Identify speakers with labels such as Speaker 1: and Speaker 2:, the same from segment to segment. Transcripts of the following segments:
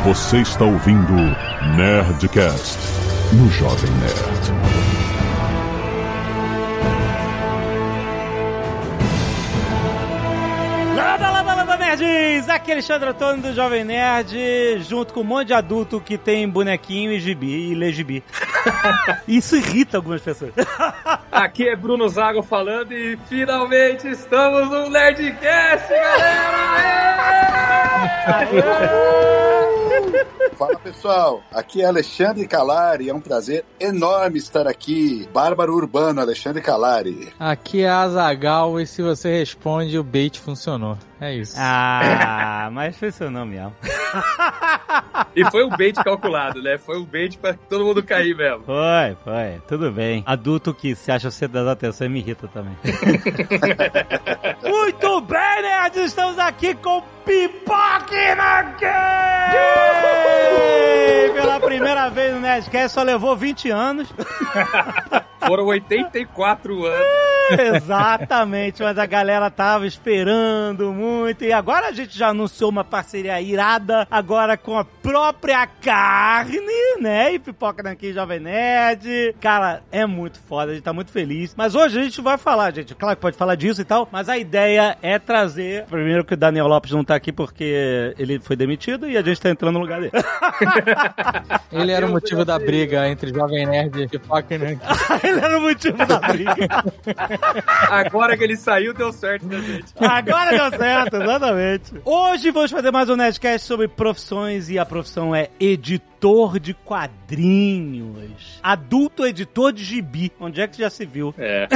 Speaker 1: Você está ouvindo Nerdcast no Jovem Nerd.
Speaker 2: Landa, nerds! Aqui é Alexandre Antônio do Jovem Nerd, junto com um monte de adulto que tem bonequinho e gibi, e lê gibi. Isso irrita algumas pessoas.
Speaker 3: Aqui é Bruno Zago falando e finalmente estamos no Nerdcast, galera!
Speaker 4: Fala, pessoal, aqui é Alexandre Calari, é um prazer enorme estar aqui. Bárbaro Urbano, Alexandre Calari.
Speaker 5: Aqui é Azaghal e se você responde, o bait funcionou. É isso.
Speaker 2: Ah, mas funcionou mesmo.
Speaker 3: E foi um bait calculado, né? Foi um bait pra todo mundo cair mesmo.
Speaker 2: Foi. Tudo bem. Adulto que se acha ser das atenções me irrita também. Muito bem, nerds! Estamos aqui com Pipoca Nankin! Pela primeira vez no Nerdcast, só levou 20 anos.
Speaker 3: Foram 84 anos.
Speaker 2: Exatamente, mas a galera tava esperando muito. E agora a gente já anunciou uma parceria irada, agora com a própria carne, né? E Pipoca Nankin Jovem Nerd. Cara, é muito foda, a gente tá muito feliz. Mas hoje a gente vai falar, gente. Claro que pode falar disso e tal, mas a ideia é trazer... Primeiro que o Daniel Lopes não tá aqui porque ele foi demitido e a gente tá entrando no lugar dele.
Speaker 5: Ele era o motivo da briga entre Jovem Nerd e Pipoca Nankin.
Speaker 2: Ele era o motivo da briga.
Speaker 3: Agora que ele saiu, deu certo, né, gente?
Speaker 2: Agora deu certo, exatamente. Hoje vamos fazer mais um Nerdcast sobre profissões e a profissão é editor de quadrinhos. Adulto editor de gibi. Onde é que já se viu?
Speaker 3: É.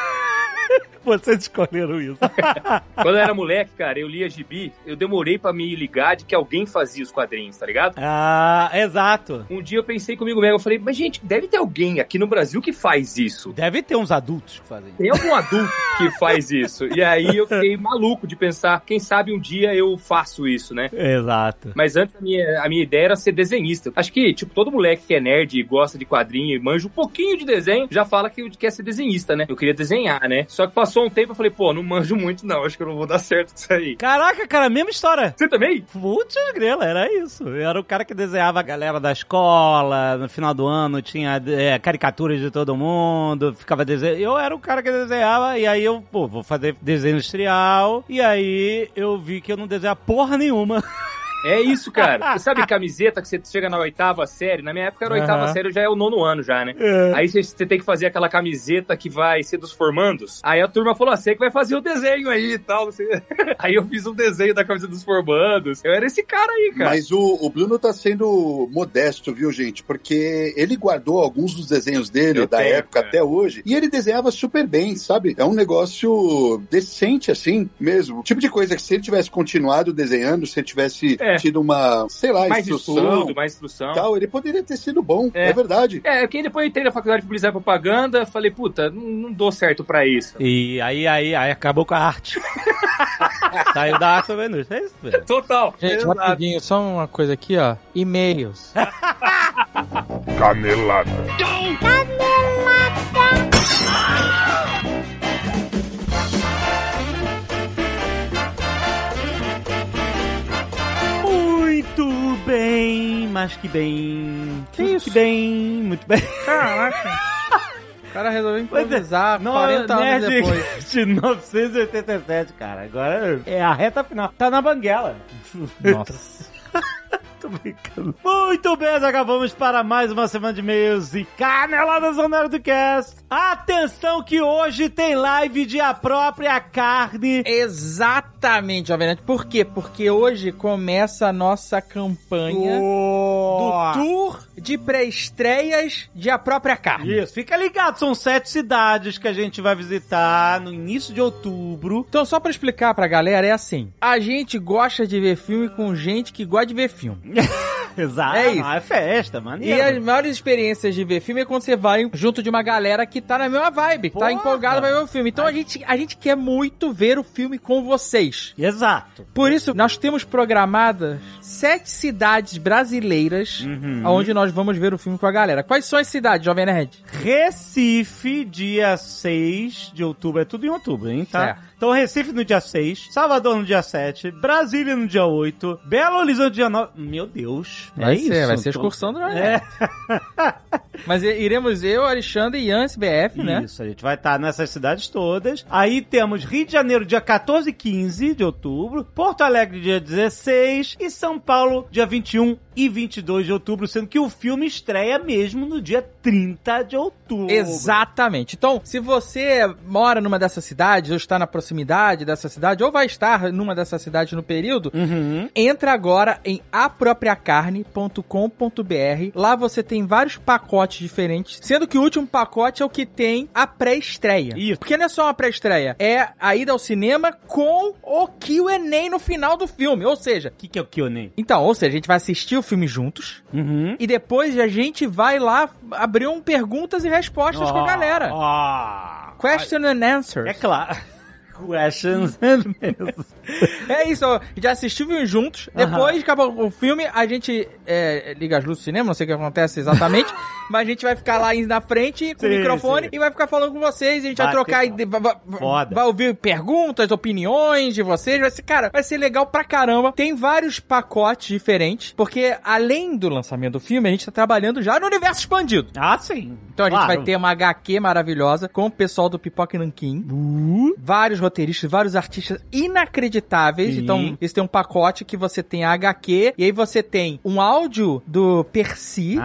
Speaker 2: Vocês escolheram isso.
Speaker 3: Quando eu era moleque, cara, eu lia gibi, eu demorei pra me ligar de que alguém fazia os quadrinhos, tá ligado?
Speaker 2: Ah, exato.
Speaker 3: Um dia eu pensei comigo mesmo, eu falei, mas gente, deve ter alguém aqui no Brasil que faz isso.
Speaker 2: Deve ter uns adultos que fazem isso.
Speaker 3: Tem algum adulto que faz isso. E aí eu fiquei maluco de pensar, quem sabe um dia eu faço isso, né?
Speaker 2: Exato.
Speaker 3: Mas antes a minha ideia era ser desenhista. Acho que, tipo, todo moleque que é nerd e gosta de quadrinho e manja um pouquinho de desenho, já fala que quer ser desenhista, né? Eu queria desenhar, né? Só que passou um tempo, eu falei, pô, não manjo muito não, acho que eu não vou dar certo com isso aí.
Speaker 2: Caraca, cara, mesma história.
Speaker 3: Você também?
Speaker 2: Putz, grela, era isso. Eu era o cara que desenhava a galera da escola, no final do ano tinha caricaturas de todo mundo, ficava desenhando. Eu era o cara que desenhava, e aí eu, pô, vou fazer desenho industrial, e aí eu vi que eu não desenhava porra nenhuma.
Speaker 3: É isso, cara. Você sabe camiseta que você chega na 8ª série? Na minha época era 8ª série, já é o 9º ano já, né? Aí você tem que fazer aquela camiseta que vai ser dos formandos. Aí a turma falou, você que vai fazer o desenho aí e tal. Aí eu fiz um desenho da camiseta dos formandos. Eu era esse cara aí, cara.
Speaker 4: Mas o Bruno tá sendo modesto, viu, gente? Porque ele guardou alguns dos desenhos dele da época até hoje, e ele desenhava super bem, sabe? É um negócio decente, assim, mesmo. O tipo de coisa que se ele tivesse continuado desenhando, se ele tivesse tido uma, sei lá,
Speaker 3: mais instrução.
Speaker 4: Tal, ele poderia ter sido bom, é verdade.
Speaker 3: Porque depois eu entrei na faculdade de publicidade e propaganda, falei, puta, não dou certo pra isso.
Speaker 2: E aí acabou com a arte. Saiu da arte também, é isso, velho.
Speaker 3: Total.
Speaker 5: Gente, rapidinho, só uma coisa aqui, ó. E-mails.
Speaker 1: Canelada.
Speaker 2: Muito bem, mas que bem.
Speaker 5: Que isso?
Speaker 2: Que bem, muito bem.
Speaker 5: Caraca. O cara resolveu improvisar 40 anos depois.
Speaker 2: De 987, cara. Agora é a reta final. Tá na banguela.
Speaker 5: Nossa.
Speaker 2: Tô brincando. Muito bem, acabamos para mais uma semana de e-mails e caneladas do Nerdcast. Atenção que hoje tem live de A Própria Carne.
Speaker 5: Exatamente, Jovem Nerd. Por quê? Porque hoje começa a nossa campanha do tour de pré-estreias de A Própria Carne.
Speaker 2: Isso, fica ligado, são 7 cidades que a gente vai visitar no início de outubro.
Speaker 5: Então, só pra explicar pra galera, é assim, a gente gosta de ver filme com gente que gosta de ver filme.
Speaker 2: Exato.
Speaker 5: É isso.
Speaker 2: É festa, maneiro.
Speaker 5: E as maiores experiências de ver filme é quando você vai junto de uma galera que tá na mesma vibe, que tá empolgada pra ver o filme. Então a gente quer muito ver o filme com vocês.
Speaker 2: Exato.
Speaker 5: Por isso, nós temos programadas 7 cidades brasileiras onde nós vamos ver o filme com a galera. Quais são as cidades, Jovem Nerd?
Speaker 2: Recife, dia 6 de outubro. É tudo em outubro, hein? Tá?
Speaker 5: Certo.
Speaker 2: Então, Recife no dia 6, Salvador no dia 7, Brasília no dia 8, Belo Horizonte no dia 9. Meu Deus.
Speaker 5: Vai ser excursão do Jovem Nerd. Mas iremos eu, Alexandre e Ian, SBF, né?
Speaker 2: Isso, a gente vai estar nessas cidades todas. Aí temos Rio de Janeiro dia 14 e 15 de outubro, Porto Alegre dia 16 e São Paulo dia 21 e 22 de outubro, sendo que o filme estreia mesmo no dia 30 de outubro.
Speaker 5: Exatamente. Então, se você mora numa dessas cidades, ou está na proximidade dessa cidade, ou vai estar numa dessas cidades no período, entra agora em apropriacarne.com.br. Lá você tem vários pacotes diferentes, sendo que o último pacote é o que tem a pré-estreia.
Speaker 2: Isso.
Speaker 5: Porque não é só uma pré-estreia, é a ida ao cinema com o Q&A no final do filme, ou seja...
Speaker 2: O que é o Q&A?
Speaker 5: Então, ou seja, a gente vai assistir o filme juntos, e depois a gente vai lá abrir perguntas e respostas com a galera. Question and answers.
Speaker 2: É claro. Questions and answers.
Speaker 5: É isso, ó. Já assistimos juntos. Depois acabou o filme, a gente liga as luzes do cinema, não sei o que acontece exatamente, mas a gente vai ficar lá na frente com o microfone e vai ficar falando com vocês. A gente vai trocar, vai ouvir perguntas, opiniões de vocês. Vai ser legal pra caramba. Tem vários pacotes diferentes, porque além do lançamento do filme, a gente tá trabalhando já no universo expandido.
Speaker 2: Ah, sim.
Speaker 5: Então a gente vai ter uma HQ maravilhosa com o pessoal do Pipoca e Nanquim. Vários roteiristas, vários artistas inacreditáveis. Sim. Então, esse tem um pacote que você tem a HQ, e aí você tem um áudio do Percy.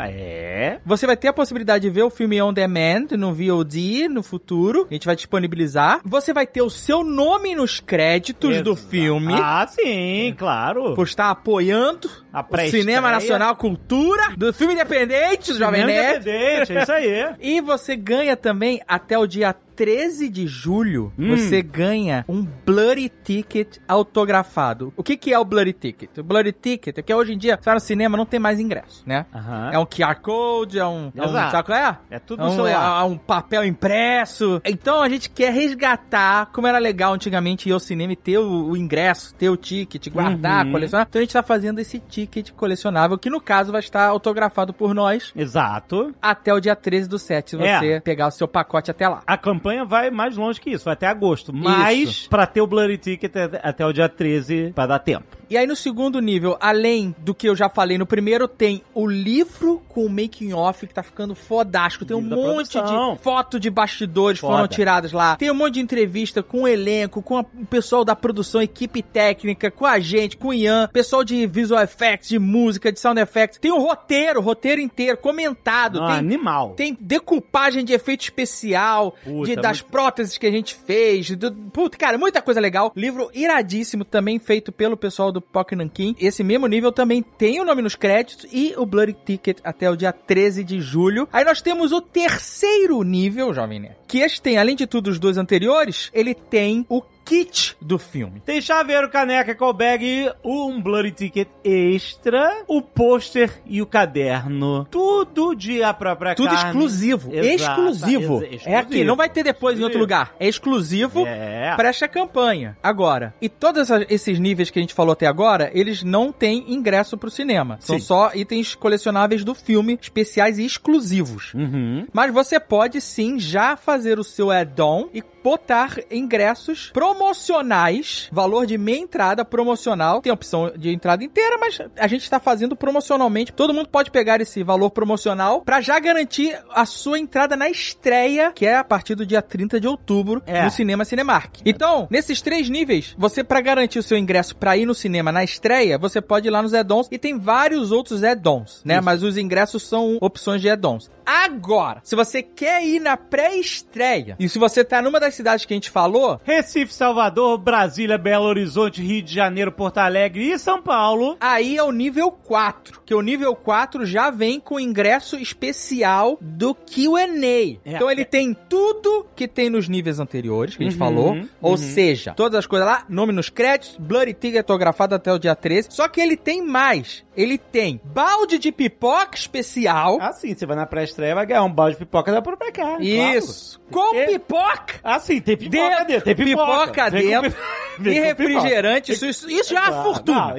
Speaker 5: Você vai ter a possibilidade de ver o filme on demand, no VOD, no futuro. A gente vai disponibilizar. Você vai ter o seu nome nos créditos do filme.
Speaker 2: Ah, sim, claro.
Speaker 5: Por estar apoiando o Cinema Nacional Cultura do filme independente do Jovem Nerd.
Speaker 2: Independente, é isso aí.
Speaker 5: E você ganha também até o dia 13 de julho, você ganha um Bloody Ticket autografado. O que é o Bloody Ticket? O Bloody Ticket é que hoje em dia, você vai no cinema, não tem mais ingresso, né? É um QR Code, sabe qual é?
Speaker 2: É tudo no celular.
Speaker 5: É um papel impresso. Então a gente quer resgatar como era legal antigamente ir ao cinema e ter o ingresso, ter o ticket, guardar, colecionar. Então a gente tá fazendo esse ticket colecionável, que no caso vai estar autografado por nós.
Speaker 2: Exato.
Speaker 5: Até o dia 13/7, se você pegar o seu pacote até lá.
Speaker 2: A campanha vai mais longe que isso, vai até agosto. Mas, pra ter o Bloody Ticket até o dia 13, pra dar tempo.
Speaker 5: E aí no segundo nível, além do que eu já falei no primeiro, tem o livro com o making off, que tá ficando fodástico. Tem um monte de foto de bastidores foram tiradas lá. Tem um monte de entrevista com o elenco, com o pessoal da produção, equipe técnica, com a gente, com o Ian, pessoal de visual effects, de música, de sound effects. Tem o roteiro inteiro, comentado. Tem
Speaker 2: animal.
Speaker 5: Tem decupagem de efeito especial, das próteses que a gente fez. Cara, muita coisa legal. Livro iradíssimo, também feito pelo pessoal do Pipoca e Nanquim. Esse mesmo nível também tem o nome nos créditos e o Bloody Ticket até o dia 13 de julho. Aí nós temos o terceiro nível, Jovem Nerd, que este tem, além de tudo, os dois anteriores, ele tem o kit do filme.
Speaker 2: Tem chaveiro, caneca, callbag, um Bloody Ticket extra, o pôster e o caderno. Tudo de A Própria Carne.
Speaker 5: Tudo exclusivo. Exclusivo. É aqui, não vai ter depois em outro lugar. É exclusivo para esta campanha. Agora, e todos esses níveis que a gente falou até agora, eles não têm ingresso pro cinema. São só itens colecionáveis do filme, especiais e exclusivos. Mas você pode sim já fazer o seu add-on e botar ingressos promocionais, valor de meia entrada promocional. Tem a opção de entrada inteira, mas a gente está fazendo promocionalmente. Todo mundo pode pegar esse valor promocional para já garantir a sua entrada na estreia, que é a partir do dia 30 de outubro no Cinema Cinemark. Então, nesses 3 níveis, você, para garantir o seu ingresso para ir no cinema na estreia, você pode ir lá nos add-ons, e tem vários outros add-ons, né? Mas os ingressos são opções de add-ons. Agora, se você quer ir na pré-estreia, e se você tá numa das cidades que a gente falou,
Speaker 2: Recife, Salvador, Brasília, Belo Horizonte, Rio de Janeiro, Porto Alegre e São Paulo,
Speaker 5: aí é o nível 4, que o nível 4 já vem com ingresso especial do Q&A. Então ele tem tudo que tem nos níveis anteriores, que a gente falou, ou seja, todas as coisas lá, nome nos créditos, Bloody Ticket autografado até o dia 13, só que ele tem mais. Ele tem balde de pipoca especial.
Speaker 2: Ah, sim, você vai na pré-estreia, vai ganhar um balde de pipoca da própria carne.
Speaker 5: Isso. Claro. Com pipoca.
Speaker 2: Ah, sim, tem pipoca dentro. Tem
Speaker 5: pipoca dentro. E refrigerante. Isso já é uma fortuna.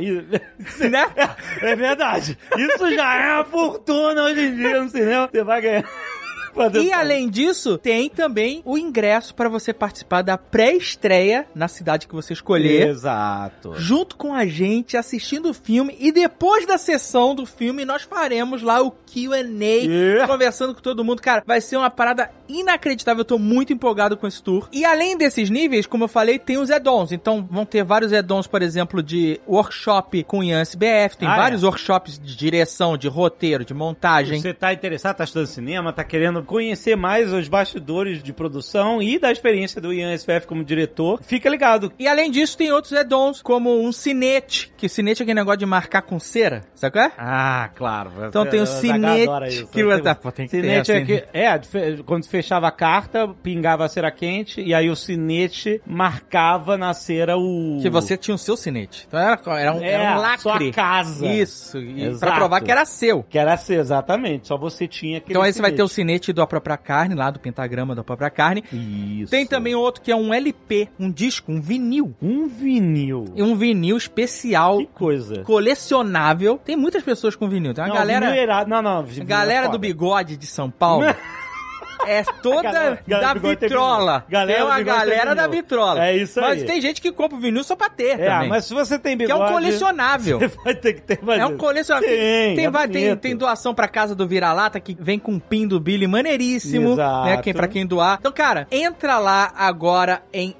Speaker 2: Né? É verdade. Isso já é uma fortuna hoje em dia no cinema. Você vai ganhar
Speaker 5: E além disso, tem também o ingresso pra você participar da pré-estreia na cidade que você escolher.
Speaker 2: Exato.
Speaker 5: Junto com a gente, assistindo o filme. E depois da sessão do filme, nós faremos lá o Q&A, conversando com todo mundo. Cara, vai ser uma parada inacreditável. Eu tô muito empolgado com esse tour. E além desses níveis, como eu falei, tem os add-ons. Então, vão ter vários add-ons, por exemplo, de workshop com Ian SBF. Tem vários workshops de direção, de roteiro, de montagem.
Speaker 2: Você tá interessado, tá estudando cinema, tá querendo conhecer mais os bastidores de produção e da experiência do Ian SBF como diretor, fica ligado.
Speaker 5: E além disso, tem outros add-ons, como um cinete, que cinete é aquele negócio de marcar com cera, sabe qual é?
Speaker 2: Ah, claro.
Speaker 5: Então tem o cinete que tem que
Speaker 2: cinete
Speaker 5: ter,
Speaker 2: quando fechava a carta, pingava a cera quente e aí o cinete marcava na cera o...
Speaker 5: Que você tinha o seu cinete. Então era um lacre.
Speaker 2: Sua casa.
Speaker 5: Isso. E pra provar que era seu.
Speaker 2: Que era seu, exatamente. Só você tinha aquele
Speaker 5: Então aí você
Speaker 2: cinete.
Speaker 5: vai ter o cinete da própria carne, lá do pentagrama da própria carne.
Speaker 2: Isso.
Speaker 5: Tem também outro que é um LP, um disco, um vinil.
Speaker 2: Um vinil.
Speaker 5: E um vinil especial.
Speaker 2: Que coisa.
Speaker 5: Colecionável. Tem muitas pessoas com vinil. Tem uma galera...
Speaker 2: Vinil irado. Não.
Speaker 5: A galera do bigode de São Paulo... É toda da vitrola. Tem uma galera da vitrola.
Speaker 2: É isso aí.
Speaker 5: Mas tem gente que compra o vinil só pra ter também.
Speaker 2: Mas se você tem bigode...
Speaker 5: Que é um colecionável.
Speaker 2: Você vai ter que ter mais.
Speaker 5: É um colecionável. Tem doação pra casa do Vira-Lata, que vem com um pin do Billy maneiríssimo.
Speaker 2: Exato.
Speaker 5: Né, pra quem doar. Então, cara, entra lá agora em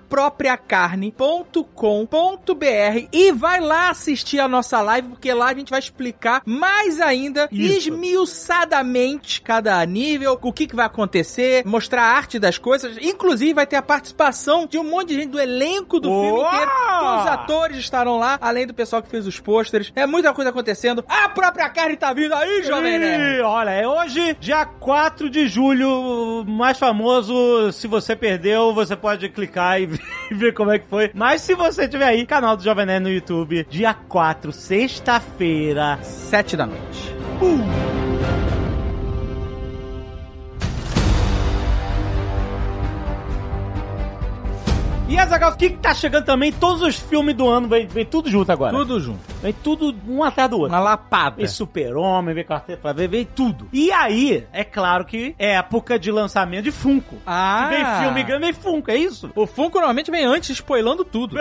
Speaker 5: apropriacarne.com.br e vai lá assistir a nossa live, porque lá a gente vai explicar mais ainda, esmiuçadamente, cada nível, o que vai acontecer, mostrar a arte das coisas. Inclusive, vai ter a participação de um monte de gente do elenco do filme inteiro. Todos os atores estarão lá, além do pessoal que fez os pôsteres. É muita coisa acontecendo. A própria carne tá vindo aí, Jovem Nerd!
Speaker 2: Olha, é hoje, dia 4 de julho, mais famoso. Se você perdeu, você pode clicar e ver como é que foi. Mas se você tiver aí, canal do Jovem Nerd no YouTube, dia 4, sexta-feira,
Speaker 5: 7 da noite.
Speaker 2: E Azaghal, o que tá chegando também? Todos os filmes do ano, vem tudo junto agora.
Speaker 5: Tudo junto.
Speaker 2: Vem tudo um atrás do outro.
Speaker 5: Uma lapada.
Speaker 2: Vem Super-Homem, vem Quarteto, vem tudo. E aí, é claro que é época de lançamento de Funko.
Speaker 5: Ah.
Speaker 2: Vem filme grande, vem Funko, é isso?
Speaker 5: O Funko normalmente vem antes, spoilando tudo.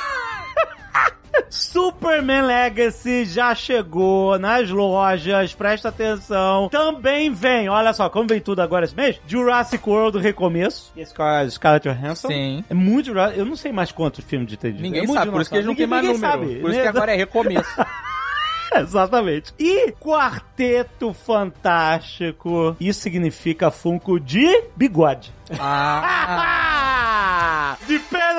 Speaker 2: Superman Legacy já chegou nas lojas, presta atenção. Também vem, olha só, como vem tudo agora esse mês, Jurassic World Recomeço. Esse com a Scarlett Johansson.
Speaker 5: Sim.
Speaker 2: É muito, eu não sei mais quantos filmes de TD.
Speaker 5: Ninguém sabe, por isso que eles não têm mais número.
Speaker 2: Sabe.
Speaker 5: Por isso que agora é recomeço.
Speaker 2: Exatamente. E Quarteto Fantástico. Isso significa Funko de bigode. De Pedro.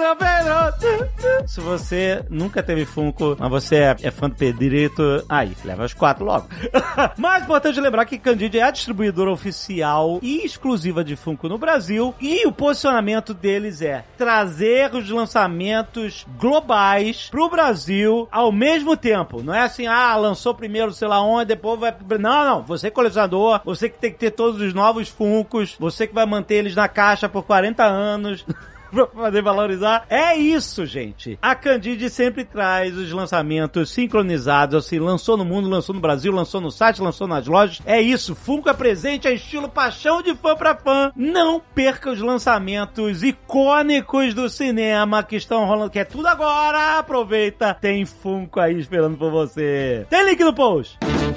Speaker 2: Se você nunca teve Funko, mas você é fã do Pedrito, aí, leva os 4 logo. Mais importante lembrar que Candide é a distribuidora oficial e exclusiva de Funko no Brasil, e o posicionamento deles é trazer os lançamentos globais pro Brasil ao mesmo tempo. Não é assim, lançou primeiro sei lá onde, depois vai... Não. Você colecionador, você que tem que ter todos os novos Funkos, você que vai manter eles na caixa por 40 anos... pra poder valorizar. É isso, gente. A Candide sempre traz os lançamentos sincronizados, assim, lançou no mundo, lançou no Brasil, lançou no site, lançou nas lojas. É isso. Funko é presente, é estilo paixão de fã pra fã. Não perca os lançamentos icônicos do cinema que estão rolando, que é tudo agora. Aproveita. Tem Funko aí esperando por você. Tem link no post.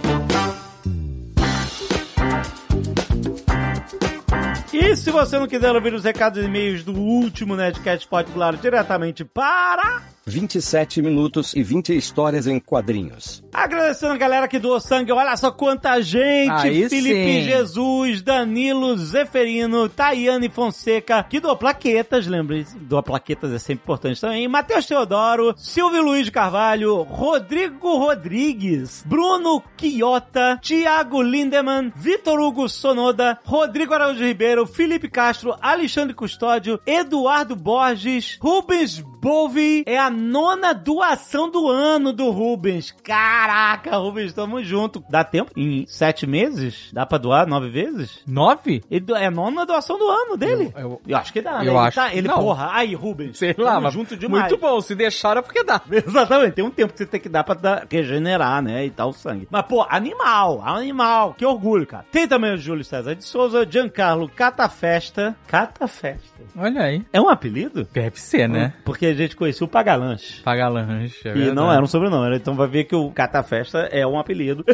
Speaker 2: E se você não quiser ouvir os recados e e-mails do último Nerdcast, pode pular diretamente para...
Speaker 6: 27 minutos e 20 histórias em quadrinhos.
Speaker 2: Agradecendo a galera que doou sangue, olha só quanta gente!
Speaker 5: Aí
Speaker 2: Felipe
Speaker 5: sim.
Speaker 2: Jesus, Danilo Zeferino, Tayane Fonseca, que doou plaquetas, lembre-se, doar plaquetas é sempre importante também, Matheus Teodoro, Silvio Luiz de Carvalho, Rodrigo Rodrigues, Bruno Quiota, Thiago Lindemann, Vitor Hugo Sonoda, Rodrigo Araújo Ribeiro, Felipe Castro, Alexandre Custódio, Eduardo Borges, Rubens Bovey é a 9ª doação do ano do Rubens. Caraca, Rubens, tamo junto. Dá tempo? Em 7 meses? Dá pra doar 9 vezes?
Speaker 5: 9?
Speaker 2: É a 9ª doação do ano dele. Eu acho que dá, né?
Speaker 5: Eu acho
Speaker 2: ele
Speaker 5: não.
Speaker 2: Porra, aí, Rubens.
Speaker 5: Sei lá, mas
Speaker 2: junto demais.
Speaker 5: muito bom, se deixaram é porque dá.
Speaker 2: Exatamente, tem um tempo que você tem que dar pra regenerar, né, e tal, o sangue. Mas, pô, animal, que orgulho, cara. Tem também o Júlio César de Souza, Giancarlo Catafesta.
Speaker 5: Olha aí.
Speaker 2: É um apelido?
Speaker 5: Deve ser, né?
Speaker 2: Porque a gente conhecia o Pagalanche.
Speaker 5: Pagalanche, é
Speaker 2: E
Speaker 5: verdade.
Speaker 2: não era um sobrenome, então vai ver que o Catafesta é um apelido.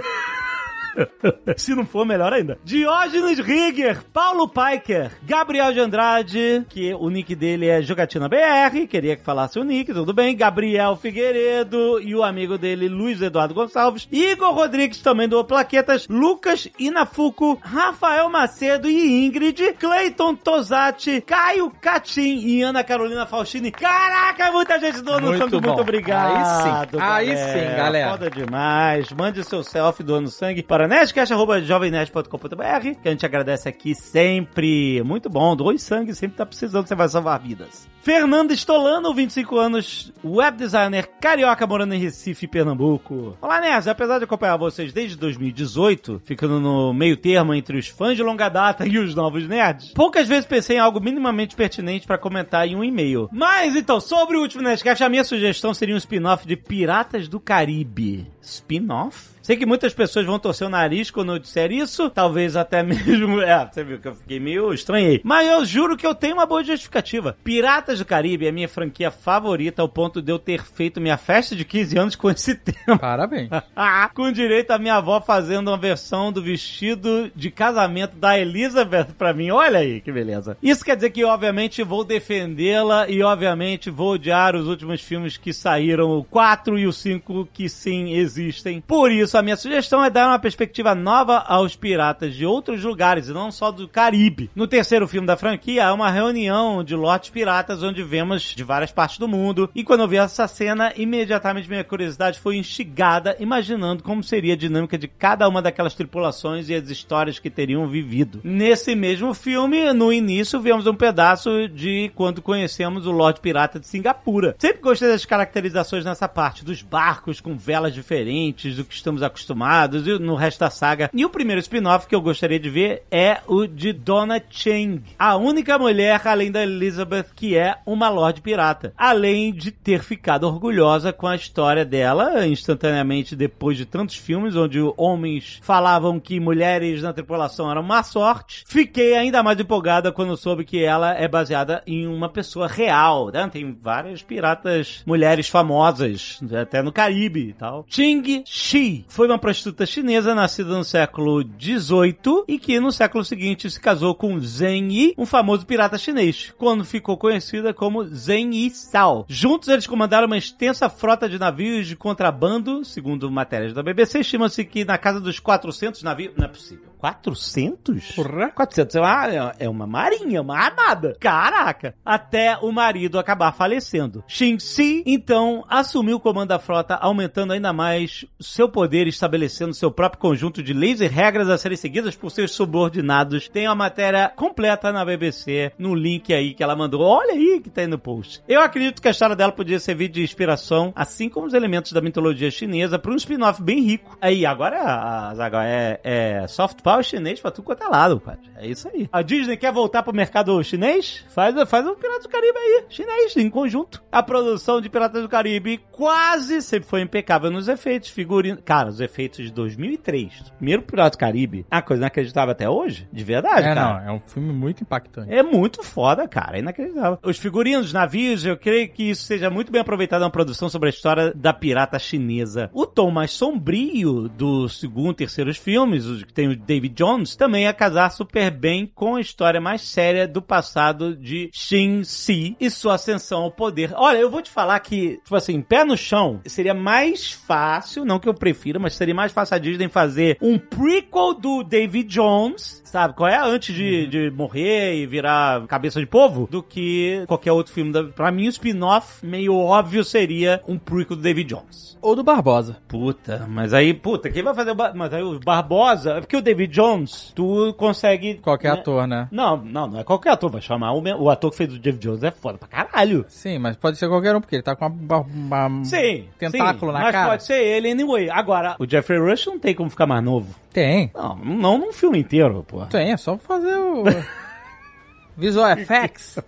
Speaker 2: Se não for, melhor ainda. Diógenes Rigger, Paulo Piker, Gabriel de Andrade, que o nick dele é Jogatina BR, queria que falasse o nick, tudo bem. Gabriel Figueiredo e o amigo dele, Luiz Eduardo Gonçalves. Igor Rodrigues também doou plaquetas. Lucas Inafuco, Rafael Macedo e Ingrid, Cleiton Tosati, Caio Catim e Ana Carolina Faustini. Caraca, muita gente doando sangue, muito obrigado.
Speaker 5: Aí sim, galera.
Speaker 2: Foda demais. Mande seu selfie doando sangue para nerdcast@jovemnerd.com.br, que a gente agradece aqui sempre. Muito bom, doe sangue, sempre tá precisando, você vai salvar vidas. Fernando Stolano, 25 anos, web designer carioca, morando em Recife, Pernambuco. Olá, nerds, apesar de acompanhar vocês desde 2018, ficando no meio termo entre os fãs de longa data e os novos nerds, poucas vezes pensei em algo minimamente pertinente para comentar em um e-mail. Mas, então, sobre o último Nerdcast, a minha sugestão seria um spin-off de Piratas do Caribe. Spin-off? Sei que muitas pessoas vão torcer o nariz quando eu disser isso, talvez até mesmo... você viu que eu fiquei meio estranhei. Mas eu juro que eu tenho uma boa justificativa. Piratas do Caribe é minha franquia favorita, ao ponto de eu ter feito minha festa de 15 anos com esse tema.
Speaker 5: Parabéns.
Speaker 2: Com direito a minha avó fazendo uma versão do vestido de casamento da Elizabeth pra mim. Olha aí, que beleza. Isso quer dizer que, obviamente, vou defendê-la e, obviamente, vou odiar os últimos filmes que saíram, o 4 e o 5, que sim, existem. Por isso, a minha sugestão é dar uma perspectiva nova aos piratas de outros lugares, e não só do Caribe. No terceiro filme da franquia, há uma reunião de lotes piratas, onde vemos de várias partes do mundo, e quando eu vi essa cena, imediatamente minha curiosidade foi instigada, imaginando como seria a dinâmica de cada uma daquelas tripulações e as histórias que teriam vivido. Nesse mesmo filme, no início, vemos um pedaço de quando conhecemos o lote pirata de Singapura. Sempre gostei das caracterizações nessa parte, dos barcos com velas diferentes do que estamos acostumados e no resto da saga. E o primeiro spin-off que eu gostaria de ver é o de Donna Chang, a única mulher, além da Elizabeth, que é uma Lorde Pirata. Além de ter ficado orgulhosa com a história dela, instantaneamente depois de tantos filmes onde homens falavam que mulheres na tripulação eram má sorte, fiquei ainda mais empolgada quando soube que ela é baseada em uma pessoa real, né? Tem várias piratas mulheres famosas, até no Caribe e tal. Ching Shi foi uma prostituta chinesa nascida no século XVIII e que no século seguinte se casou com Zheng Yi, um famoso pirata chinês, quando ficou conhecida como Zheng Yi Sao. Juntos eles comandaram uma extensa frota de navios de contrabando, segundo matérias da BBC, estima-se que na casa dos 400 navios... Não é possível. 400?
Speaker 5: Porra.
Speaker 2: 400 é uma marinha, uma armada. Caraca! Até o marido acabar falecendo. Xin Si, então, assumiu o comando da frota, aumentando ainda mais seu poder, estabelecendo seu próprio conjunto de leis e regras a serem seguidas por seus subordinados. Tem uma matéria completa na BBC, no link aí que ela mandou. Olha aí que tá aí no post. Eu acredito que a história dela podia servir de inspiração, assim como os elementos da mitologia chinesa, para um spin-off bem rico. Aí, agora é soft power chinês pra tudo quanto é lado, pai. É isso aí. A Disney quer voltar pro mercado chinês? Faz um Piratas do Caribe aí, chinês, em conjunto. A produção de Piratas do Caribe quase sempre foi impecável nos efeitos, figurinos. Cara, os efeitos de 2003, primeiro Piratas do Caribe, a coisa inacreditável até hoje, de verdade, cara.
Speaker 5: Não, é um filme muito impactante.
Speaker 2: É muito foda, cara, é inacreditável. Os figurinos, os navios, eu creio que isso seja muito bem aproveitado na produção sobre a história da pirata chinesa. O tom mais sombrio do segundo e terceiros filmes, os que tem o David Jones, também ia casar super bem com a história mais séria do passado de Xin Si e sua ascensão ao poder. Olha, eu vou te falar que, tipo assim, pé no chão, seria mais fácil, não que eu prefira, mas seria mais fácil a Disney fazer um prequel do David Jones, sabe? Qual é? Antes de morrer e virar cabeça de povo, do que qualquer outro filme. Pra mim, o spin-off meio óbvio seria um prequel do David Jones.
Speaker 5: Ou do Barbosa.
Speaker 2: Quem vai fazer mas aí o Barbosa, é porque o David David Jones, tu consegue...
Speaker 5: Qualquer ator, né?
Speaker 2: Não é qualquer ator, vai chamar o ator que fez o David Jones, é foda pra caralho.
Speaker 5: Sim, mas pode ser qualquer um, porque ele tá com uma tentáculo na
Speaker 2: mas
Speaker 5: cara.
Speaker 2: Mas pode ser ele anyway. Agora, o Jeffrey Rush não tem como ficar mais novo.
Speaker 5: Tem.
Speaker 2: Não num filme inteiro, pô.
Speaker 5: Tem, é só fazer o... Visual Effects.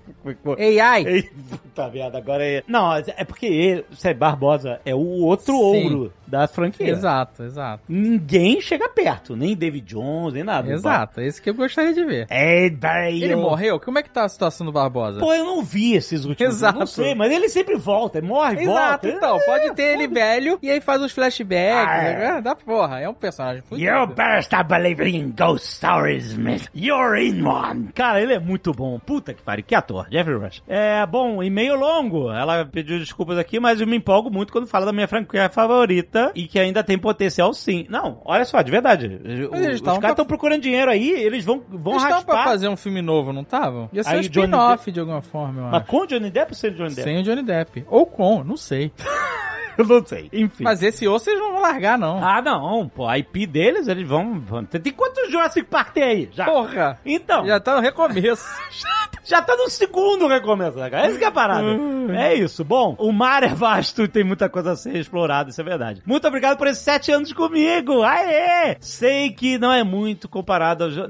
Speaker 5: AI.
Speaker 2: Puta merda, agora é... Não, é porque o Sérgio Barbosa é o outro ouro da franquia.
Speaker 5: Exato.
Speaker 2: Ninguém chega perto, nem David Jones, nem nada.
Speaker 5: Exato, esse que eu gostaria de ver. Ele morreu? Como é que tá a situação do Barbosa?
Speaker 2: Pô, eu não vi esses últimos.
Speaker 5: Exato.
Speaker 2: Não sei, mas ele sempre volta, morre, volta.
Speaker 5: Exato, então, pode ter ele velho e aí faz uns flashbacks. Dá porra, é um personagem fudido.
Speaker 2: You better stop believing in ghost stories, man. You're in one. Cara, ele é muito bom. Puta que pariu, que ator, Jeffrey Rush. Bom, e-mail longo. Ela pediu desculpas aqui, mas eu me empolgo muito quando fala da minha franquia favorita e que ainda tem potencial sim. Não, olha só, de verdade. Os caras estão procurando dinheiro aí, eles vão
Speaker 5: eles
Speaker 2: raspar.
Speaker 5: Estão pra fazer um filme novo, não estavam? Ia ser um spin-off de alguma forma, eu acho.
Speaker 2: Mas com o Johnny Depp ou sem o Johnny Depp?
Speaker 5: Sem o Johnny Depp. Ou com, não sei.
Speaker 2: Eu não sei, enfim.
Speaker 5: Mas esse osso eles não vão largar, não.
Speaker 2: Ah, não, pô, a IP deles, eles vão... Tem quantos Jurassic Park tem aí? Já?
Speaker 5: Porra!
Speaker 2: Então...
Speaker 5: Já tá no recomeço.
Speaker 2: Já tá no segundo recomeço, né, cara? Essa que é a parada. É isso. Bom, o mar é vasto e tem muita coisa a ser explorada, isso é verdade. Muito obrigado por esses 7 anos comigo. Aê! Sei que não é muito comparado ao...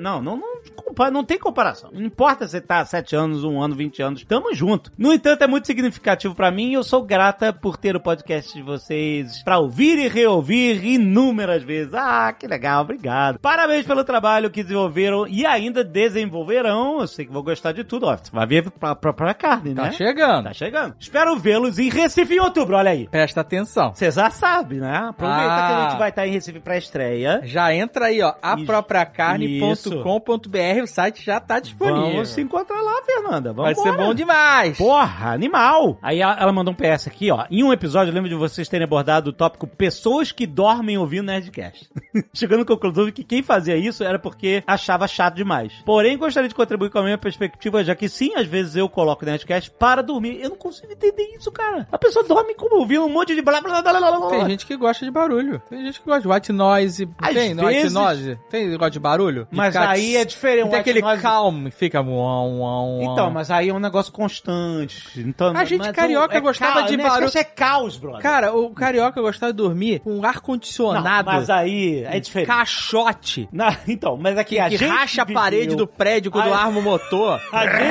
Speaker 2: Não tem comparação. Não importa se tá 7 anos, 1 ano, 20 anos. Tamo junto. No entanto, é muito significativo pra mim e eu sou grata por ter o podcast de vocês pra ouvir e reouvir inúmeras vezes. Ah, que legal. Obrigado. Parabéns pelo trabalho que desenvolveram e ainda desenvolverão. Eu sei que vou gostar de tudo. Ó, você vai ver pra própria carne, né?
Speaker 5: Tá chegando.
Speaker 2: Tá chegando. Espero vê-los em Recife em outubro. Olha aí.
Speaker 5: Presta atenção.
Speaker 2: Você já sabe, né? Aproveita que a gente vai estar em Recife pra estreia.
Speaker 5: Já entra aí, ó. apropriacarne.com.br. O site já tá disponível.
Speaker 2: Vamos se encontrar lá, Fernanda. Vamos
Speaker 5: Vai ser bom demais.
Speaker 2: Porra, animal. Aí ela mandou um PS aqui, ó. Em um episódio, eu lembro de vocês terem abordado o tópico pessoas que dormem ouvindo Nerdcast. Chegando à conclusão de que quem fazia isso era porque achava chato demais. Porém, gostaria de contribuir com a minha perspectiva, já que sim, às vezes eu coloco Nerdcast para dormir. Eu não consigo entender isso, cara. A pessoa dorme como ouvindo um monte de blá blá blá blá blá.
Speaker 5: Tem gente que gosta de barulho. Tem gente que gosta de white noise. Tem white noise? Tem negócio de barulho?
Speaker 2: Mas aí é diferente.
Speaker 5: Tem aquele calm, fica...
Speaker 2: Então, mas aí é um negócio constante. Então,
Speaker 5: a gente carioca gostava de barulho.
Speaker 2: Isso é caos, brother.
Speaker 5: Cara, o carioca gostava de dormir com ar-condicionado.
Speaker 2: Mas aí é diferente.
Speaker 5: Caixote.
Speaker 2: Então, mas aqui
Speaker 5: que racha a parede do prédio quando arma o motor.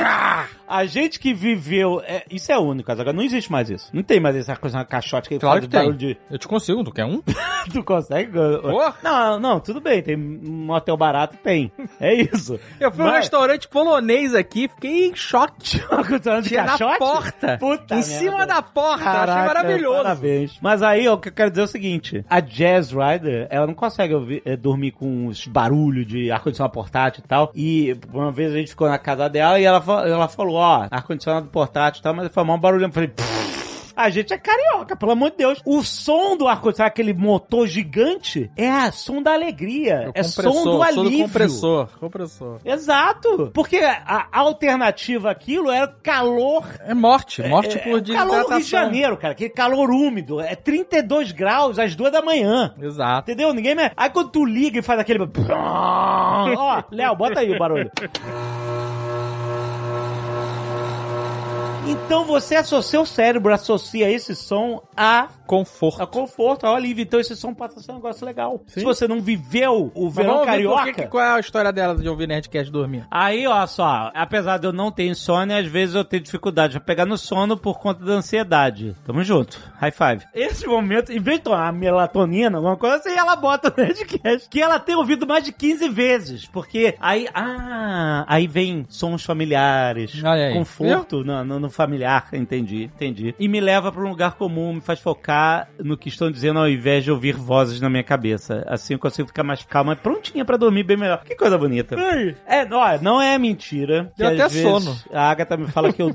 Speaker 2: A gente que viveu... isso é único, agora não existe mais isso. Não tem mais essa coisa, uma caixote que
Speaker 5: claro
Speaker 2: faz
Speaker 5: que tem.
Speaker 2: Barulho de...
Speaker 5: Eu te consigo, tu quer um?
Speaker 2: Tu consegue?
Speaker 5: Porra.
Speaker 2: Não, tudo bem. Tem um hotel barato, tem. É isso.
Speaker 5: Eu fui num restaurante polonês aqui, fiquei em choque.
Speaker 2: Tinha
Speaker 5: na porta.
Speaker 2: Puta
Speaker 5: em cima da porta.
Speaker 2: Caraca,
Speaker 5: achei maravilhoso.
Speaker 2: Parabéns. Mas aí, o que eu quero dizer é o seguinte. A Jazz Rider, ela não consegue dormir com os barulhos de ar-condicionado portátil e tal. E uma vez a gente ficou na casa dela e ela falou, ó, ar-condicionado portátil e tal, mas foi um barulho. Eu falei, a gente é carioca, pelo amor de Deus. O som do ar-condicionado, aquele motor gigante, é som da alegria. É som do alívio.
Speaker 5: Compressor.
Speaker 2: Exato. Porque a alternativa àquilo era calor.
Speaker 5: É morte por desidratação.
Speaker 2: Calor do Rio de Janeiro, cara. Aquele calor úmido. É 32 graus às 2 da manhã.
Speaker 5: Exato.
Speaker 2: Entendeu? Ninguém... Aí quando tu liga e faz aquele... Ó, Léo, bota aí o barulho. Então seu cérebro associa esse som a
Speaker 5: conforto.
Speaker 2: A conforto, ao alívio. Então esse som passa a ser um negócio legal. Sim. Se você não viveu o verão carioca...
Speaker 5: Qual é a história dela de ouvir Nerdcast dormir?
Speaker 2: Aí, ó só, apesar de eu não ter insônia, às vezes eu tenho dificuldade de pegar no sono por conta da ansiedade. Tamo junto. High five. Esse momento, em vez de tomar melatonina, alguma coisa assim, ela bota o Nerdcast, que ela tem ouvido mais de 15 vezes. Porque aí vem sons familiares, conforto no familiar, entendi. E me leva pra um lugar comum, me faz focar no que estão dizendo ao invés de ouvir vozes na minha cabeça. Assim eu consigo ficar mais calma e prontinha pra dormir bem melhor. Que coisa bonita. Não é mentira.
Speaker 5: Deu até sono.
Speaker 2: A Agatha me fala que eu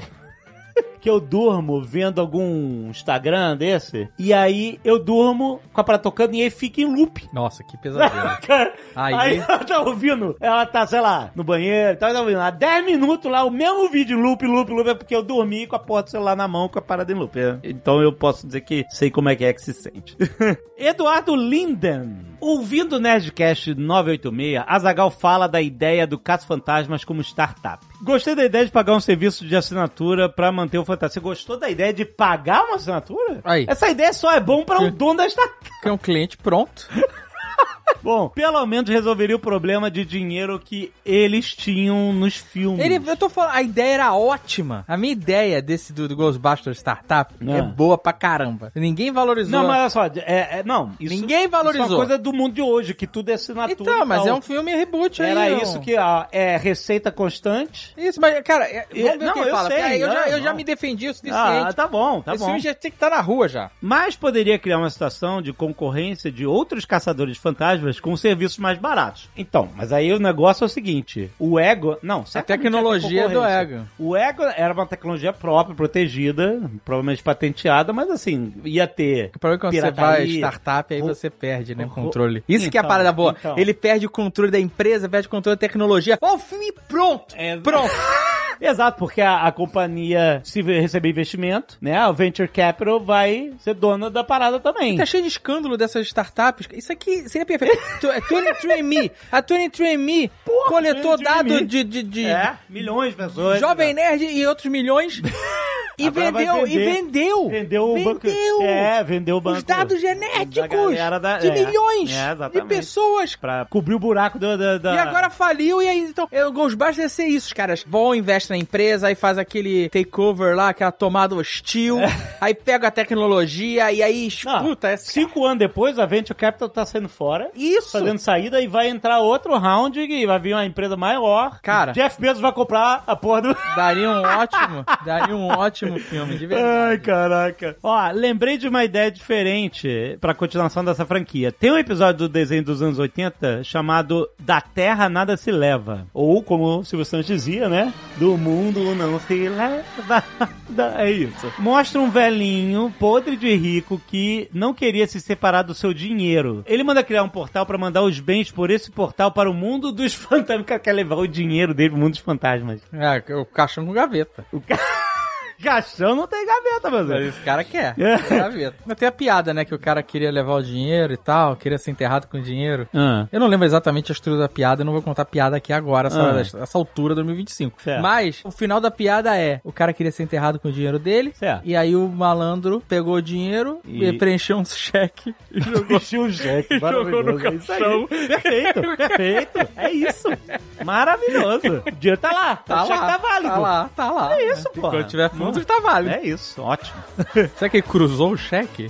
Speaker 2: durmo vendo algum Instagram desse, e aí eu durmo com a parada tocando e aí fica em loop.
Speaker 5: Nossa, que pesadelo.
Speaker 2: Aí ela tá ouvindo, ela tá, sei lá, no banheiro, tá ouvindo há 10 minutos lá, o mesmo vídeo, loop, é porque eu dormi com a porta do celular na mão, com a parada em loop. Então eu posso dizer que sei como é que se sente. Eduardo Linden. Ouvindo o Nerdcast 986, Azaghal fala da ideia do Caça-Fantasmas como startup. Gostei da ideia de pagar um serviço de assinatura pra manter o fantasma. Você gostou da ideia de pagar uma assinatura?
Speaker 5: Aí.
Speaker 2: Essa ideia só é bom pra o dono da startup.
Speaker 5: Que é um cliente pronto.
Speaker 2: Bom, pelo menos resolveria o problema de dinheiro que eles tinham nos filmes.
Speaker 5: Eu tô falando, a ideia era ótima. A minha ideia desse do Ghostbusters Startup é boa pra caramba. Ninguém valorizou.
Speaker 2: Não, mas olha só,
Speaker 5: ninguém valorizou.
Speaker 2: Isso é uma coisa do mundo de hoje, que tudo é assinatura.
Speaker 5: Então, mas é um filme reboot aí.
Speaker 2: Era isso que é receita constante.
Speaker 5: Isso, mas, cara, vamos ver o que
Speaker 2: eu
Speaker 5: fala.
Speaker 2: sei.
Speaker 5: Eu já me defendi o suficiente.
Speaker 2: Tá bom.
Speaker 5: Esse filme já tem que estar na rua já.
Speaker 2: Mas poderia criar uma situação de concorrência de outros caçadores de fantasmas com serviços mais baratos. Então, mas aí o negócio é o seguinte, o Ego... Não,
Speaker 5: a tecnologia do Ego.
Speaker 2: O Ego era uma tecnologia própria, protegida, provavelmente patenteada, mas assim, ia ter...
Speaker 5: O problema é quando você vai startup, aí você perde, né, o controle. Isso que é a parada boa. Então. Ele perde o controle da empresa, perde o controle da tecnologia. Ó, o filme pronto! Pronto!
Speaker 2: Exato, porque a companhia, se receber investimento, né, a Venture Capital vai ser dona da parada também.
Speaker 5: E tá cheio de escândalo dessas startups. Isso aqui seria perfeito. 23andMe. A 23andMe coletou dados de
Speaker 2: milhões de pessoas.
Speaker 5: Jovem Nerd e outros milhões. E vendeu.
Speaker 2: Vendeu o banco. Vendeu o banco.
Speaker 5: Os dados genéticos de milhões de pessoas.
Speaker 2: Pra cobrir o buraco
Speaker 5: E agora faliu, e aí, então, o Ghostbusters ia ser isso, os caras vão, investem na empresa, aí faz aquele takeover lá, aquela tomada hostil, aí pega a tecnologia, e aí esputa.
Speaker 2: 5 anos depois, a Venture Capital tá saindo fora.
Speaker 5: Isso.
Speaker 2: Fazendo saída, e vai entrar outro round, e vai vir uma empresa maior.
Speaker 5: Cara.
Speaker 2: Jeff Bezos vai comprar a porra do...
Speaker 5: Daria um ótimo filme, de verdade.
Speaker 2: Ai, caraca. Ó, lembrei de uma ideia diferente pra continuação dessa franquia. Tem um episódio do desenho dos anos 80 chamado Da Terra Nada Se Leva. Ou, como o Silvio Santos dizia, né? Do mundo não se leva. É isso. Mostra um velhinho podre de rico que não queria se separar do seu dinheiro. Ele manda criar um portal pra mandar os bens por esse portal para o mundo dos fantasmas. Quer levar o dinheiro dele pro mundo dos fantasmas.
Speaker 5: O caixão com gaveta.
Speaker 2: Caixão não tem gaveta, meu Deus.
Speaker 5: Esse cara quer. Gaveta. Mas tem a piada, né? Que o cara queria levar o dinheiro e tal, queria ser enterrado com o dinheiro. Eu não lembro exatamente a estrutura da piada, eu não vou contar a piada aqui agora, essa altura, 2025. Certo. Mas, o final da piada é, o cara queria ser enterrado com o dinheiro dele, certo. E aí o malandro pegou o dinheiro e preencheu um cheque e jogou
Speaker 2: um cheque, jogou no caixão. Perfeito. É isso. Maravilhoso. O dinheiro tá lá. O cheque tá válido.
Speaker 5: Tá lá.
Speaker 2: É isso, pô.
Speaker 5: Quando tiver fundo, tá válido.
Speaker 2: É isso, ótimo.
Speaker 5: Será que ele cruzou o cheque?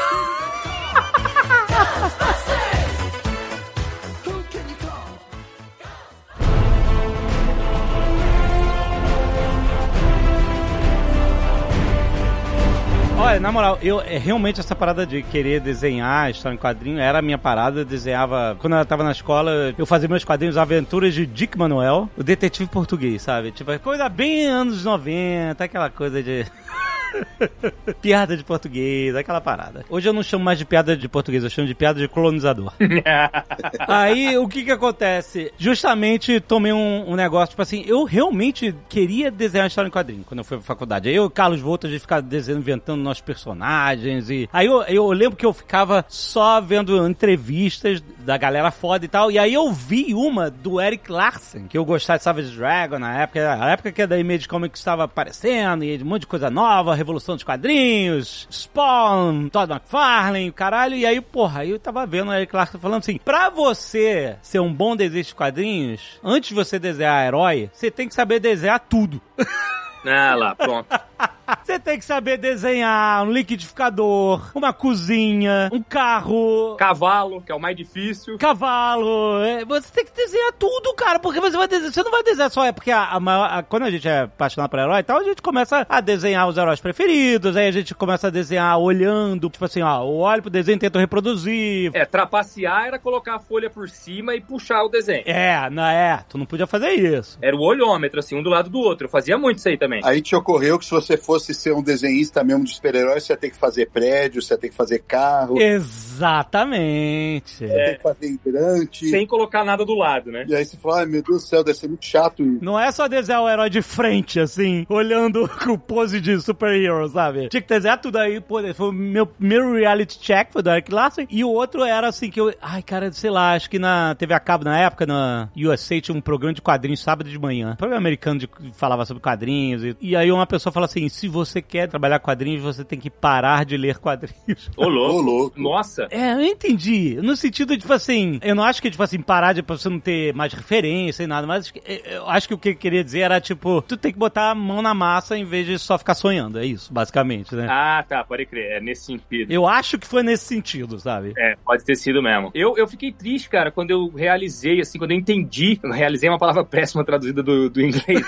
Speaker 2: Olha, na moral, realmente essa parada de querer desenhar história em quadrinho era a minha parada. Eu desenhava, quando eu tava na escola, eu fazia meus quadrinhos Aventuras de Dick Manuel, o detetive português, sabe? Tipo, coisa bem anos 90, aquela coisa de... piada de português, aquela parada. Hoje eu não chamo mais de piada de português, eu chamo de piada de colonizador. Aí, o que acontece? Justamente tomei um negócio, tipo assim, eu realmente queria desenhar história em quadrinho quando eu fui pra faculdade. Aí eu e o Carlos Volta, a gente ficava desenhando, inventando nossos personagens e... Aí eu lembro que eu ficava só vendo entrevistas da galera foda e tal, e aí eu vi uma do Eric Larsen, que eu gostava de Savage Dragon na época, a época que a da Image Comics estava aparecendo, e um monte de coisa nova, Revolução dos Quadrinhos, Spawn, Todd McFarlane, caralho, e aí, porra, aí eu tava vendo o Eric Larsen falando assim, pra você ser um bom desenhista de quadrinhos, antes de você desenhar herói, você tem que saber desenhar tudo.
Speaker 3: Lá, pronto.
Speaker 2: Você tem que saber desenhar um liquidificador, uma cozinha, um carro...
Speaker 3: Cavalo, que é o mais difícil.
Speaker 2: Cavalo. Você tem que desenhar tudo, cara, porque você vai desenhar... Você não vai desenhar só... porque quando a gente é apaixonado por herói e tal, a gente começa a desenhar os heróis preferidos, aí a gente começa a desenhar olhando, tipo assim, ó, eu olho pro desenho e tento reproduzir.
Speaker 3: Trapacear era colocar a folha por cima e puxar o desenho.
Speaker 2: Tu não podia fazer isso.
Speaker 3: Era o olhômetro, assim, um do lado do outro. Eu fazia muito isso aí também.
Speaker 4: Aí te ocorreu que se você fosse ser um desenhista mesmo de super-herói, você ia ter que fazer prédio, você ia ter que fazer carro.
Speaker 2: Exato. Exatamente.
Speaker 4: Você tem que fazer hidrante.
Speaker 3: Sem colocar nada do lado, né?
Speaker 4: E aí você fala, ai meu Deus do céu, deve ser muito chato.
Speaker 2: Não é só desenhar o herói de frente, assim, olhando com pose de super-hero, sabe? Tinha que desenhar tudo aí, pô, foi o meu primeiro reality check, foi do Eric Larson, e o outro era assim, que eu, ai cara, sei lá, acho que na TV a cabo, na época, na USA, tinha um programa de quadrinhos sábado de manhã, um programa americano que falava sobre quadrinhos, e aí uma pessoa fala assim, se você quer trabalhar quadrinhos, você tem que parar de ler quadrinhos.
Speaker 3: Ô, louco. Nossa.
Speaker 2: Eu entendi, no sentido de, tipo assim, eu não acho que, tipo assim, parar de, pra você não ter mais referência e nada, mas eu acho que o que ele queria dizer era, tipo, tu tem que botar a mão na massa em vez de só ficar sonhando, é isso, basicamente, né?
Speaker 3: Ah, tá, pode crer, é nesse sentido.
Speaker 2: Eu acho que foi nesse sentido, sabe?
Speaker 3: Pode ter sido mesmo. Eu fiquei triste, cara, quando eu realizei, assim, quando eu entendi, realizei uma palavra péssima traduzida do inglês,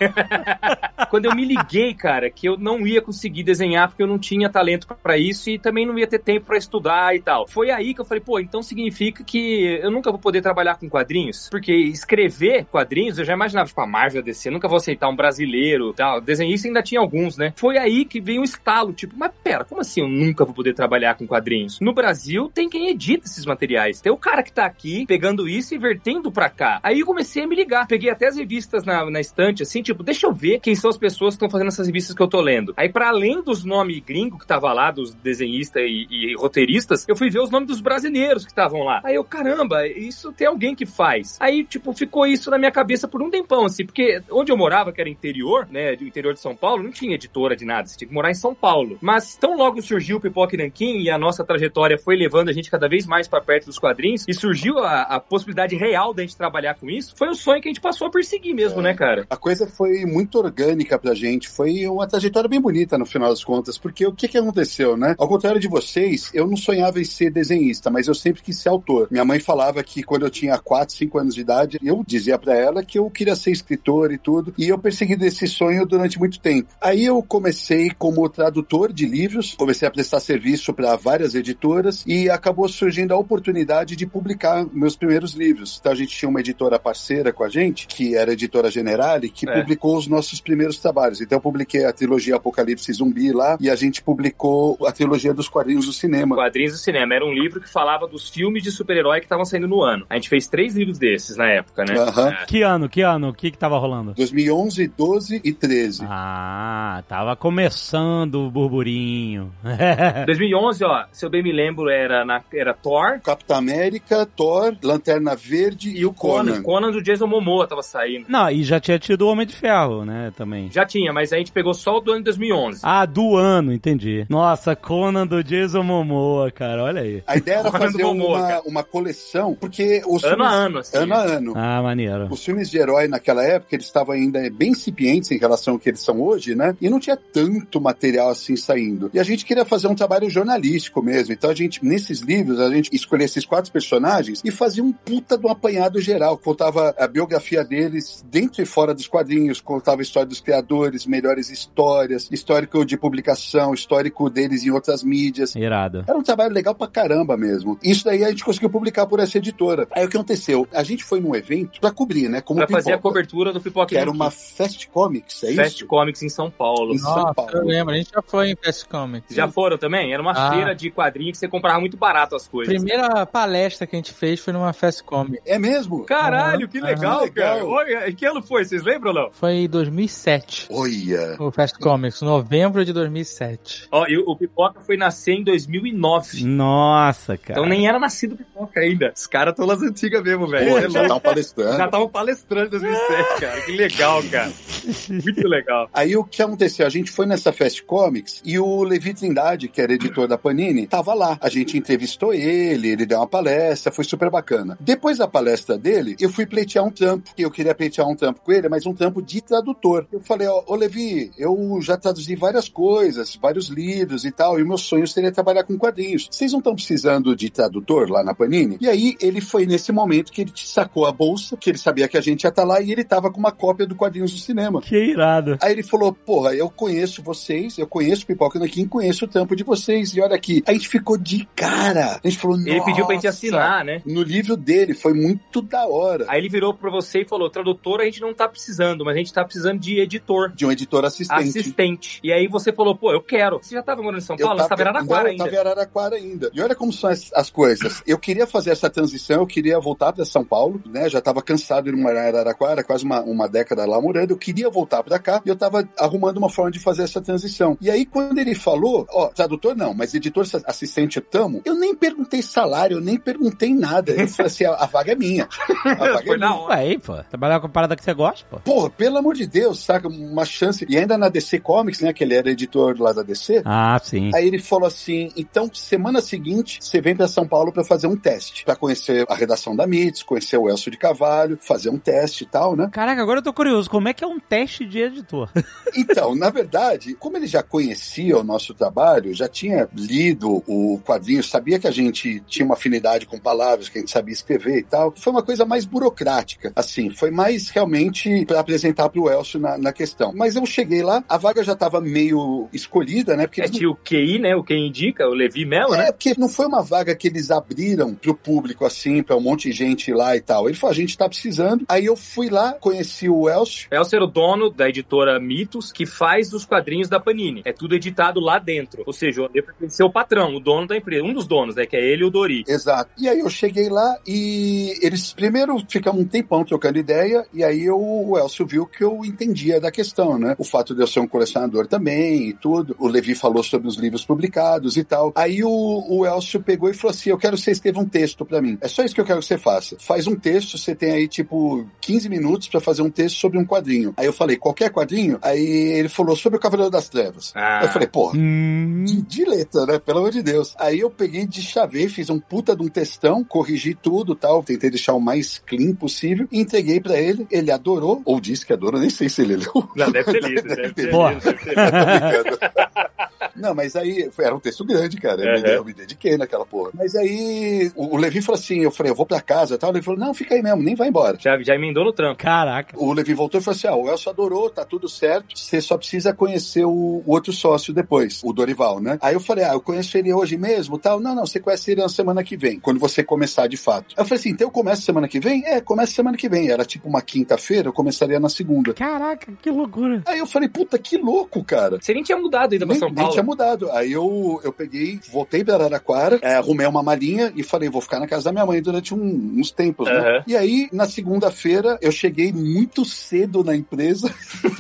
Speaker 3: mas quando eu me liguei, cara, que eu não ia conseguir desenhar porque eu não tinha talento pra isso e também não ia ter tempo pra estudar e tal. Foi aí que eu falei, pô, então significa que eu nunca vou poder trabalhar com quadrinhos, porque escrever quadrinhos, eu já imaginava, tipo, a Marvel, a DC, eu nunca vou aceitar um brasileiro, tal, desenhista ainda tinha alguns, né? Foi aí que veio um estalo, tipo, mas pera, como assim eu nunca vou poder trabalhar com quadrinhos? No Brasil tem quem edita esses materiais, tem o cara que tá aqui pegando isso e vertendo pra cá. Aí eu comecei a me ligar, peguei até as revistas na estante, assim, tipo, deixa eu ver quem são as pessoas que estão fazendo essas revistas que eu tô lendo. Aí pra além dos nomes gringos que tava lá, dos desenhistas e roteiristas, eu fui ver os nomes dos brasileiros que estavam lá. Aí eu, caramba, isso tem alguém que faz. Aí, tipo, ficou isso na minha cabeça por um tempão, assim, porque onde eu morava, que era interior, né, do interior de São Paulo, não tinha editora de nada, você tinha que morar em São Paulo. Mas tão logo surgiu o Pipoca e Nanquim e a nossa trajetória foi levando a gente cada vez mais pra perto dos quadrinhos e surgiu a possibilidade real da gente trabalhar com isso, foi um sonho que a gente passou a perseguir mesmo, né, cara?
Speaker 4: A coisa foi muito orgânica pra gente, foi uma trajetória bem bonita no final das contas, porque o que aconteceu, né? Ao contrário de vocês, eu não sonhava em ser desenhista, mas eu sempre quis ser autor. Minha mãe falava que quando eu tinha 4, 5 anos de idade, eu dizia pra ela que eu queria ser escritor e tudo, e eu persegui esse sonho durante muito tempo. Aí eu comecei como tradutor de livros, comecei a prestar serviço para várias editoras e acabou surgindo a oportunidade de publicar meus primeiros livros. Então a gente tinha uma editora parceira com a gente, que era a editora Generale, que publicou os nossos primeiros trabalhos. Então eu publiquei a trilogia Apocalipse Zumbi lá e a gente publicou a trilogia dos quadrinhos do cinema.
Speaker 3: Quadrinhos do cinema. Era um livro que falava dos filmes de super-herói que estavam saindo no ano. A gente fez 3 livros desses na época, né?
Speaker 2: Que ano? O que tava rolando?
Speaker 4: 2011, 12 e 13.
Speaker 2: Ah, tava começando o burburinho.
Speaker 3: 2011, ó, se eu bem me lembro, era Thor,
Speaker 4: Capitão América, Thor, Lanterna Verde e o Conan.
Speaker 3: Conan do Jason Momoa tava saindo.
Speaker 2: Não, e já tinha tido o Homem de Ferro, né, também.
Speaker 3: Já tinha, mas a gente pegou só o do ano de 2011.
Speaker 2: Ah, do ano, entendi. Nossa, Conan do Jason Momoa, cara, olha aí.
Speaker 4: A ideia era fazer uma coleção, porque os
Speaker 3: ano a ano, assim.
Speaker 4: Ano a ano.
Speaker 2: Ah, maneiro.
Speaker 4: Os filmes de herói naquela época, eles estavam ainda bem incipientes em relação ao que eles são hoje, né? E não tinha tanto material assim saindo. E a gente queria fazer um trabalho jornalístico mesmo. Então a gente, nesses livros, a gente escolhia esses 4 personagens e fazia um puta de um apanhado geral. Contava a biografia deles dentro e fora dos quadrinhos, contava a história dos criadores, melhores histórias, histórico de publicação, histórico deles em outras mídias.
Speaker 2: Irado.
Speaker 4: Era um trabalho legal pra caramba mesmo. Isso daí a gente conseguiu publicar por essa editora. Aí o que aconteceu? A gente foi num evento pra cobrir, né? Como
Speaker 3: pra fazer a cobertura do Pipoca.
Speaker 4: Que era uma Fast Comics, é isso?
Speaker 3: Fast Comics em São Paulo.
Speaker 5: Em São Paulo. Eu lembro, a gente já foi em Fast Comics.
Speaker 3: Já foram também? Era uma feira de quadrinhos que você comprava muito barato as coisas.
Speaker 5: Primeira palestra que a gente fez foi numa Fast Comics.
Speaker 4: É mesmo?
Speaker 3: Caralho, que legal, cara. Olha, que ano foi? Vocês lembram ou não?
Speaker 5: Foi em 2007.
Speaker 4: Olha.
Speaker 5: O Fast Comics, novembro de 2007.
Speaker 3: Ó, e o Pipoca foi nascer em 2009.
Speaker 2: Nossa, cara.
Speaker 3: Então nem era nascido Pipoca ainda. Os caras estão nas antigas mesmo, velho.
Speaker 4: Já estavam palestrando.
Speaker 3: Já estavam palestrando em 2007, cara. Que legal, cara. Muito legal.
Speaker 4: Aí o que aconteceu? A gente foi nessa Fast Comics e o Levi Trindade, que era editor da Panini, tava lá. A gente entrevistou ele deu uma palestra, foi super bacana. Depois da palestra dele, eu fui pleitear um trampo. Eu queria pleitear um trampo com ele, mas um trampo de tradutor. Eu falei, ô Levi, eu já traduzi várias coisas, vários livros e tal, e o meu sonho seria trabalhar com quadrinhos. Vocês não estão precisando de tradutor lá na Panini? E aí, ele foi nesse momento que ele sacou a bolsa, que ele sabia que a gente ia estar lá, e ele tava com uma cópia do Quadrinhos do Cinema.
Speaker 2: Que irado.
Speaker 4: Aí ele falou, porra, eu conheço vocês, eu conheço o Pipoca Nanquim, conheço o trampo de vocês, e olha aqui. A gente ficou de cara. A gente falou,
Speaker 3: ele pediu pra gente assinar, né?
Speaker 4: No livro dele, foi muito da hora.
Speaker 3: Aí ele virou pra você e falou, tradutor a gente não tá precisando, mas a gente tá precisando de editor.
Speaker 4: De um editor assistente.
Speaker 3: E aí você falou, pô, eu quero. Você já tava morando em São Paulo? Você tava em Araraquara ainda.
Speaker 4: Eu tava em Araraquara ainda. E olha como são as coisas. Eu queria fazer essa transição, eu queria voltar para São Paulo, né? Já tava cansado de morar em Araraquara, quase uma década lá morando. Eu queria voltar para cá e eu tava arrumando uma forma de fazer essa transição. E aí, quando ele falou, tradutor não, mas editor assistente eu tamo, eu nem perguntei salário, eu nem perguntei nada. Eu falei assim, a vaga é minha. A vaga é minha.
Speaker 2: Aí, pô, trabalhar com a parada que você gosta, pô.
Speaker 4: Porra, pelo amor de Deus, saca? Uma chance. E ainda na DC Comics, né? Que ele era editor lá da DC.
Speaker 2: Ah, sim.
Speaker 4: Aí ele falou assim, então, semana seguinte, você vem pra São Paulo pra fazer um teste. Pra conhecer a redação da MITS, conhecer o Elcio de Carvalho, fazer um teste e tal, né?
Speaker 2: Caraca, agora eu tô curioso. Como é que é um teste de editor?
Speaker 4: Então, na verdade, como ele já conhecia o nosso trabalho, já tinha lido o quadrinho, sabia que a gente tinha uma afinidade com palavras, que a gente sabia escrever e tal, foi uma coisa mais burocrática, assim, foi mais realmente pra apresentar pro Elcio na questão. Mas eu cheguei lá, a vaga já tava meio escolhida, né? Porque
Speaker 3: tinha o QI, né? O QI indica, o Levi Mello, né?
Speaker 4: Porque não foi uma vaga que eles abriram pro público, assim, pra um monte de gente lá e tal. Ele falou, a gente tá precisando. Aí eu fui lá, conheci o Elcio.
Speaker 3: Elcio era o dono da editora Mitos, que faz os quadrinhos da Panini. É tudo editado lá dentro. Ou seja, o seu patrão, o dono da empresa, um dos donos, né? Que é ele e o Dori.
Speaker 4: Exato. E aí eu cheguei lá e eles primeiro ficamos um tempão trocando ideia, e aí o Elcio viu que eu entendia da questão, né? O fato de eu ser um colecionador também e tudo. O Levi falou sobre os livros publicados e tal. Aí o Elcio pegou e falou assim, eu quero que você escreva um texto pra mim. É só isso que eu quero que você faça. Faz um texto, você tem aí tipo 15 minutos pra fazer um texto sobre um quadrinho. Aí eu falei, qualquer quadrinho? Aí ele falou sobre o Cavaleiro das Trevas. Eu falei, pô, de letra, né? Pelo amor de Deus. Aí eu peguei de chavei, fiz um puta de um textão, corrigi tudo e tal, tentei deixar o mais clean possível e entreguei pra ele. Ele adorou, ou disse que adorou, nem sei se ele leu.
Speaker 3: Não, deve ter lido, deve ter
Speaker 4: lido. Não, mas aí era um texto grande, cara. Eu me dediquei naquela porra. Mas aí o Levi falou assim, eu falei, eu vou pra casa e tal. Ele falou, não, fica aí mesmo, nem vai embora.
Speaker 3: Já emendou no trampo.
Speaker 2: Caraca.
Speaker 4: O Levi voltou e falou assim, o Elcio adorou, tá tudo certo, você só precisa conhecer o outro sócio depois, o Dorival, né? Aí eu falei, eu conheço ele hoje mesmo, tal. Não, você conhece ele na semana que vem, quando você começar de fato. Aí eu falei assim, então eu começo semana que vem? Começa semana que vem. Era tipo uma quinta-feira, eu começaria na segunda.
Speaker 2: Caraca, que loucura.
Speaker 4: Aí eu falei, puta, que louco, cara.
Speaker 3: Você nem tinha mudado ainda pra São Paulo.
Speaker 4: Nem tinha mudado. Aí eu peguei, voltei pra Araraquara, arrumei uma malinha e falei, vou ficar na casa da minha mãe durante uns tempos, né? E aí, na segunda-feira, eu cheguei muito cedo na empresa.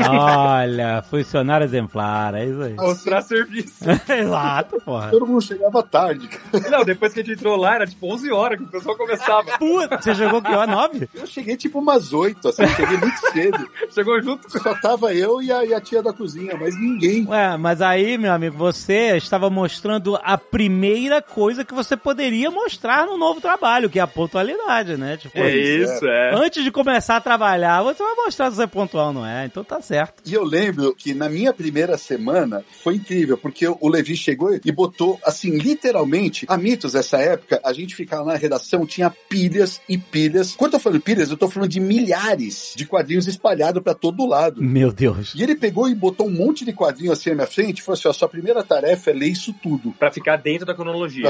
Speaker 2: Olha, funcionário exemplar, é isso aí.
Speaker 3: Mostrar serviço.
Speaker 2: Exato, porra.
Speaker 4: Todo mundo chegava tarde.
Speaker 3: Não, depois que a gente entrou lá, era tipo 11 horas que o pessoal começava.
Speaker 2: Puta, você chegou que hora? 9?
Speaker 4: Eu cheguei tipo umas 8, assim, cheguei muito cedo.
Speaker 3: Chegou junto?
Speaker 4: Só tava eu e a tia da cozinha, mas ninguém.
Speaker 2: Ué, mas aí, meu amigo, você estava mostrando a primeira coisa que você poderia mostrar no novo trabalho, que é a pontualidade, né? Tipo,
Speaker 3: isso.
Speaker 2: Antes de começar a trabalhar, você vai mostrar se você é pontual, não é? Então tá certo.
Speaker 4: E eu lembro que na minha primeira semana foi incrível, porque o Levi chegou e botou, assim, literalmente, a Mitos, essa época, a gente ficava na redação, tinha pilhas e pilhas. Quando eu tô falando pilhas, eu tô falando de milhares de quadrinhos espalhados pra todo lado.
Speaker 2: Meu Deus.
Speaker 4: E ele pegou e botou um monte de quadrinho assim na minha frente e falou assim, sua primeira tarefa é ler isso tudo.
Speaker 3: Pra ficar dentro da cronologia.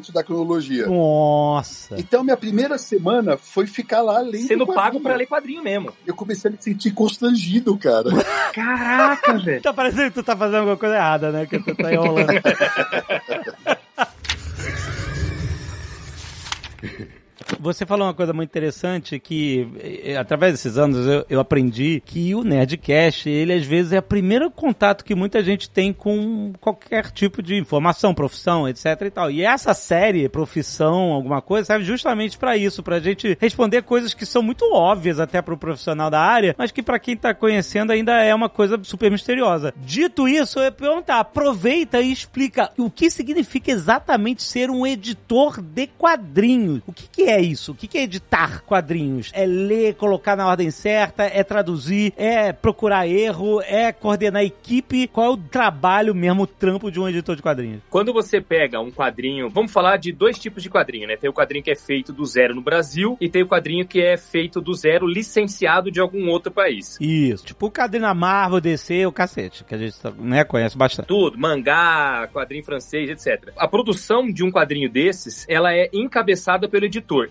Speaker 2: Nossa.
Speaker 4: Então, minha primeira semana foi ficar lá lendo
Speaker 3: sendo pago pra ler quadrinho mesmo.
Speaker 4: Eu comecei a me sentir constrangido, cara.
Speaker 3: Caraca, velho.
Speaker 2: Tá parecendo que tu tá fazendo alguma coisa errada, né? Que tu tá enrolando. Você falou uma coisa muito interessante que, através desses anos, eu aprendi que o Nerdcast, ele às vezes é o primeiro contato que muita gente tem com qualquer tipo de informação, profissão, etc e tal. E essa série, profissão, alguma coisa, serve justamente pra isso, pra gente responder coisas que são muito óbvias até pro profissional da área, mas que pra quem tá conhecendo ainda é uma coisa super misteriosa. Dito isso, eu ia perguntar, aproveita e explica o que significa exatamente ser um editor de quadrinhos. O que é isso? O que é editar quadrinhos? É ler, colocar na ordem certa, é traduzir, é procurar erro, é coordenar a equipe? Qual é o trabalho mesmo, o trampo de um editor de quadrinhos?
Speaker 3: Quando você pega um quadrinho, vamos falar de dois tipos de quadrinho, né? Tem o quadrinho que é feito do zero no Brasil e tem o quadrinho que é feito do zero licenciado de algum outro país.
Speaker 2: Isso, tipo o quadrinho na Marvel, DC, o cacete, que a gente, né, conhece bastante.
Speaker 3: Tudo, mangá, quadrinho francês, etc. A produção de um quadrinho desses, ela é encabeçada pelo editor.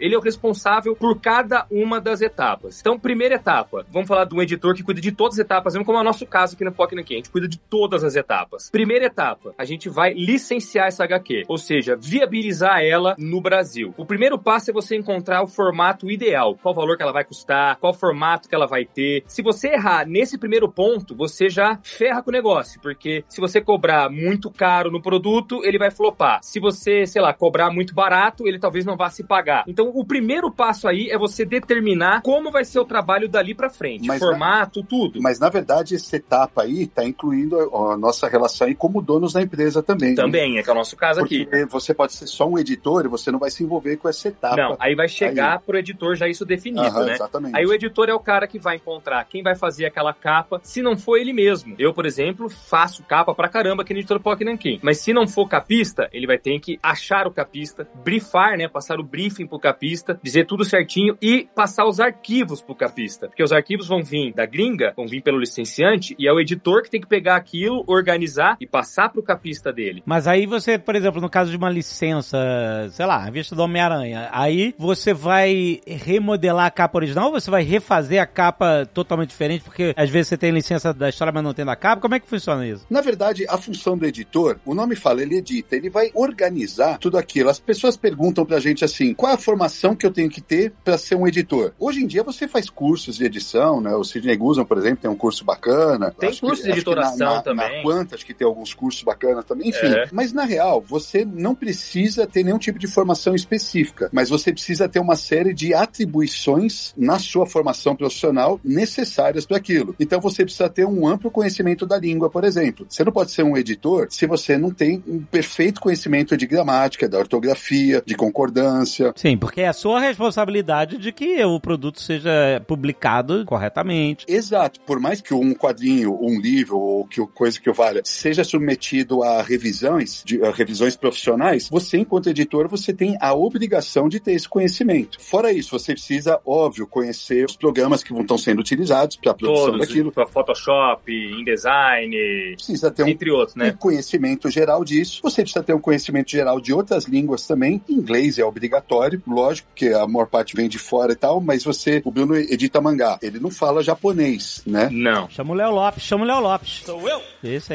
Speaker 3: Ele é o responsável por cada uma das etapas. Então, primeira etapa, vamos falar de um editor que cuida de todas as etapas, como é o nosso caso aqui no Pocket Nankin, a gente cuida de todas as etapas. Primeira etapa, a gente vai licenciar essa HQ, ou seja, viabilizar ela no Brasil. O primeiro passo é você encontrar o formato ideal, qual valor que ela vai custar, qual formato que ela vai ter. Se você errar nesse primeiro ponto, você já ferra com o negócio, porque se você cobrar muito caro no produto, ele vai flopar. Se você, sei lá, cobrar muito barato, ele talvez não vá se pagar. Então, o primeiro passo aí é você determinar como vai ser o trabalho dali pra frente, formato, tudo.
Speaker 4: Mas, na verdade, essa etapa aí tá incluindo a nossa relação aí como donos da empresa também.
Speaker 3: Também, né? É que é o nosso caso
Speaker 4: porque
Speaker 3: aqui.
Speaker 4: Porque você pode ser só um editor e você não vai se envolver com essa etapa.
Speaker 3: Não, aí vai chegar pro editor já isso definido, né?
Speaker 4: Exatamente.
Speaker 3: Aí o editor é o cara que vai encontrar quem vai fazer aquela capa, se não for ele mesmo. Eu, por exemplo, faço capa pra caramba aqui no editor Pocket Nankin. Mas se não for capista, ele vai ter que achar o capista, briefar, né? Passar o briefing pro capista, dizer tudo certinho e passar os arquivos pro capista. Porque os arquivos vão vir da gringa, vão vir pelo licenciante, e é o editor que tem que pegar aquilo, organizar e passar pro capista dele.
Speaker 2: Mas aí você, por exemplo, no caso de uma licença, sei lá, a vista do Homem-Aranha, aí você vai remodelar a capa original ou você vai refazer a capa totalmente diferente? Porque às vezes você tem licença da história, mas não tem da capa. Como é que funciona isso?
Speaker 4: Na verdade, a função do editor, o nome fala, ele edita, ele vai organizar tudo aquilo. As pessoas perguntam pra gente assim, qual é a formação que eu tenho que ter pra ser um editor? Hoje em dia você faz cursos de edição, né? O Sidney Guzman, por exemplo, tem um curso bacana.
Speaker 3: Tem curso de editoração também.
Speaker 4: Na Quanta, acho que tem alguns cursos bacanas também, enfim. Mas na real, você não precisa ter nenhum tipo de formação específica, mas você precisa ter uma série de atribuições na sua formação profissional necessárias para aquilo. Então você precisa ter um amplo conhecimento da língua, por exemplo. Você não pode ser um editor se você não tem um perfeito conhecimento de gramática, da ortografia, de concordância.
Speaker 2: Sim, porque é a sua responsabilidade de que o produto seja publicado corretamente.
Speaker 4: Exato. Por mais que um quadrinho, um livro, ou que coisa que eu valha, seja submetido a revisões profissionais, você, enquanto editor, você tem a obrigação de ter esse conhecimento. Fora isso, você precisa, óbvio, conhecer os programas que estão sendo utilizados para a produção daquilo.
Speaker 3: Para Photoshop, InDesign,
Speaker 4: precisa ter
Speaker 3: entre outros, né?
Speaker 4: Um conhecimento geral disso. Você precisa ter um conhecimento geral de outras línguas também. Inglês é obrigatório, lógico, que a maior parte vem de fora e tal, mas o Bruno edita mangá. Ele não fala japonês, né?
Speaker 3: Não.
Speaker 2: Chama o Léo Lopes. Sou eu? Isso.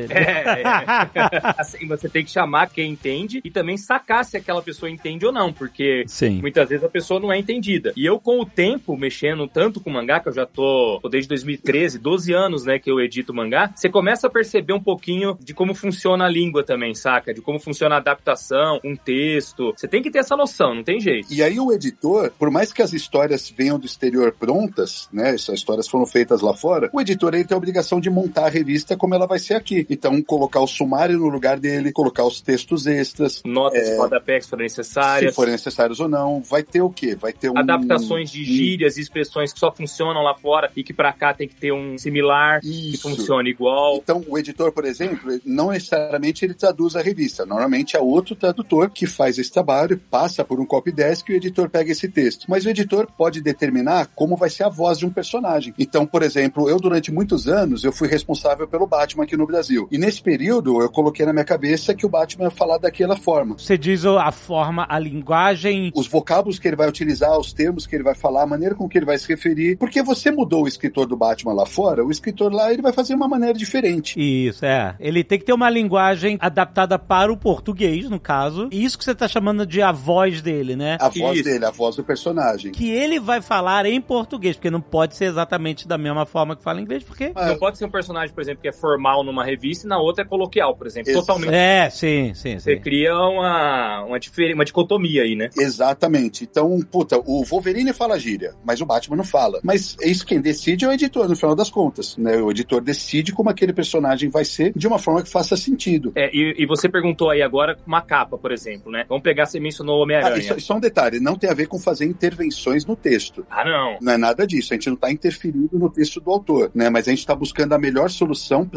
Speaker 3: Assim, você tem que chamar quem entende e também sacar se aquela pessoa entende ou não, porque muitas vezes a pessoa não é entendida. E eu, com o tempo, mexendo tanto com mangá, que eu já tô desde 2013, 12 anos, né, que eu edito mangá, você começa a perceber um pouquinho de como funciona a língua também, saca? De como funciona a adaptação, um texto. Você tem que ter essa noção, não tem jeito.
Speaker 4: E aí o editor, por mais que as histórias venham do exterior prontas, né, essas histórias foram feitas lá fora, o editor ele tem a obrigação de montar a revista como ela vai ser aqui. Então, colocar o sumário no lugar dele, colocar os textos extras.
Speaker 3: Notas de rodapé se forem necessárias.
Speaker 4: Se forem necessários ou não. Vai ter o quê? Vai ter
Speaker 3: adaptações de gírias e expressões que só funcionam lá fora e que pra cá tem que ter um similar que funcione igual.
Speaker 4: Então, o editor, por exemplo, não necessariamente ele traduz a revista. Normalmente é outro tradutor que faz esse trabalho, passa por um copydesk e o editor pega esse texto. Mas o editor pode determinar como vai ser a voz de um personagem. Então, por exemplo, eu durante muitos anos eu fui responsável pelo Batman aqui no Brasil. E nesse período eu coloquei na minha cabeça que o Batman ia falar daquela forma.
Speaker 2: Você diz a forma, a linguagem...
Speaker 4: Os vocábulos que ele vai utilizar, os termos que ele vai falar, a maneira com que ele vai se referir. Porque você mudou o escritor do Batman lá fora, o escritor lá ele vai fazer uma maneira diferente.
Speaker 2: Isso, Ele tem que ter uma linguagem adaptada para o português, no caso. E isso que você tá chamando de a voz dele, né?
Speaker 4: A voz dele, a voz do personagem.
Speaker 2: Que ele vai falar em português, porque não pode ser exatamente da mesma forma que fala em inglês, porque...
Speaker 3: Não pode ser um personagem, por exemplo, que é formal numa revista e na outra é coloquial, por exemplo. Totalmente.
Speaker 2: Sim.
Speaker 3: Você cria uma dicotomia aí, né?
Speaker 4: Exatamente. Então, o Wolverine fala gíria, mas o Batman não fala. Mas isso quem decide é o editor, no final das contas, né? O editor decide como aquele personagem vai ser de uma forma que faça sentido.
Speaker 3: E você perguntou aí agora uma capa, por exemplo, né? Vamos pegar, você mencionou o Homem-Aranha.
Speaker 4: Só um detalhe, não tem a ver com fazer intervenções no texto.
Speaker 3: Não.
Speaker 4: Não é nada disso, a gente não está interferindo no texto do autor, né? Mas a gente está buscando a melhor solução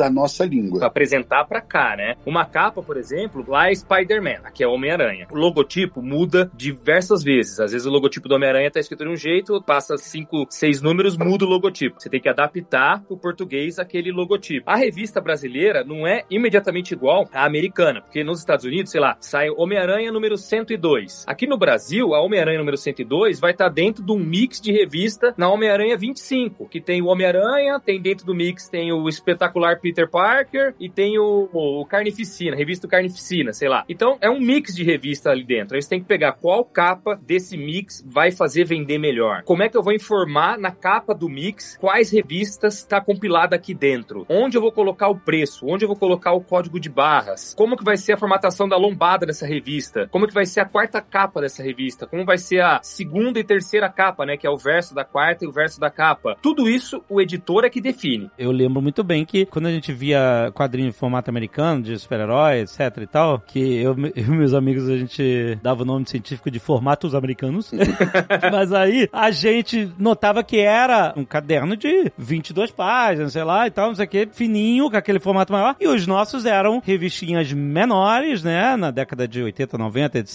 Speaker 4: pra nossa língua.
Speaker 3: Pra apresentar pra cá, né? Uma capa, por exemplo, lá é Spider-Man, aqui é Homem-Aranha. O logotipo muda diversas vezes. Às vezes o logotipo do Homem-Aranha tá escrito de um jeito, passa 5, 6 números, muda o logotipo. Você tem que adaptar pro português aquele logotipo. A revista brasileira não é imediatamente igual à americana, porque nos Estados Unidos, sei lá, sai Homem-Aranha número 102. Aqui no Brasil, a Homem-Aranha número 102 vai estar dentro de um mix de revista na Homem-Aranha 25, que tem o Homem-Aranha, tem dentro do mix, tem o espetacular Peter Parker e tem o Carnificina, revista Carnificina, sei lá. Então, é um mix de revista ali dentro. Aí você tem que pegar qual capa desse mix vai fazer vender melhor. Como é que eu vou informar na capa do mix quais revistas está compilada aqui dentro? Onde eu vou colocar o preço? Onde eu vou colocar o código de barras? Como que vai ser a formatação da lombada dessa revista? Como que vai ser a quarta capa dessa revista? Como vai ser a segunda e terceira capa, né? Que é o verso da quarta e o verso da capa. Tudo isso, o editor é que define.
Speaker 2: Eu lembro muito bem que quando a gente via quadrinho em formato americano, de super-herói, etc e tal, que eu e meus amigos, a gente dava o nome científico de formatos americanos. Mas aí, a gente notava que era um caderno de 22 páginas, sei lá, e tal, não sei o que, fininho, com aquele formato maior. E os nossos eram revistinhas menores, né, na década de 80, 90, etc.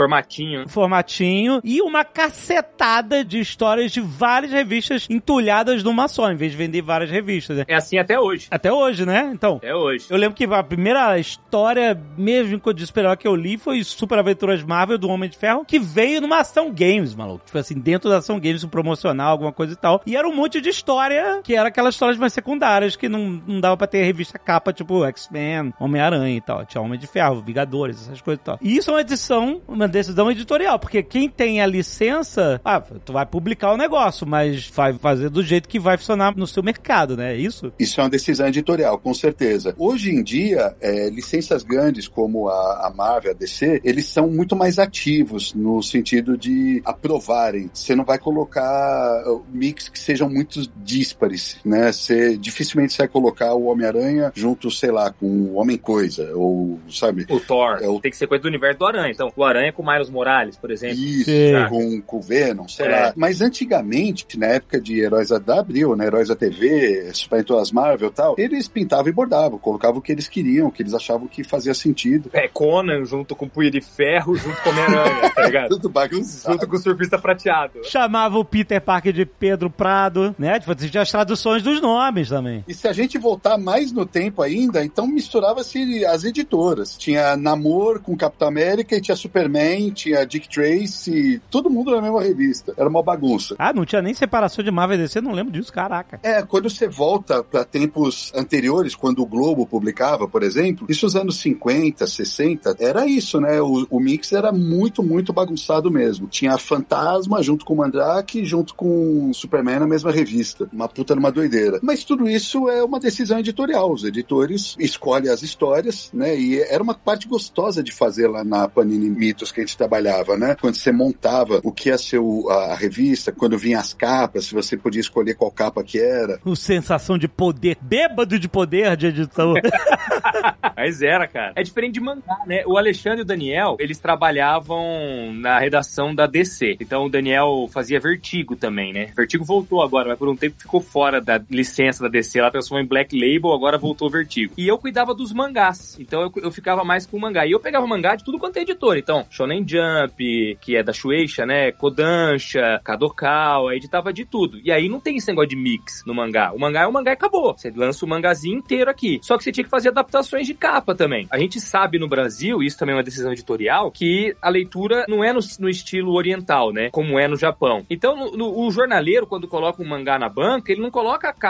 Speaker 2: Formatinho. E uma cacetada de histórias de várias revistas entulhadas numa só, em vez de vender várias revistas, né?
Speaker 3: É assim até hoje.
Speaker 2: Até hoje, né? Então.
Speaker 3: Até hoje.
Speaker 2: Eu lembro que a primeira história mesmo de super-herói que eu li foi Super Aventuras Marvel do Homem de Ferro, que veio numa Ação Games, maluco. Tipo assim, dentro da Ação Games, um promocional, alguma coisa e tal. E era um monte de história, que era aquelas histórias mais secundárias, que não dava pra ter revista capa, tipo X-Men, Homem-Aranha e tal. Tinha Homem de Ferro, Vingadores, essas coisas e tal. E isso é uma decisão editorial, porque quem tem a licença, tu vai publicar o negócio, mas vai fazer do jeito que vai funcionar no seu mercado, né? É isso?
Speaker 4: Isso é uma decisão editorial, com certeza. Hoje em dia, licenças grandes como a Marvel, a DC, eles são muito mais ativos no sentido de aprovarem. Você não vai colocar mix que sejam muito díspares, né? Dificilmente você vai colocar o Homem-Aranha junto, sei lá, com o Homem-Coisa, ou, sabe?
Speaker 3: O Thor. Tem que ser coisa do universo do Aranha. Então, o Aranha com o Miles Morales, por exemplo.
Speaker 4: Isso, com o Venom, sei lá. Mas antigamente, na época de Heróis da Abril, né? Heróis da TV, Super Aventuras Marvel e tal, eles pintavam e bordavam, colocavam o que eles queriam, o que eles achavam que fazia sentido.
Speaker 3: Conan junto com o Punho de Ferro, junto com o Homem-Aranha, tá ligado?
Speaker 4: Tudo bagunçado.
Speaker 3: Junto com o Surfista Prateado.
Speaker 2: Chamava o Peter Parker de Pedro Prado, né? Tipo, tinha as traduções dos nomes também.
Speaker 4: E se a gente voltar mais no tempo ainda, então misturava-se as editoras. Tinha Namor com Capitão América e tinha Superman, tinha Dick Tracy, todo mundo na mesma revista. Era uma bagunça.
Speaker 2: Não tinha nem separação de Marvel e DC, não lembro disso, caraca.
Speaker 4: Quando você volta para tempos anteriores, quando o Globo publicava, por exemplo, isso nos anos 50, 60, era isso, né? O mix era muito, muito bagunçado mesmo. Tinha Fantasma junto com o Mandrake, junto com o Superman na mesma revista. Uma puta numa doideira. Mas tudo isso é uma decisão editorial. Os editores escolhem as histórias, né? E era uma parte gostosa de fazer lá na Panini Mitos que a gente trabalhava, né? Quando você montava o que ia ser a revista, quando vinha as capas, se você podia escolher qual capa que era.
Speaker 2: O sensação de poder, bêbado de poder de editor.
Speaker 3: Mas era, cara. É diferente de mangá, né? O Alexandre e o Daniel, eles trabalhavam na redação da DC. Então o Daniel fazia Vertigo também, né? Vertigo voltou agora, mas por um tempo ficou fora da licença da DC. Ela transformou em Black Label, agora voltou Vertigo. E eu cuidava dos mangás. Então eu ficava mais com o mangá. E eu pegava mangá de tudo quanto é editor. Então, Shonen Jump, que é da Shueisha, né? Kodansha, Kadokawa, editava de tudo. E aí não tem esse negócio de mix no mangá. O mangá é um mangá e acabou. Você lança o mangazinho inteiro aqui. Só que você tinha que fazer adaptações de capa também. A gente sabe no Brasil, isso também é uma decisão editorial, que a leitura não é no estilo oriental, né? Como é no Japão. Então, o jornaleiro, quando coloca um mangá na banca, ele não coloca a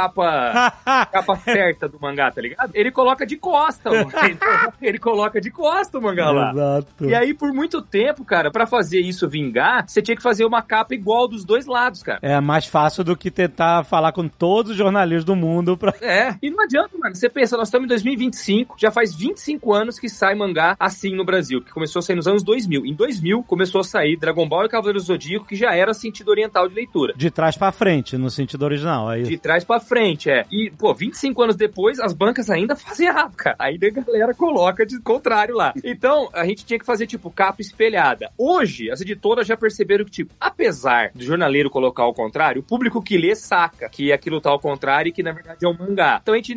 Speaker 3: capa certa do mangá, tá ligado? Ele coloca de costa, ele coloca de costa o mangá lá.
Speaker 2: Exato.
Speaker 3: E aí, por muito tempo, cara, pra fazer isso vingar, você tinha que fazer uma capa igual dos dois lados, cara.
Speaker 2: É mais fácil do que tentar falar com todos os jornalistas do mundo pra...
Speaker 3: E não adianta, mano. Você pensa, nós estamos em 2025, já faz 25 anos que sai mangá assim no Brasil, que começou a sair nos anos 2000. Em 2000, começou a sair Dragon Ball e Cavaleiros do Zodíaco, que já era sentido oriental de leitura.
Speaker 2: De trás pra frente, no sentido original, aí.
Speaker 3: De trás pra frente, E, 25 anos depois, as bancas ainda fazem errado, cara. Aí a galera coloca de contrário lá. Então, a gente tinha que fazer, capa espelhada. Hoje, as editoras já perceberam que, apesar do jornaleiro colocar ao contrário, o público que lê saca que aquilo tá ao contrário e que, na verdade, é um mangá. Então, a gente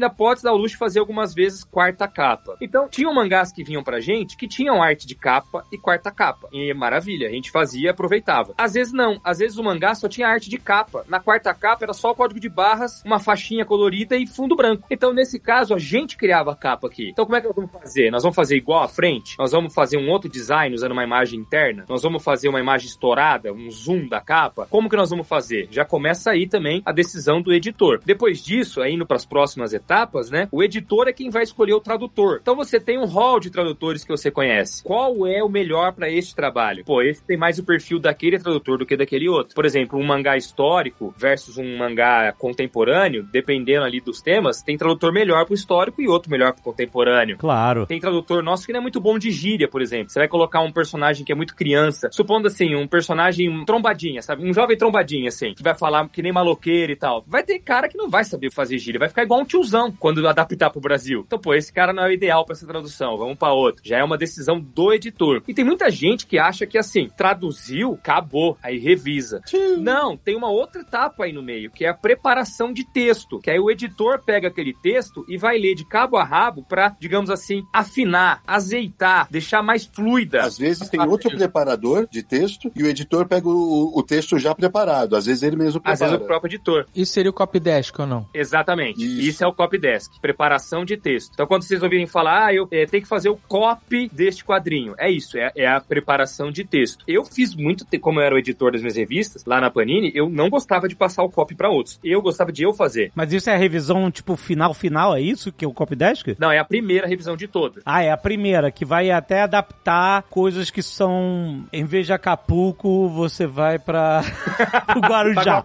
Speaker 3: ainda pode dar o luxo de fazer algumas vezes quarta capa. Então, tinham mangás que vinham pra gente que tinham arte de capa e quarta capa. E maravilha, a gente fazia e aproveitava. Às vezes não, às vezes o mangá só tinha arte de capa. Na quarta capa era só o código de barras, uma faixinha colorida e fundo branco. Então, nesse caso, a gente criava a capa aqui. Então, como é que nós vamos fazer? Nós vamos fazer igual à frente? Nós vamos fazer um outro design usando uma imagem interna? Nós vamos fazer uma imagem estourada, um zoom da capa? Como que nós vamos fazer? Já começa aí também a decisão do editor. Depois disso, aí indo para as próximas etapas, né? O editor é quem vai escolher o tradutor. Então, você tem um hall de tradutores que você conhece. Qual é o melhor para este trabalho? Pô, esse tem mais o perfil daquele tradutor do que daquele outro. Por exemplo, um mangá histórico versus um mangá contemporâneo, dependendo ali dos temas, tem tradutor melhor pro histórico e outro melhor pro contemporâneo.
Speaker 2: Claro.
Speaker 3: Tem tradutor nosso que não é muito bom de gíria, por exemplo. Você vai colocar um personagem que é muito criança, supondo assim, um personagem trombadinha, sabe? Um jovem trombadinha, assim, que vai falar que nem maloqueiro e tal. Vai ter cara que não vai saber fazer gíria, vai ficar igual um tiozão quando adaptar pro Brasil. Então, pô, esse cara não é o ideal pra essa tradução, vamos pra outro. Já é uma decisão do editor. E tem muita gente que acha que, assim, traduziu, acabou, aí revisa. Não, tem uma outra etapa aí no meio, que é a preparação de texto, que aí o editor pega aquele texto e vai ler de cabo a rabo pra, digamos assim, afinar, azeitar, deixar mais fluida.
Speaker 4: Às vezes tem outro preparador de texto e o editor pega o texto já preparado. Às vezes ele mesmo prepara.
Speaker 3: Às vezes o próprio editor.
Speaker 5: Isso seria o copydesk ou não?
Speaker 3: Exatamente. Isso é o copydesk, preparação de texto. Então, quando vocês ouvirem falar, eu tenho que fazer o copy deste quadrinho. É isso, é a preparação de texto. Eu fiz muito, como eu era o editor das minhas revistas, lá na Panini, eu não gostava de passar o copy pra outros. Eu gostava de eu fazer.
Speaker 2: Mas isso é a revisão, tipo, final, é isso que é o copydesk?
Speaker 3: Não, é a primeira revisão de todas.
Speaker 2: Ah, é a primeira, que vai até adaptar coisas que são, em vez de Acapulco, você vai pra o Guarujá.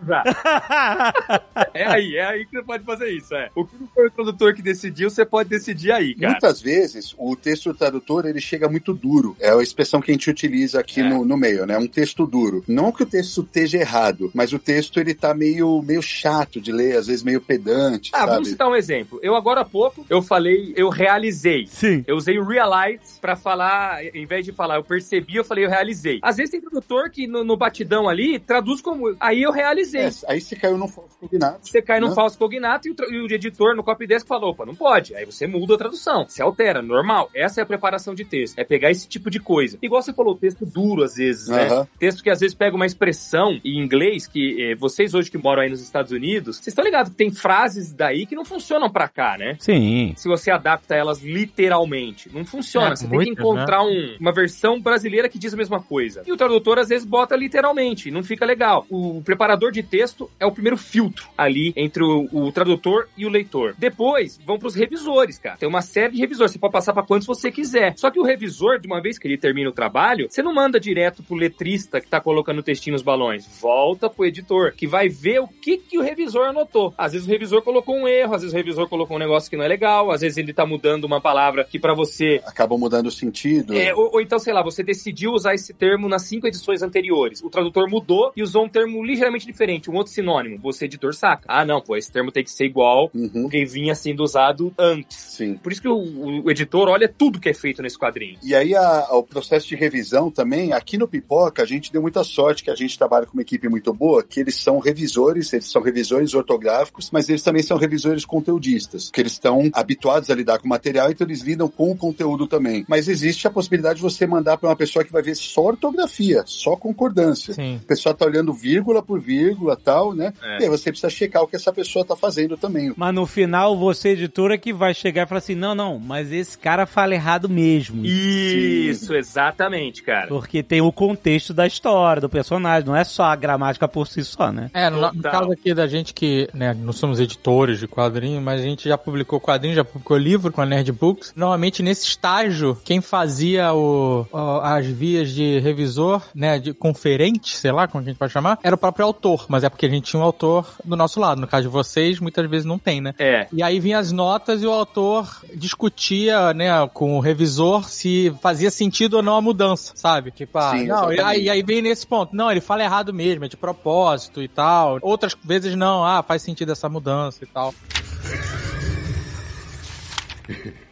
Speaker 3: É aí que você pode fazer isso, O que não foi o tradutor que decidiu, você pode decidir aí, cara.
Speaker 4: Muitas vezes, o texto do tradutor, ele chega muito duro. É a expressão que a gente utiliza aqui no meio, né? Um texto duro. Não que o texto esteja errado, mas o texto, ele tá meio chato de ler, às vezes meio pedante, sabe?
Speaker 3: Vamos citar um exemplo. Eu, agora há pouco, eu realizei.
Speaker 2: Sim.
Speaker 3: Eu usei o realize pra falar, em vez de falar eu percebi, eu falei eu realizei. Às vezes tem tradutor que no batidão ali, traduz como, aí eu realizei.
Speaker 4: Aí você caiu num falso cognato.
Speaker 3: Você cai num falso cognato e o editor no copydesk falou, opa, não pode. Aí você muda a tradução, você altera, normal. Essa é a preparação de texto, é pegar esse tipo de coisa. Igual você falou, texto duro às vezes, né? Texto que às vezes pega uma expressão em inglês que vocês hoje que moram aí nos Estados Unidos, vocês estão ligados que tem frases daí que não funcionam pra cá, né?
Speaker 2: Sim.
Speaker 3: Se você adapta elas literalmente, não funciona. Você tem que encontrar uma versão brasileira que diz a mesma coisa. E o tradutor às vezes bota literalmente, não fica legal. O preparador de texto é o primeiro filtro ali entre o tradutor e o leitor. Depois, vão pros revisores, cara. Tem uma série de revisores, você pode passar pra quantos você quiser. Só que o revisor, de uma vez que ele termina o trabalho, você não manda direto pro letrista que tá colocando o textinho nos balões. Volta pro editor, que vai ver o que o revisor anotou. Às vezes o revisor colocou um erro, às vezes o revisor colocou um negócio que não é legal, às vezes ele tá mudando uma palavra que pra você...
Speaker 4: acaba mudando o sentido.
Speaker 3: Ou então, sei lá, você decidiu usar esse termo nas 5 edições anteriores. O tradutor mudou e usou um termo ligeiramente diferente, um outro sinônimo. Você, editor, saca. Ah, não, pô, esse termo tem que ser igual o que vinha sendo usado antes.
Speaker 4: Sim.
Speaker 3: Por isso que o editor olha tudo que é feito nesse quadrinho.
Speaker 4: E aí, o processo de revisão também, aqui no Pipoca, a gente deu muita sorte que a gente trabalha com uma equipe muito boa, que eles são revisores ortográficos, mas eles também são revisores conteudistas, que eles estão habituados a lidar com material, então eles lidam com o conteúdo também. Mas existe a possibilidade de você mandar para uma pessoa que vai ver só ortografia, só concordância.
Speaker 5: Sim.
Speaker 4: A pessoa tá olhando vírgula por vírgula e tal, né? E aí você precisa checar o que essa pessoa tá fazendo também.
Speaker 2: Mas no final, você, editora, que vai chegar e falar assim, não, mas esse cara fala errado mesmo.
Speaker 3: Isso, exatamente, cara.
Speaker 2: Porque tem o contexto da história, do personagem, não é só a gramática por si só, né?
Speaker 5: No caso aqui da gente que, né, não somos editores de quadrinho, mas a gente já publicou quadrinho, já publicou livro com a Nerd Books. Normalmente, nesse estágio, quem fazia as vias de revisor, né, de conferente, sei lá como a gente pode chamar, era o próprio autor, mas é porque a gente tinha um autor do nosso lado. No caso de vocês, muitas vezes não tem, né? E aí vinha as notas e o autor discutia, né, com o revisor se fazia sentido ou não a mudança, sabe? Tipo, aí vem nesse ponto. Não, ele fala errado mesmo, é de propósito e tal. Outras vezes não, faz sentido essa mudança e tal.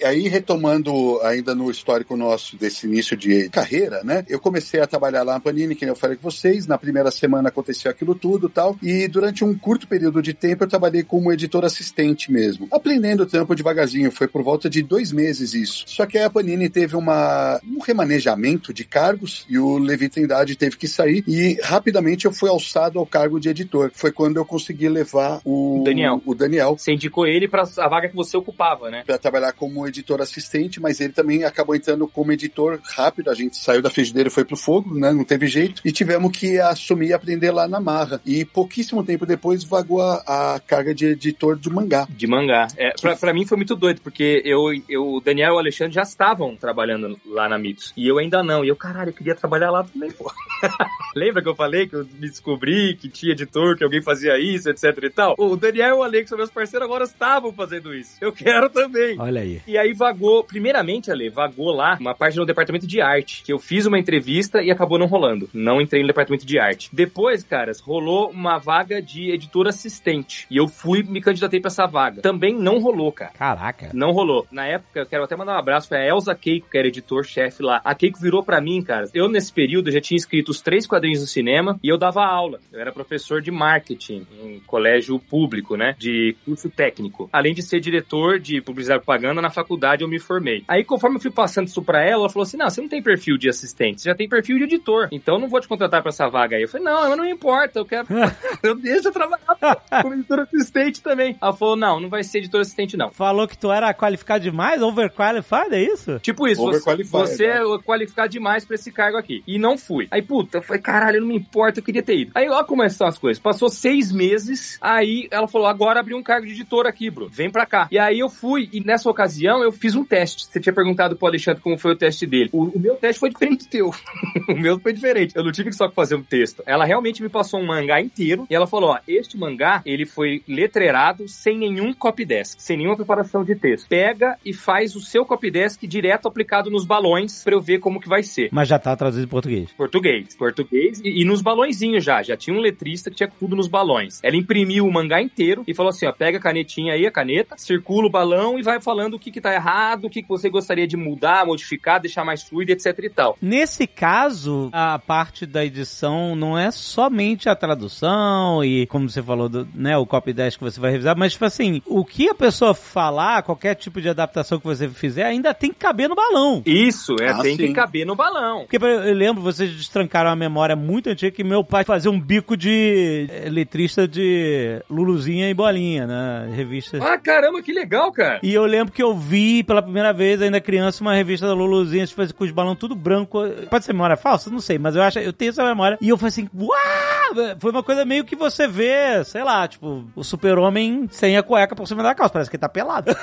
Speaker 4: aí, retomando ainda no histórico nosso desse início de carreira, né? Eu comecei a trabalhar lá na Panini, que eu falei com vocês. Na primeira semana aconteceu aquilo tudo e tal. E durante um curto período de tempo eu trabalhei como editor assistente mesmo. Aprendendo o trampo devagarzinho. Foi por volta de 2 meses isso. Só que aí a Panini teve um remanejamento de cargos e o Levi Trindade teve que sair. E rapidamente eu fui alçado ao cargo de editor. Foi quando eu consegui levar o Daniel.
Speaker 3: Você indicou ele pra a vaga que você ocupava, né?
Speaker 4: Pra trabalhar como editor assistente, mas ele também acabou entrando como editor rápido. A gente saiu da frigideira e foi pro fogo, né? Não teve jeito. E tivemos que assumir e aprender lá na marra. E pouquíssimo tempo depois vagou a carga de editor de mangá.
Speaker 3: De mangá. Pra mim foi muito doido, porque o Daniel e o Alexandre já estavam trabalhando lá na Mitos. E eu ainda não. E eu queria trabalhar lá também, pô. Lembra que eu falei que eu me descobri que tinha editor, que alguém fazia isso, etc e tal? O Daniel e o Alex, meus parceiros, agora estavam fazendo isso. Eu quero também.
Speaker 2: Olha aí.
Speaker 3: E aí primeiramente, Ale, vagou lá uma parte no departamento de arte, que eu fiz uma entrevista e acabou não rolando. Não entrei no departamento de arte. Depois, caras, rolou uma vaga de editor assistente. E eu me candidatei pra essa vaga. Também não rolou, cara.
Speaker 2: Caraca.
Speaker 3: Não rolou. Na época, eu quero até mandar um abraço pra Elza Keiko, que era editor-chefe lá. A Keiko virou pra mim, cara. Eu, nesse período, já tinha escrito os 3 quadrinhos do cinema e eu dava aula. Eu era professor de marketing em colégio público, né? De curso técnico. Além de ser diretor de publicidade e propaganda, na faculdade eu me formei. Aí, conforme eu fui passando isso pra ela falou assim, não, você não tem perfil de assistente, você já tem perfil de editor. Então, eu não vou te contratar pra essa vaga aí. Eu falei, não me importa, eu quero... eu deixo eu trabalhar como editor assistente também. Ela falou, não vai ser editor assistente, não.
Speaker 2: Falou que tu era qualificado demais? Overqualified, é isso?
Speaker 3: Tipo isso, você é qualificado demais pra esse cargo aqui. E não fui. Aí, eu falei, caralho, não me importa, eu queria ter ido. Aí, ó como são as coisas. Passou 6 meses, aí ela falou, agora abriu um cargo de editor aqui, Bruno. Vem pra cá. E aí eu fui, e nessa ocasião eu fiz um teste. Você tinha perguntado pro Alexandre como foi o teste dele. O meu teste foi diferente do teu. O meu foi diferente. Eu não tive só que fazer um texto. Ela realmente me passou um mangá inteiro, e ela falou, ó, este mangá, ele foi letreirado sem nenhum copydesk, sem nenhuma preparação de texto. Pega e faz o seu copydesk direto aplicado nos balões pra eu ver como que vai ser.
Speaker 2: Mas já tá traduzido em português.
Speaker 3: Português e nos balõezinhos já tinha um letrista que tinha tudo nos balões. Ela imprimiu o mangá inteiro e falou assim, ó, pega a canetinha aí, a caneta, circula o balão e vai falando o que tá errado, o que você gostaria de mudar, modificar, deixar mais fluido, etc e tal.
Speaker 2: Nesse caso, a parte da edição não é somente a tradução e, como você falou, né, o copydesk que você vai revisar, mas, tipo assim, o que a pessoa falar, qualquer tipo de adaptação que você fizer, ainda tem que caber no balão.
Speaker 3: Isso, tem que caber no balão.
Speaker 2: Porque eu lembro, vocês destrancaram uma memória muito antiga que meu pai fazia um bico de letrista de Luluzinha e Bolinha, né? Revista.
Speaker 3: Ah, caramba, que legal, cara.
Speaker 2: E eu lembro que eu vi pela primeira vez, ainda criança, uma revista da Luluzinha, com os balões tudo branco. Pode ser memória falsa? Não sei, mas eu tenho essa memória. E eu falei assim, uau! Foi uma coisa meio que você vê, sei lá, tipo, o super-homem sem a cueca por cima da calça. Parece que ele tá pelado.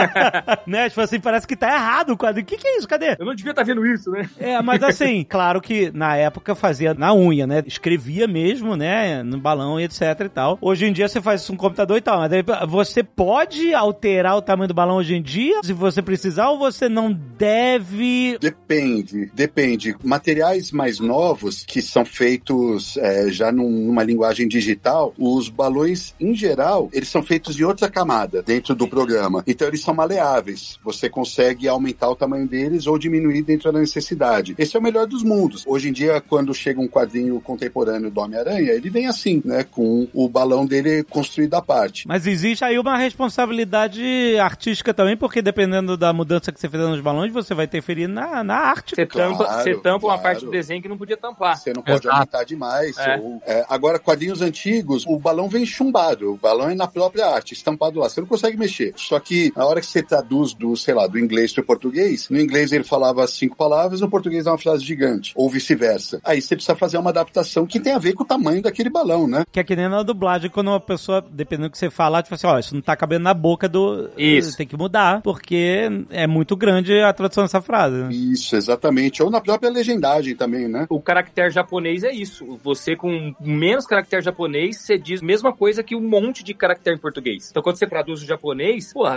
Speaker 2: Né? Tipo assim, parece que tá errado o quadrinho. O que é isso? Cadê?
Speaker 3: Eu não devia estar vendo isso, né?
Speaker 2: Mas assim, claro que na época fazia na unha, né? Escrevia mesmo, né? No balão e etc e tal. Hoje em dia você faz isso no computador e tal, mas aí você pode alterar o tamanho do balão hoje em dia, se você precisar, ou você não deve...
Speaker 4: Depende. Materiais mais novos, que são feitos já numa linguagem digital, os balões, em geral, eles são feitos de outra camada dentro do programa. Então, eles são maleáveis. Você consegue aumentar o tamanho deles ou diminuir dentro da necessidade. Esse é o melhor dos mundos. Hoje em dia, quando chega um quadrinho contemporâneo do Homem-Aranha, ele vem assim, né? Com o balão dele construído à parte.
Speaker 2: Mas existe aí uma responsabilidade artística também, porque dependendo da mudança que você fizer nos balões, você vai interferir na arte.
Speaker 3: Você tampa uma parte do desenho que não podia tampar.
Speaker 4: Você não pode aumentar demais. Agora, quadrinhos antigos, o balão vem chumbado. O balão é na própria arte, estampado lá. Você não consegue mexer. Só que na hora que você traduz do inglês para o português, no inglês ele falava 5 palavras, no português é uma frase gigante. Ou vice-versa. Aí você precisa fazer uma adaptação que tem a ver com o tamanho daquele balão, né?
Speaker 2: Que é que nem na dublagem, quando uma pessoa, dependendo do que você falar, tipo assim, ó, isso não tá cabendo na boca do...
Speaker 3: Isso.
Speaker 2: Tem que mudar, porque é muito grande a tradução dessa frase. Né?
Speaker 4: Isso, exatamente. Ou na própria legendagem também, né?
Speaker 3: O caractere japonês é isso. Você com menos caractere japonês, você diz a mesma coisa que um monte de caractere em português. Então quando você traduz o japonês, porra, cara,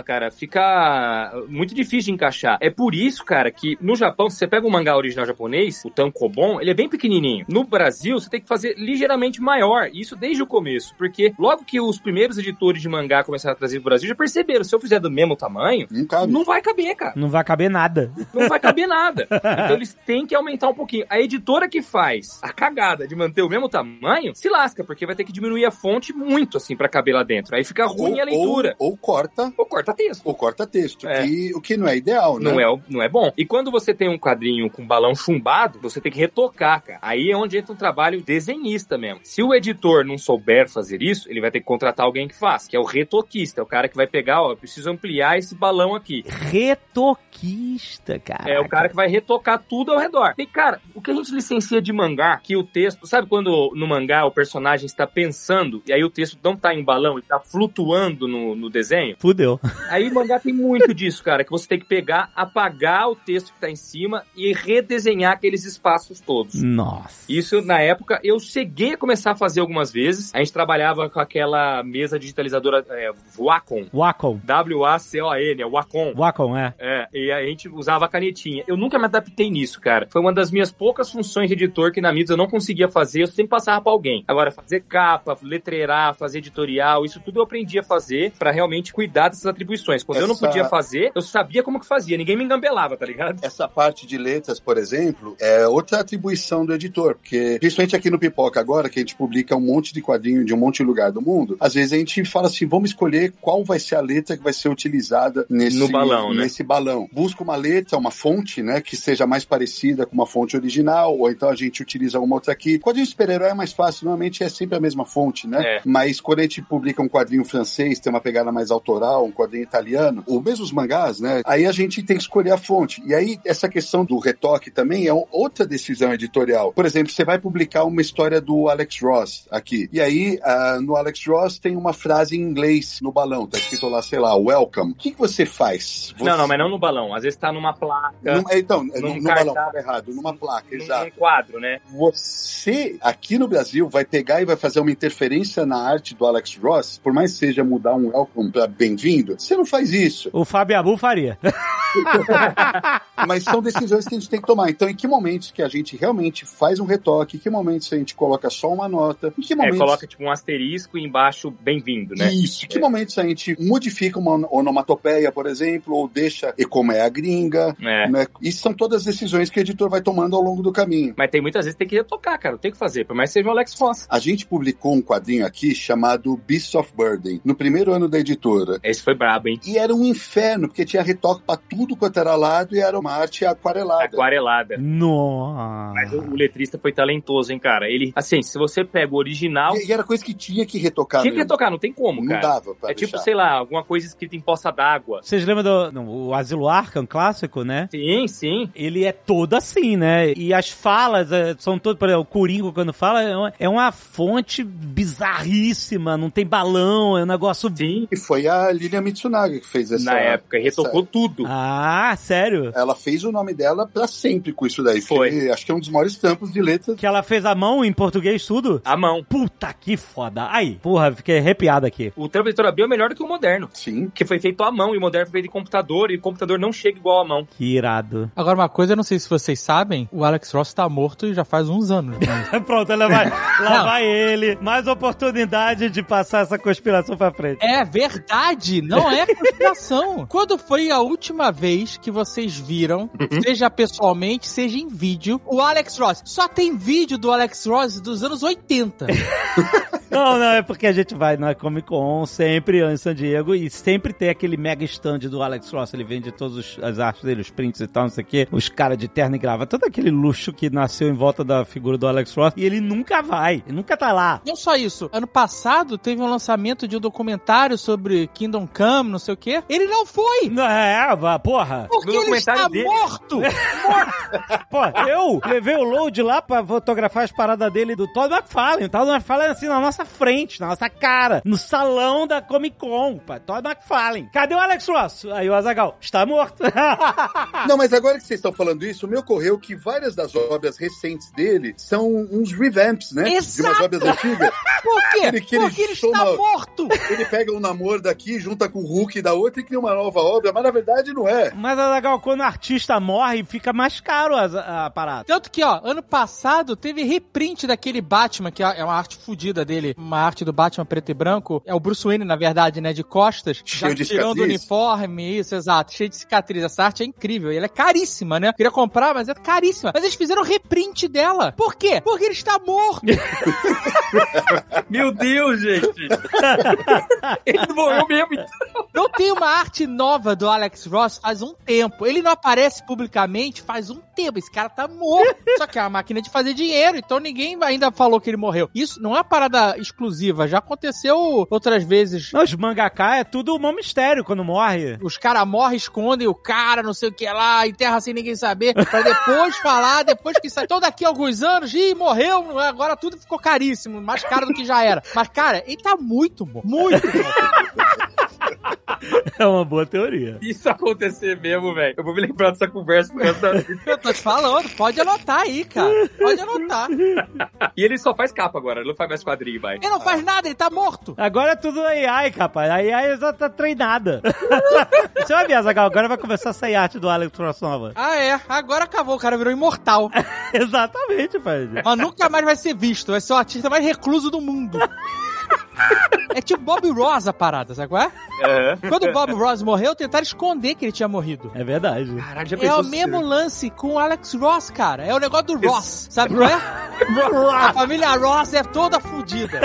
Speaker 3: fica muito difícil de encaixar. É por isso, cara, que no Japão, se você pega um mangá original japonês, o tankobon, ele é bem pequenininho. No Brasil, você tem que fazer ligeiramente maior, isso desde o começo, porque logo que os primeiros editores de mangá começaram a trazer pro Brasil, já perceberam, se eu fizer do mesmo tamanho, não vai caber, cara.
Speaker 2: Não vai caber nada.
Speaker 3: Não vai caber nada. Então eles têm que aumentar um pouquinho. A editora que faz a cagada de manter o mesmo tamanho, se lasca, porque vai ter que diminuir a fonte muito, assim, pra caber lá dentro. Aí fica ruim a leitura.
Speaker 4: Ou corta texto. Ou corta texto, o que não é ideal, né?
Speaker 3: Não é bom. E quando você tem um quadrinho com balão chumbado, você tem que retocar, cara. Aí é onde entra um trabalho desenhista mesmo. Se o editor não souber fazer isso, ele vai ter que contratar alguém que faz, que é o retoquista, é o cara que vai pegar, eu preciso ampliar esse balão aqui.
Speaker 2: Retoquista, cara.
Speaker 3: É o cara que vai retocar tudo ao redor. E, cara, o que a gente licencia de mangá, que o texto, sabe quando no mangá o personagem está pensando, e aí o texto não tá em um balão, ele tá flutuando no desenho?
Speaker 2: Fudeu.
Speaker 3: Aí o mangá tem muito disso, cara, que você tem que pegar, apagar o texto que tá em cima e redesenhar aqueles espaços todos.
Speaker 2: Nossa.
Speaker 3: Isso, na época, eu cheguei a começar a fazer algumas vezes. A gente trabalhava com aquela mesa digitalizadora Wacom.
Speaker 2: Wacom.
Speaker 3: W-A-C-O-N, é Wacom.
Speaker 2: Wacom,
Speaker 3: e a gente usava a canetinha. Eu nunca me adaptei nisso, cara. Foi uma das minhas poucas funções de editor que na Midos eu não conseguia fazer, eu sempre passava pra alguém. Agora, fazer capa, letreirar, fazer editorial, isso tudo eu aprendi a fazer pra realmente cuidar dessas atribuições. Quando eu não podia fazer, eu sabia como que fazia. Ninguém me engambelava, tá ligado?
Speaker 4: Essa parte de letras, por exemplo, é outra atribuição do editor, porque principalmente aqui no Pipoca agora, que a gente publica um monte de quadrinho de um monte de lugar do mundo, às vezes a gente fala assim, vamos escolher qual vai ser a letra que vai ser utilizada nesse balão. Busca uma letra, uma fonte, né, que seja mais parecida com uma fonte original, ou então a gente utiliza uma outra aqui. Quadrinho de super-herói é mais fácil, normalmente é sempre a mesma fonte, né? Mas quando a gente publica um quadrinho francês, tem uma pegada mais autoral, um quadrinho italiano, ou mesmo os mangás, né? Aí a gente tem que escolher a fonte. E aí, essa questão do retoque também é outra decisão editorial. Por exemplo, você vai publicar uma história do Alex Ross aqui. E aí, no Alex Ross tem uma frase em inglês no balão. Tá escrito lá, sei lá, welcome. O que você faz?
Speaker 3: Não, mas não no balão. Às vezes tá numa placa.
Speaker 4: No balão, tá errado. Numa placa, exato.
Speaker 3: Num quadro, né?
Speaker 4: Você, aqui no Brasil, vai pegar e vai fazer uma interferência na arte do Alex Ross, por mais que seja mudar um welcome pra bem-vindo, você não faz isso.
Speaker 2: O Fábio Abu faria.
Speaker 4: Mas são decisões que a gente tem que tomar. Então, em que momentos que a gente realmente faz um retoque, em que momentos a gente coloca só uma nota, em que momentos...
Speaker 3: coloca tipo um asterisco e embaixo bem-vindo, né?
Speaker 4: Isso. Em que momentos a gente modifica uma onomatopeia, por exemplo, ou deixa e como é a gringa, né? Isso são todas decisões que o editor vai tomando ao longo do caminho.
Speaker 3: Mas tem muitas vezes que tem que retocar, cara. Tem que fazer, por mais que seja o Alex Ross.
Speaker 4: A gente publicou um quadrinho aqui chamado Beasts of Burden, no primeiro ano da editora.
Speaker 3: Esse foi brabo, hein?
Speaker 4: E era um inferno, porque tinha retoque pra tudo quanto era lado e era uma arte aquarelada.
Speaker 2: Nossa.
Speaker 3: Mas o letrista foi talentoso, hein, cara? Ele, assim, se você pega o original...
Speaker 4: E era coisa que tinha que retocar.
Speaker 3: Tinha que retocar, não tem como, cara.
Speaker 4: Não dava pra
Speaker 3: deixar. Tipo, sei lá, alguma coisa escrita em poça d'água.
Speaker 2: Vocês lembram do Asilo Arkham clássico, né?
Speaker 3: Sim, sim.
Speaker 2: Ele é todo assim, né? E as falas são todas, por exemplo, o Coringa quando fala é uma fonte bizarríssima, não tem balão, é um negócio...
Speaker 3: Sim.
Speaker 4: E foi a Lilian Mitsunaga que fez essa...
Speaker 3: Na época, retocou tudo.
Speaker 2: Ah, sério?
Speaker 4: Ela fez o nome dela pra sempre com isso daí. Foi. Acho que é um dos maiores tampos de letra.
Speaker 2: Que ela fez à mão, em português, tudo?
Speaker 3: À mão.
Speaker 2: Puta, que foda. Aí, porra, fiquei arrepiado aqui.
Speaker 3: O trampo de editora Abril é melhor do que o moderno.
Speaker 4: Sim.
Speaker 3: Que foi feito à mão, e o moderno foi feito em computador, e o computador não chega igual à mão.
Speaker 2: Que irado.
Speaker 5: Agora, uma coisa, eu não sei se vocês sabem, o Alex Ross tá morto já faz uns anos. Mas...
Speaker 2: Pronto, ela vai, lá vai ele. Mais oportunidade de passar essa conspiração pra frente.
Speaker 5: É verdade, não é conspiração. Quando foi a última vez que vocês viram, seja pessoalmente, seja em vídeo, o Alex Ross? Só tem vídeo do Alex Ross dos anos 80.
Speaker 2: Não, é porque a gente vai na Comic Con sempre em San Diego e sempre tem aquele mega stand do Alex Ross. Ele vende todas as artes dele, os prints e tal, não sei o quê. Os caras de terno e gravata, todo aquele luxo que nasceu em volta da figura do Alex Ross. E ele nunca vai, ele nunca tá lá.
Speaker 5: Não só isso. Ano passado teve um lançamento de um documentário sobre Kingdom Come, não sei o quê. Ele não foi.
Speaker 2: Porra.
Speaker 5: Porque ele está morto.
Speaker 2: Pô, eu levei o Load lá pra fotografar as paradas dele do Todd McFarlane. O Todd McFarlane assim na nossa frente, na nossa cara, no salão da Comic Con, pra Todd McFarlane. Cadê o Alex Ross? Aí o Azaghal, está morto.
Speaker 4: Não, mas agora que vocês estão falando isso, me ocorreu que várias das obras recentes dele são uns revamps, né?
Speaker 5: Exato.
Speaker 4: De umas obras antigas.
Speaker 5: Por quê?
Speaker 4: Porque
Speaker 5: ele está morto.
Speaker 4: Ele pega um namoro daqui, junta com o Hulk da outra e cria uma nova obra, mas na verdade não é.
Speaker 2: Mas, Azaghal, quando o artista morre, fica mais caro a parada.
Speaker 5: Tanto que, ó, ano passado teve reprint daquele Batman, que é uma arte fodida dele, uma arte do Batman preto e branco. É o Bruce Wayne, na verdade, né, de costas.
Speaker 4: Cheio de
Speaker 5: tirando o uniforme, isso, exato. Cheio de cicatriz. Essa arte é incrível. E ela é caríssima, né? Eu queria comprar, mas é caríssima. Mas eles fizeram reprint dela. Por quê? Porque ele está morto.
Speaker 3: Meu Deus, gente. Ele morreu mesmo, então.
Speaker 5: Não tem uma arte nova do Alex Ross faz um tempo. Ele não aparece publicamente faz um tempo. Esse cara tá morto. Só que é uma máquina de fazer dinheiro, então ninguém ainda falou que ele morreu. Isso não é uma parada exclusiva. Já aconteceu outras vezes.
Speaker 2: Os mangaka é tudo um mistério quando morre.
Speaker 5: Os caras morrem, escondem o cara, não sei o que lá, enterra sem ninguém saber, pra depois falar, depois que sai. Então daqui a alguns anos, morreu, agora tudo ficou caríssimo, mais caro do que já era. Mas, cara, ele tá muito bom. Muito bom.
Speaker 2: É uma boa teoria.
Speaker 3: Isso acontecer mesmo, velho. Eu vou me lembrar dessa conversa por causa da vida.
Speaker 5: Eu tô te falando, pode anotar aí, cara. Pode anotar.
Speaker 3: E ele só faz capa agora, ele não faz mais quadrinho, vai.
Speaker 5: Ele não faz nada, ele tá morto.
Speaker 2: Agora é tudo AI, rapaz. A AI já tá treinada. Você vai ver, Azaghal, agora vai começar a sair arte do Alex Ross nova.
Speaker 5: Ah, é. Agora acabou, o cara virou imortal.
Speaker 2: Exatamente, pai.
Speaker 5: Mas nunca mais vai ser visto. Vai ser o artista mais recluso do mundo. É tipo Bob Ross a parada, sabe qual é? Quando o Bob Ross morreu, tentaram esconder que ele tinha morrido.
Speaker 2: É verdade.
Speaker 3: Caralho, já
Speaker 5: é
Speaker 3: pensou
Speaker 5: o mesmo lance com o Alex Ross, cara. É o negócio do Ross, sabe qual é? A família Ross é toda fodida.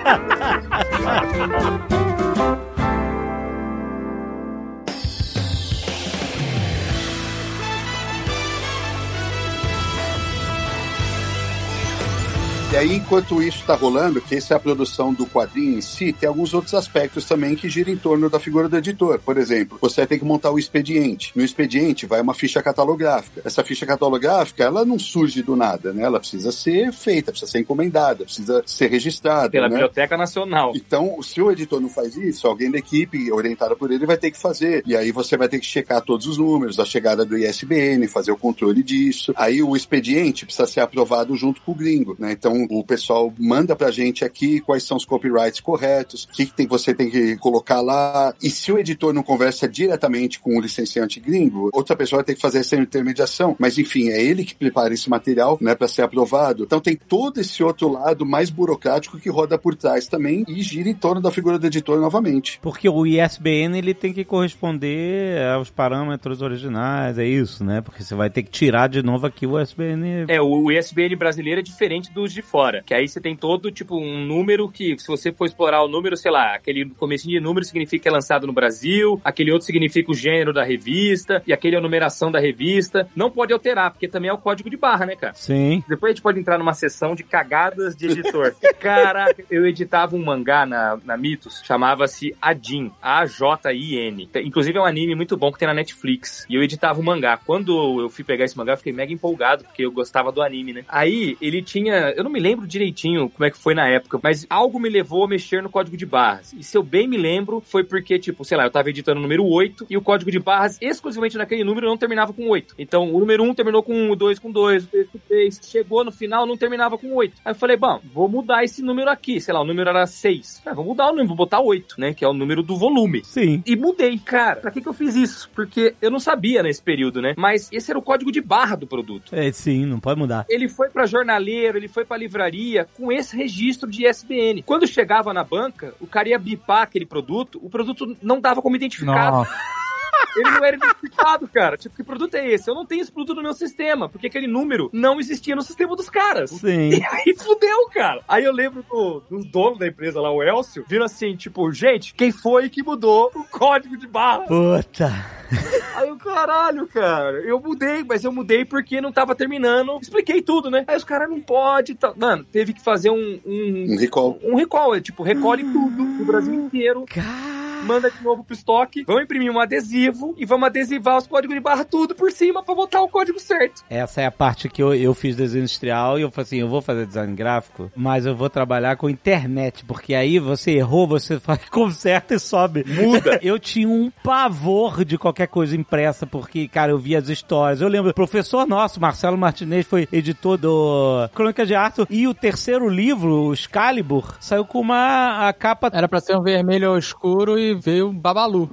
Speaker 4: E aí, enquanto isso está rolando, que essa é a produção do quadrinho em si, tem alguns outros aspectos também que giram em torno da figura do editor. Por exemplo, você tem que montar o expediente. No expediente vai uma ficha catalográfica. Essa ficha catalográfica, ela não surge do nada, né? Ela precisa ser feita, precisa ser encomendada, precisa ser registrada.
Speaker 3: Pela
Speaker 4: né?
Speaker 3: Biblioteca Nacional.
Speaker 4: Então, se o editor não faz isso, alguém da equipe, orientada por ele, vai ter que fazer. E aí você vai ter que checar todos os números, a chegada do ISBN, fazer o controle disso. Aí o expediente precisa ser aprovado junto com o gringo, né? Então, o pessoal manda pra gente aqui quais são os copyrights corretos, o que você tem que colocar lá. E se o editor não conversa diretamente com o licenciante gringo, outra pessoa vai ter que fazer essa intermediação. Mas, enfim, é ele que prepara esse material, né, pra ser aprovado. Então, tem todo esse outro lado mais burocrático que roda por trás também e gira em torno da figura do editor novamente.
Speaker 2: Porque o ISBN, ele tem que corresponder aos parâmetros originais, é isso, né? Porque você vai ter que tirar de novo aqui o ISBN.
Speaker 3: O ISBN brasileiro é diferente dos de fora, que aí você tem todo, tipo, um número que, se você for explorar o número, sei lá, aquele comecinho de número significa que é lançado no Brasil, aquele outro significa o gênero da revista, e aquele é a numeração da revista. Não pode alterar, porque também é o código de barra, né, cara?
Speaker 2: Sim.
Speaker 3: Depois a gente pode entrar numa sessão de cagadas de editor. Caraca, eu editava um mangá na Mitos, chamava-se Ajin, A-J-I-N. Inclusive é um anime muito bom que tem na Netflix. E eu editava um mangá. Quando eu fui pegar esse mangá, eu fiquei mega empolgado, porque eu gostava do anime, né? Aí, ele tinha... Eu não me lembro direitinho como é que foi na época, mas algo me levou a mexer no código de barras. E se eu bem me lembro, foi porque, tipo, sei lá, eu tava editando o número 8 e o código de barras, exclusivamente naquele número, não terminava com 8. Então, o número 1 terminou com 1, o 2 com 2, o 3 com 3. Chegou no final, não terminava com 8. Aí eu falei, bom, vou mudar esse número aqui. Sei lá, o número era 6. Vou mudar o número, vou botar 8, né? Que é o número do volume.
Speaker 2: Sim.
Speaker 3: E mudei. Cara, pra que eu fiz isso? Porque eu não sabia nesse período, né? Mas esse era o código de barra do produto.
Speaker 2: É, sim, não pode mudar.
Speaker 3: Ele foi pra jornaleiro, ele foi pra livraria com esse registro de ISBN. Quando chegava na banca, o cara ia bipar aquele produto, o produto não dava como identificado.
Speaker 5: Nossa.
Speaker 3: Ele não era identificado, cara. Tipo, que produto é esse? Eu não tenho esse produto no meu sistema, porque aquele número não existia no sistema dos caras.
Speaker 2: Sim.
Speaker 3: E aí fudeu, cara. Aí eu lembro do dono da empresa lá, o Elcio, viram assim, tipo, gente, quem foi que mudou o código de barra?
Speaker 2: Puta.
Speaker 3: Aí eu, caralho, cara, eu mudei, mas eu mudei porque não tava terminando. Expliquei tudo, né? Aí os caras não pode, tá. Mano, teve que fazer um
Speaker 4: recall.
Speaker 3: Um recall, tipo, recolhe tudo no Brasil inteiro.
Speaker 2: Cara.
Speaker 3: manda de novo pro estoque, vamos imprimir um adesivo e vamos adesivar os códigos de barra tudo por cima pra botar o código certo.
Speaker 2: Essa é a parte que eu fiz desenho industrial e eu falei assim, eu vou fazer design gráfico, mas eu vou trabalhar com internet, porque aí você errou, você conserta e sobe.
Speaker 3: Muda.
Speaker 2: Eu tinha um pavor de qualquer coisa impressa, porque, cara, eu via as histórias. Eu lembro, o professor nosso, Marcelo Martinez, foi editor do Crônica de Arthur, e o terceiro livro, o Excalibur, saiu com a capa...
Speaker 5: Era pra ser um vermelho escuro e veio um Babalu.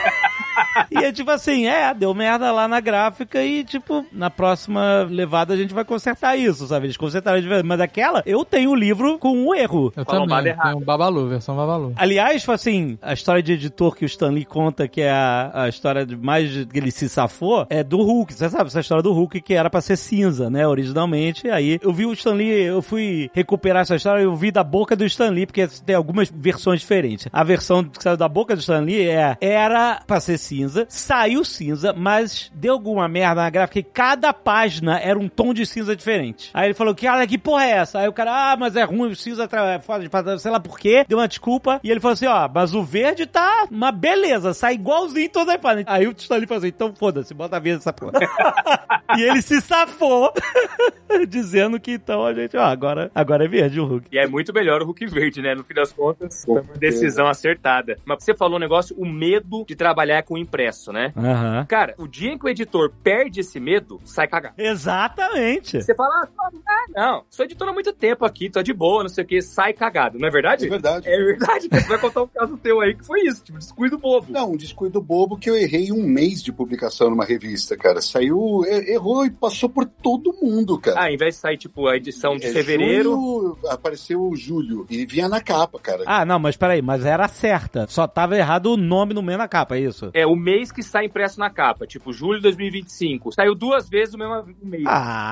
Speaker 2: E é tipo assim, deu merda lá na gráfica e, tipo, na próxima levada a gente vai consertar isso, sabe? Eles consertaram de verdade. Mas aquela, eu tenho o livro com um erro.
Speaker 5: Eu também, tenho um Babalu, versão Babalu.
Speaker 2: Aliás, assim, a história de editor que o Stan Lee conta, que é a história de mais que ele se safou, é do Hulk. Você sabe essa história do Hulk, que era pra ser cinza, né, originalmente. Aí eu vi o Stan Lee, eu fui recuperar essa história, eu vi da boca do Stan Lee, porque tem algumas versões diferentes. A versão que saiu da boca do Stan Lee era pra ser cinza, saiu cinza, mas deu alguma merda na gráfica e cada página era um tom de cinza diferente. Aí ele falou, cara, que porra é essa? Aí o cara, mas é ruim, o cinza é foda de passar, sei lá por quê, deu uma desculpa, e ele falou assim, mas o verde tá uma beleza, sai igualzinho toda a página. Aí o Stanley falou assim, então foda-se, bota a verde nessa porra. E ele se safou, dizendo que então a gente, agora é verde o Hulk.
Speaker 3: E é muito melhor o Hulk verde, né? No fim das contas, foi uma decisão acertada. Mas você falou um negócio, o medo de trabalhar com impresso, né?
Speaker 2: Uhum.
Speaker 3: Cara, o dia em que o editor perde esse medo, sai cagado.
Speaker 2: Exatamente.
Speaker 3: Você fala, não, sou editor há muito tempo aqui, tô de boa, não sei o que, sai cagado, não é verdade?
Speaker 4: É verdade.
Speaker 3: É verdade, você vai contar um caso teu aí que foi isso, tipo, descuido bobo.
Speaker 4: Não, um descuido bobo que eu errei um mês de publicação numa revista, cara. Saiu, errou e passou por todo mundo, cara.
Speaker 3: Em vez de sair, tipo, a edição de fevereiro...
Speaker 4: Julho, apareceu julho e vinha na capa, cara.
Speaker 2: Não, mas peraí, mas era certa. Só tava errado o nome no meio na capa, é isso?
Speaker 3: É, o mês que sai impresso na capa, tipo, julho de 2025. Saiu 2 vezes no mesmo mês.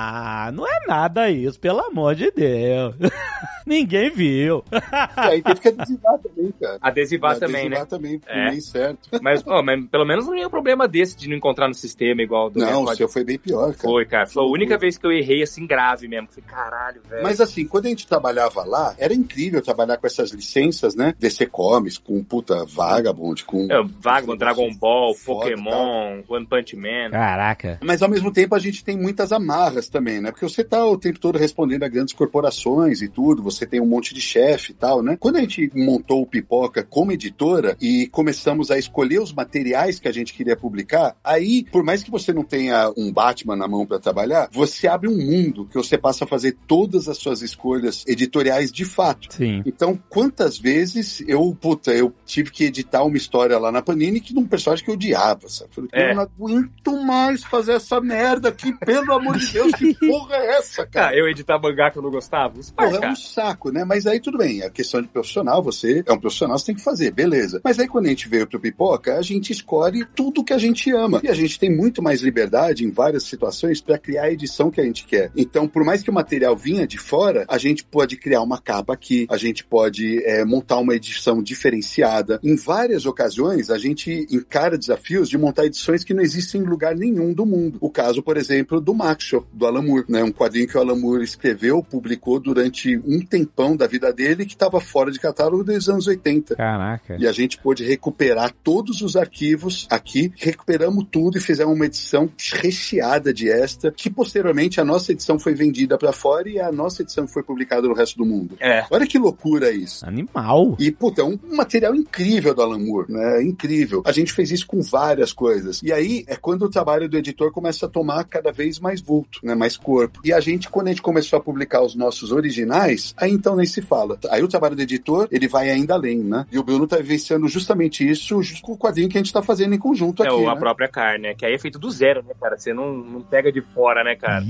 Speaker 2: Não é nada isso, pelo amor de Deus. Ninguém viu.
Speaker 4: Aí teve que adesivar também, cara.
Speaker 3: Adesivar também, né?
Speaker 4: Também, mês certo.
Speaker 3: Mas pelo menos não tinha um problema desse de não encontrar no sistema igual do...
Speaker 4: Não, o seu foi bem pior, cara.
Speaker 3: Foi, cara. Foi a única vez que eu errei, assim, grave mesmo. Falei, caralho, velho.
Speaker 4: Mas assim, quando a gente trabalhava lá, era incrível trabalhar com essas licenças, né? DC Comics, com Vagabond, com...
Speaker 3: Vagabond, Dragon Ball, Pokémon, One Punch Man.
Speaker 2: Caraca.
Speaker 4: Mas ao mesmo tempo a gente tem muitas amarras também, né? Porque você tá o tempo todo respondendo a grandes corporações e tudo, você tem um monte de chefe e tal, né? Quando a gente montou o Pipoca como editora e começamos a escolher os materiais que a gente queria publicar, aí, por mais que você não tenha um Batman na mão pra trabalhar, você abre um mundo que você passa a fazer todas as suas escolhas editoriais de fato.
Speaker 2: Sim.
Speaker 4: Então, quantas vezes eu tive que editar uma história lá na Panini de um personagem que eu odiava, sabe? Eu não aguento mais fazer essa merda aqui, pelo amor de Deus, que porra é essa, cara?
Speaker 3: Eu editar mangá que eu não gostava?
Speaker 4: Porra, é um saco, né? Mas aí tudo bem, a questão de profissional, você é um profissional, você tem que fazer, beleza. Mas aí quando a gente veio pro Pipoca, a gente escolhe tudo que a gente ama. E a gente tem muito mais liberdade em várias situações pra criar a edição que a gente quer. Então, por mais que o material vinha de fora, a gente pode criar uma capa aqui, a gente pode montar uma edição diferenciada. Em várias ocasiões, a gente encara desafios de montar edições que não existem em lugar nenhum do mundo. O caso, por exemplo, do Macho, do Alan Moore, né? Um quadrinho que o Alan Moore escreveu, publicou durante um tempão da vida dele, que estava fora de catálogo desde os anos 80.
Speaker 2: Caraca.
Speaker 4: E a gente pôde recuperar todos os arquivos aqui, recuperamos tudo e fizemos uma edição recheada de extra, que posteriormente a nossa edição foi vendida para fora e a nossa edição foi publicada no resto do mundo. Olha que loucura isso.
Speaker 2: Animal.
Speaker 4: E, puta, é um material incrível do Alan Moore, né? Incrível. A gente fez isso com várias coisas. E aí é quando o trabalho do editor começa a tomar cada vez mais vulto, né? Mais corpo. E a gente, quando a gente começou a publicar os nossos originais, aí então nem se fala. Aí o trabalho do editor, ele vai ainda além, né? E o Bruno tá vivenciando justamente isso, justo com o quadrinho que a gente tá fazendo em conjunto aqui,
Speaker 3: a própria carne, né? Que aí é feito do zero, né, cara? Você não pega de fora, né, cara?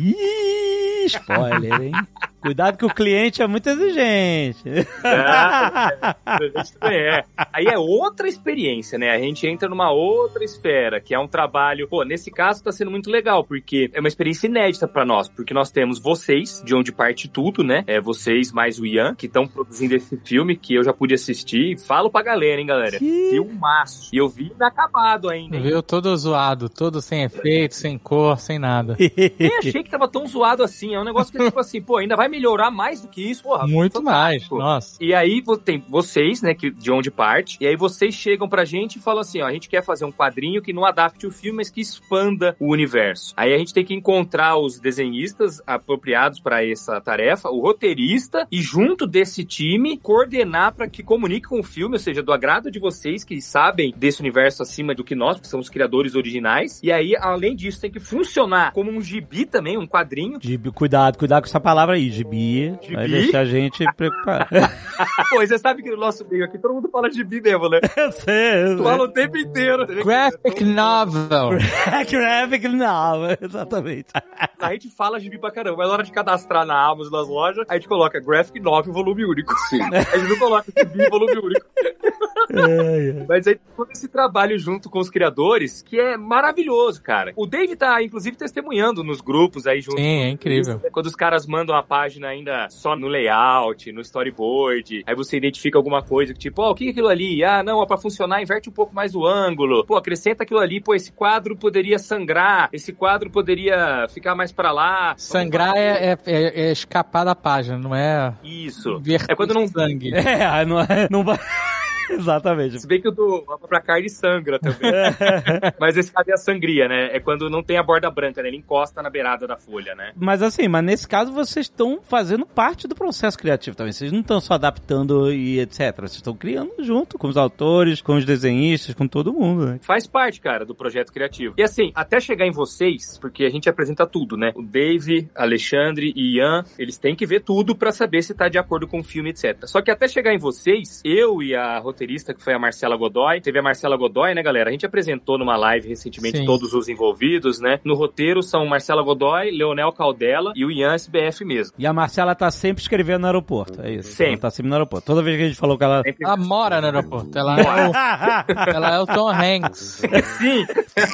Speaker 2: Ih, spoiler, hein? Cuidado que o cliente é muito exigente.
Speaker 3: Aí é outra experiência, né? A gente entra numa outra esfera, que é um trabalho... Pô, nesse caso tá sendo muito legal, porque é uma experiência inédita pra nós, porque nós temos vocês, de onde parte tudo, né? Vocês mais o Ian, que estão produzindo esse filme, que eu já pude assistir. Falo pra galera, hein, galera? Filmaço. E eu vi inacabado ainda.
Speaker 5: Viu? Todo zoado, todo sem efeito, sem cor, sem nada.
Speaker 3: Nem achei que tava tão zoado assim. É um negócio que, tipo assim, pô, ainda vai melhorar mais do que isso, porra.
Speaker 5: Muito
Speaker 3: fantástico.
Speaker 5: mais, nossa.
Speaker 3: E aí tem vocês, né, de onde parte, e aí vocês chegam pra gente e falam assim, ó, a gente quer fazer um quadrinho que não adapte o filme, mas que expanda o universo. Aí a gente tem que encontrar os desenhistas apropriados pra essa tarefa, o roteirista, e junto desse time, coordenar pra que comunique com o filme, ou seja, do agrado de vocês, que sabem desse universo acima do que nós, que somos criadores originais. E aí, além disso, tem que funcionar como um gibi também, um quadrinho.
Speaker 2: Gibi, cuidado com essa palavra aí, gibi. Vai deixar a gente preocupado.
Speaker 3: Pô, você sabe que no nosso meio aqui todo mundo fala gibi mesmo, né?
Speaker 2: Eu sei.
Speaker 3: Tu fala o tempo inteiro.
Speaker 5: Graphic novel.
Speaker 2: Graphic novel, exatamente.
Speaker 3: A gente fala gibi pra caramba, mas na hora de cadastrar na Amazon, nas lojas, a gente coloca Graphic Novel volume único. Sim. A gente não coloca gibi volume único. Mas aí todo esse trabalho junto com os criadores, que é maravilhoso, cara. O Dave tá, inclusive, testemunhando nos grupos aí junto.
Speaker 5: Sim, é incrível.
Speaker 3: Isso, quando os caras mandam a página ainda só no layout, no storyboard, aí você identifica alguma coisa, tipo, o que é aquilo ali? Ah, não, pra funcionar, inverte um pouco mais o ângulo. Pô, acrescenta aquilo ali, pô, esse quadro poderia sangrar, esse quadro poderia ficar mais pra lá.
Speaker 5: Sangrar é escapar da página, não é...
Speaker 3: Isso.
Speaker 5: É
Speaker 3: quando não...
Speaker 2: sangue. Não vai... Exatamente.
Speaker 3: Se bem que o do pra carne sangra também. Mas esse caso é a sangria, né? É quando não tem a borda branca, né? Ele encosta na beirada da folha, né?
Speaker 2: Mas assim, nesse caso vocês estão fazendo parte do processo criativo também. Vocês não estão só adaptando e etc. Vocês estão criando junto com os autores, com os desenhistas, com todo mundo, né?
Speaker 3: Faz parte, cara, do projeto criativo. E assim, até chegar em vocês, porque a gente apresenta tudo, né? O Dave, Alexandre e Ian, eles têm que ver tudo pra saber se tá de acordo com o filme, etc. Só que até chegar em vocês, eu e a roteirista, que foi a Marcela Godoy. Teve a Marcela Godoy, né, galera? A gente apresentou numa live recentemente. Sim. Todos os envolvidos, né? No roteiro são Marcela Godoy, Leonel Caldela e o Ian SBF mesmo.
Speaker 2: E a Marcela tá sempre escrevendo no aeroporto, é isso?
Speaker 3: Sempre.
Speaker 2: Ela tá sempre no aeroporto. Toda vez que a gente falou que ela...
Speaker 5: Ela mora no aeroporto. Ela é o Tom Hanks.
Speaker 3: Sim.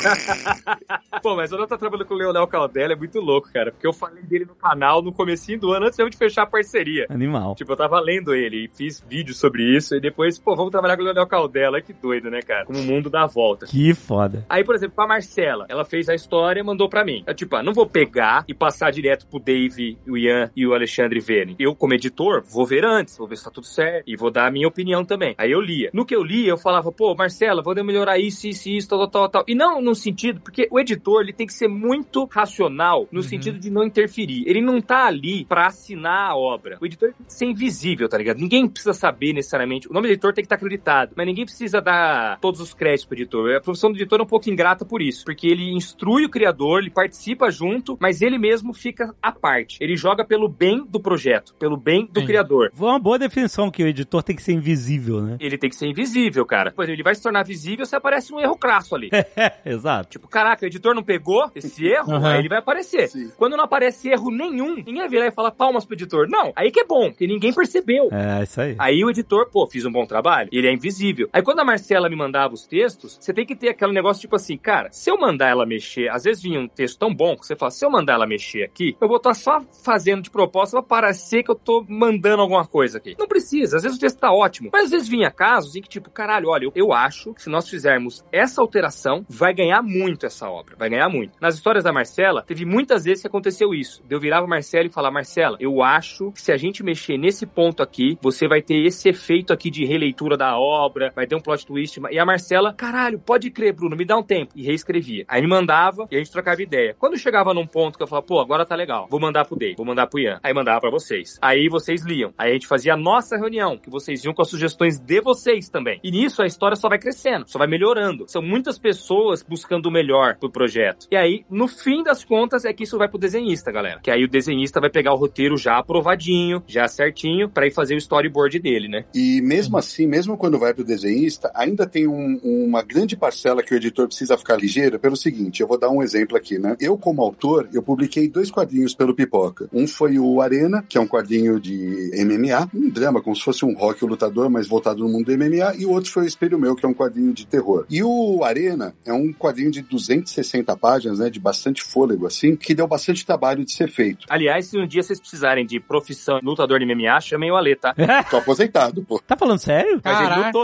Speaker 3: Pô, mas quando ela tá trabalhando com o Leonel Caldela é muito louco, cara. Porque eu falei dele no canal no comecinho do ano, antes de fechar a parceria.
Speaker 2: Animal.
Speaker 3: Tipo, eu tava lendo ele e fiz vídeo sobre isso. E depois, pô, vamos trabalhar com o Leonel Caldela. Que doido, né, cara? Como o mundo dá a volta.
Speaker 2: Que foda.
Speaker 3: Aí, por exemplo, a Marcela, ela fez a história e mandou pra mim. Eu, tipo, não vou pegar e passar direto pro Dave, o Ian e o Alexandre verem. Eu, como editor, vou ver antes, vou ver se tá tudo certo e vou dar a minha opinião também. Aí eu lia. No que eu lia, eu falava, pô, Marcela, vou melhorar isso, tal. E não no sentido, porque o editor, ele tem que ser muito racional no sentido de não interferir. Ele não tá ali pra assinar a obra. O editor tem que ser invisível, tá ligado? Ninguém precisa saber necessariamente. O nome do editor tem que estar acreditado, mas ninguém precisa dar todos os créditos pro editor. A profissão do editor é um pouco ingrata por isso, porque ele instrui o criador, ele participa junto, mas ele mesmo fica à parte. Ele joga pelo bem do projeto, pelo bem do criador.
Speaker 2: Foi uma boa definição que o editor tem que ser invisível, né?
Speaker 3: Ele tem que ser invisível, cara. Por exemplo, ele vai se tornar visível se aparece um erro crasso ali.
Speaker 2: Exato.
Speaker 3: Tipo, caraca, o editor não pegou esse erro, aí ele vai aparecer. Sim. Quando não aparece erro nenhum, ninguém vai virar e falar palmas pro editor. Não, aí que é bom, porque ninguém percebeu.
Speaker 2: É, isso aí.
Speaker 3: Aí o editor, pô, fiz um bom trabalho. Ele é invisível. Aí quando a Marcela me mandava os textos, você tem que ter aquele negócio tipo assim, cara, se eu mandar ela mexer, às vezes vinha um texto tão bom que você fala, se eu mandar ela mexer aqui, eu vou estar só fazendo de propósito pra parecer que eu tô mandando alguma coisa aqui. Não precisa, às vezes o texto tá ótimo. Mas às vezes vinha casos em que tipo, caralho, olha, eu acho que se nós fizermos essa alteração, vai ganhar muito essa obra. Vai ganhar muito. Nas histórias da Marcela, teve muitas vezes que aconteceu isso. Eu virava a Marcela e falava, Marcela, eu acho que se a gente mexer nesse ponto aqui, você vai ter esse efeito aqui de releitura da obra, vai ter um plot twist. E a Marcela, caralho, pode crer, Bruno, me dá um tempo. E reescrevia. Aí me mandava e a gente trocava ideia. Quando chegava num ponto que eu falava, pô, agora tá legal, vou mandar pro Dave, vou mandar pro Ian. Aí mandava pra vocês. Aí vocês liam. Aí a gente fazia a nossa reunião, que vocês iam com as sugestões de vocês também. E nisso a história só vai crescendo, só vai melhorando. São muitas pessoas buscando o melhor pro projeto. E aí, no fim das contas, é que isso vai pro desenhista, galera. Que aí o desenhista vai pegar o roteiro já aprovadinho, já certinho, pra ir fazer o storyboard dele, né?
Speaker 4: E mesmo assim, mesmo quando vai pro desenhista, ainda tem uma grande parcela que o editor precisa ficar ligeiro pelo seguinte, eu vou dar um exemplo aqui, né? Eu, como autor, eu publiquei 2 quadrinhos pelo Pipoca. Um foi o Arena, que é um quadrinho de MMA, um drama, como se fosse um Rock o Lutador, mas voltado no mundo do MMA, e o outro foi o Espelho Meu, que é um quadrinho de terror. E o Arena é um quadrinho de 260 páginas, né, de bastante fôlego, assim, que deu bastante trabalho de ser feito.
Speaker 3: Aliás, se um dia vocês precisarem de profissão lutador de MMA, chamem o Alê, tá?
Speaker 4: Tô aposentado, pô.
Speaker 2: Tá falando sério?
Speaker 3: Mas Mas ele lutou,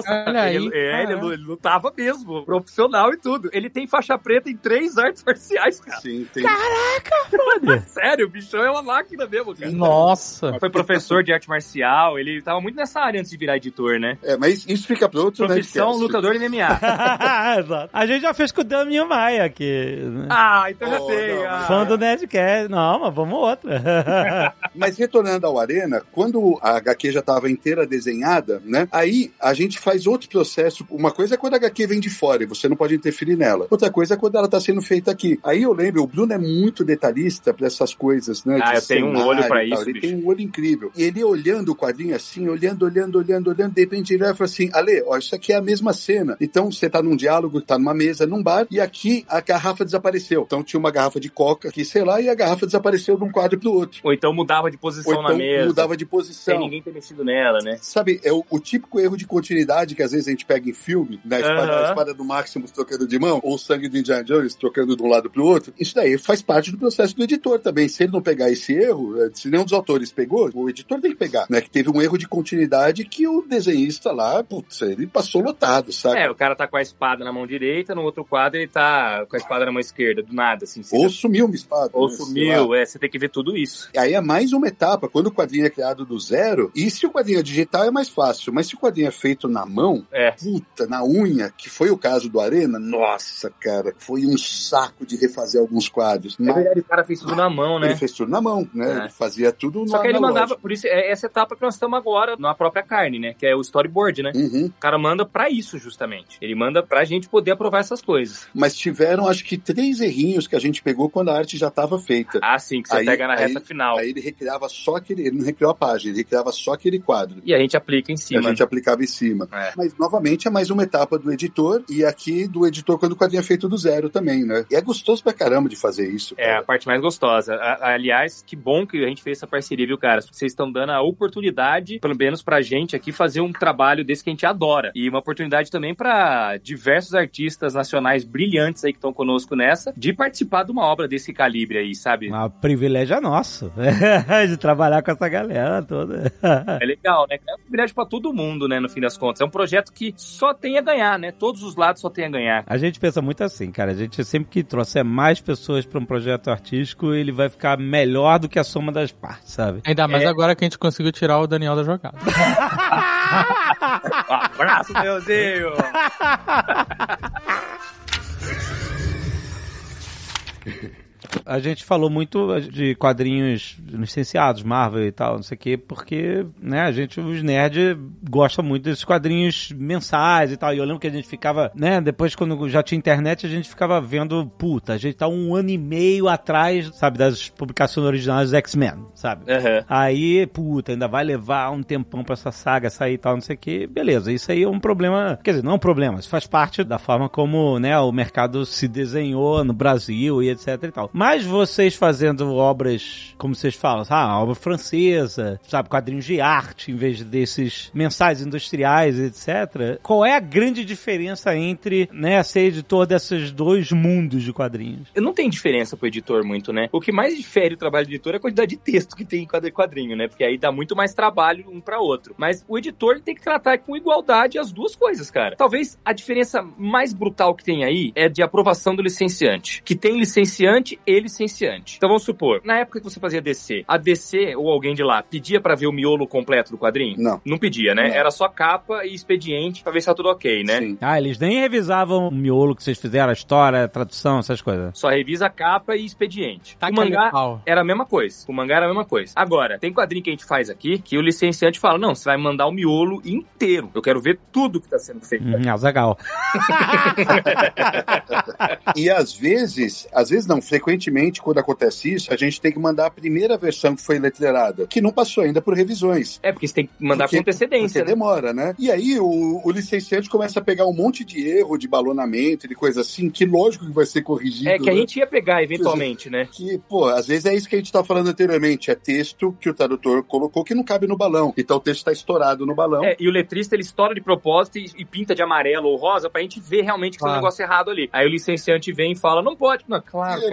Speaker 3: ele lutava mesmo, profissional e tudo. Ele tem faixa preta em 3 artes marciais, cara.
Speaker 4: Sim, tem.
Speaker 2: Caraca, brother!
Speaker 3: Sério, o bichão é uma máquina mesmo, cara.
Speaker 5: Nossa!
Speaker 3: Foi professor de arte marcial, ele tava muito nessa área antes de virar editor, né?
Speaker 4: Mas isso fica pro outro,
Speaker 3: profissão, lutador de MMA.
Speaker 2: Exato. A gente já fez com o Damian Maia aqui. Né?
Speaker 3: Então já tem.
Speaker 2: Fã do Nerdcast. Não, mas vamos outra.
Speaker 4: Mas retornando ao Arena, quando a HQ já estava inteira desenhada, né? Aí a gente faz outro processo. Uma coisa é quando a HQ vem de fora e você não pode interferir nela. Outra coisa é quando ela está sendo feita aqui. Aí eu lembro, o Bruno é muito detalhista para essas coisas, né?
Speaker 3: Eu tenho um olho para isso.
Speaker 4: Ele tem um olho incrível. E ele olhando o quadrinho assim, olhando, de repente ele vai falar assim: Ale, ó, isso aqui é a mesma cena. Então você tá num diálogo, tá numa mesa, num bar, e aqui a garrafa desapareceu. Então tinha uma garrafa de coca aqui, sei lá, e a garrafa desapareceu de um quadro pro outro.
Speaker 3: Ou então mudava de posição na mesa.
Speaker 4: Mudava de posição.
Speaker 3: Sem ninguém ter mexido nela, né?
Speaker 4: Sabe, é o típico erro de continuidade que às vezes a gente pega em filme, né? A espada do Maximus trocando de mão, ou o sangue do Indiana Jones trocando de um lado pro outro. Isso daí faz parte do processo do editor também. Se ele não pegar esse erro, se nenhum dos autores pegou, o editor tem que pegar, né? Que teve um erro de continuidade que o desenhista lá, putz, ele passou lotado, sabe?
Speaker 3: O cara tá com a espada na mão direita, no outro quadro ele tá com a espada na mão esquerda, do nada, assim.
Speaker 4: Ou sumiu uma espada.
Speaker 3: Ou sumiu, você tem que ver tudo isso.
Speaker 4: Aí é mais uma etapa, quando o quadrinho é criado do zero, e se o quadrinho é digital é mais fácil, mas se o quadrinho é feito na mão, puta, na unha, que foi o caso do Arena, nossa, cara, foi um saco de refazer alguns quadros.
Speaker 3: É verdade, o cara fez tudo na mão, né?
Speaker 4: Ele fez tudo na mão, né? Ele fazia tudo na mão.
Speaker 3: Só que ele mandava, por isso, essa etapa que nós estamos agora, na própria carne, né? Que é o storyboard, né?
Speaker 4: Uhum.
Speaker 3: O cara manda pra isso, justamente. Ele manda pra gente poder aprovar essas coisas.
Speaker 4: Mas tiveram, acho que 3 errinhos que a gente pegou quando a arte já estava feita.
Speaker 3: Sim, que você pega na reta final.
Speaker 4: Aí ele recriava só ele não recriou a página, ele recriava só aquele quadro.
Speaker 3: E a gente aplica em cima.
Speaker 4: A gente aplicava em cima. Mas, novamente, é mais uma etapa do editor, e aqui do editor quando o quadrinho é feito do zero também, né? E é gostoso pra caramba de fazer isso. Cara.
Speaker 3: É a parte mais gostosa. Aliás, que bom que a gente fez essa parceria, viu, cara? Porque vocês estão dando a oportunidade, pelo menos pra gente aqui, fazer um trabalho desse que a gente adora. E uma oportunidade também pra diversos artistas nacionais brilhantes aí que estão conosco nessa, de participar de uma obra desse calibre aí, sabe?
Speaker 2: O privilégio é nosso, de trabalhar com essa galera toda.
Speaker 3: É legal, né? É um privilégio pra todo mundo, né, no fim das contas. É um projeto que só tem a ganhar, né? Todos os lados só tem a ganhar.
Speaker 2: A gente pensa muito assim, cara. A gente sempre que trouxer mais pessoas pra um projeto artístico, ele vai ficar melhor do que a soma das partes, sabe?
Speaker 5: Ainda mais agora que a gente conseguiu tirar o Daniel da jogada.
Speaker 3: Abraço, meu Deus!
Speaker 2: A gente falou muito de quadrinhos licenciados, Marvel e tal, não sei o quê, porque, né, os nerds gostam muito desses quadrinhos mensais e tal. E eu lembro que a gente ficava, né, depois quando já tinha internet, a gente ficava vendo, a gente tá 1 ano e meio atrás, sabe, das publicações originais dos X-Men, sabe?
Speaker 3: Uhum.
Speaker 2: Aí, ainda vai levar um tempão pra essa saga sair e tal, não sei o quê. Beleza, isso aí é um problema, quer dizer, não é um problema, isso faz parte da forma como, né, o mercado se desenhou no Brasil e etc e tal. Mas vocês fazendo obras, como vocês falam, obra francesa, sabe, quadrinhos de arte, em vez desses mensais industriais, etc. Qual é a grande diferença entre, né, ser editor desses 2 mundos de quadrinhos?
Speaker 3: Não tem diferença pro editor muito, né? O que mais difere o trabalho do editor é a quantidade de texto que tem em cada quadrinho, né? Porque aí dá muito mais trabalho um pra outro. Mas o editor tem que tratar com igualdade as duas coisas, cara. Talvez a diferença mais brutal que tem aí é de aprovação do licenciante. Que tem licenciante e licenciante. Então vamos supor, na época que você fazia DC, a DC ou alguém de lá pedia pra ver o miolo completo do quadrinho?
Speaker 4: Não.
Speaker 3: Não pedia, né? Não. Era só capa e expediente pra ver se tá tudo ok, né?
Speaker 4: Sim.
Speaker 2: Eles nem revisavam o miolo que vocês fizeram, a história, a tradução, essas coisas.
Speaker 3: Só revisa a capa e expediente. O mangá era a mesma coisa. Agora, tem quadrinho que a gente faz aqui que o licenciante fala, não, você vai mandar o miolo inteiro. Eu quero ver tudo que tá sendo feito.
Speaker 2: Legal.
Speaker 4: E às vezes não, frequentemente, quando acontece isso, a gente tem que mandar a primeira versão que foi letreirada, que não passou ainda por revisões.
Speaker 3: Porque você tem que mandar com antecedência.
Speaker 4: Porque demora, né? E aí o licenciante começa a pegar um monte de erro, de balonamento, de coisa assim, que lógico que vai ser corrigido.
Speaker 3: Que a gente ia pegar eventualmente, né?
Speaker 4: Que, às vezes é isso que a gente tá falando anteriormente, é texto que o tradutor colocou que não cabe no balão. Então o texto tá estourado no balão.
Speaker 3: E o letrista, ele estoura de propósito e pinta de amarelo ou rosa pra gente ver realmente que tem um negócio errado ali. Aí o licenciante vem e fala, não pode. Não, claro, cara.
Speaker 4: Lógico,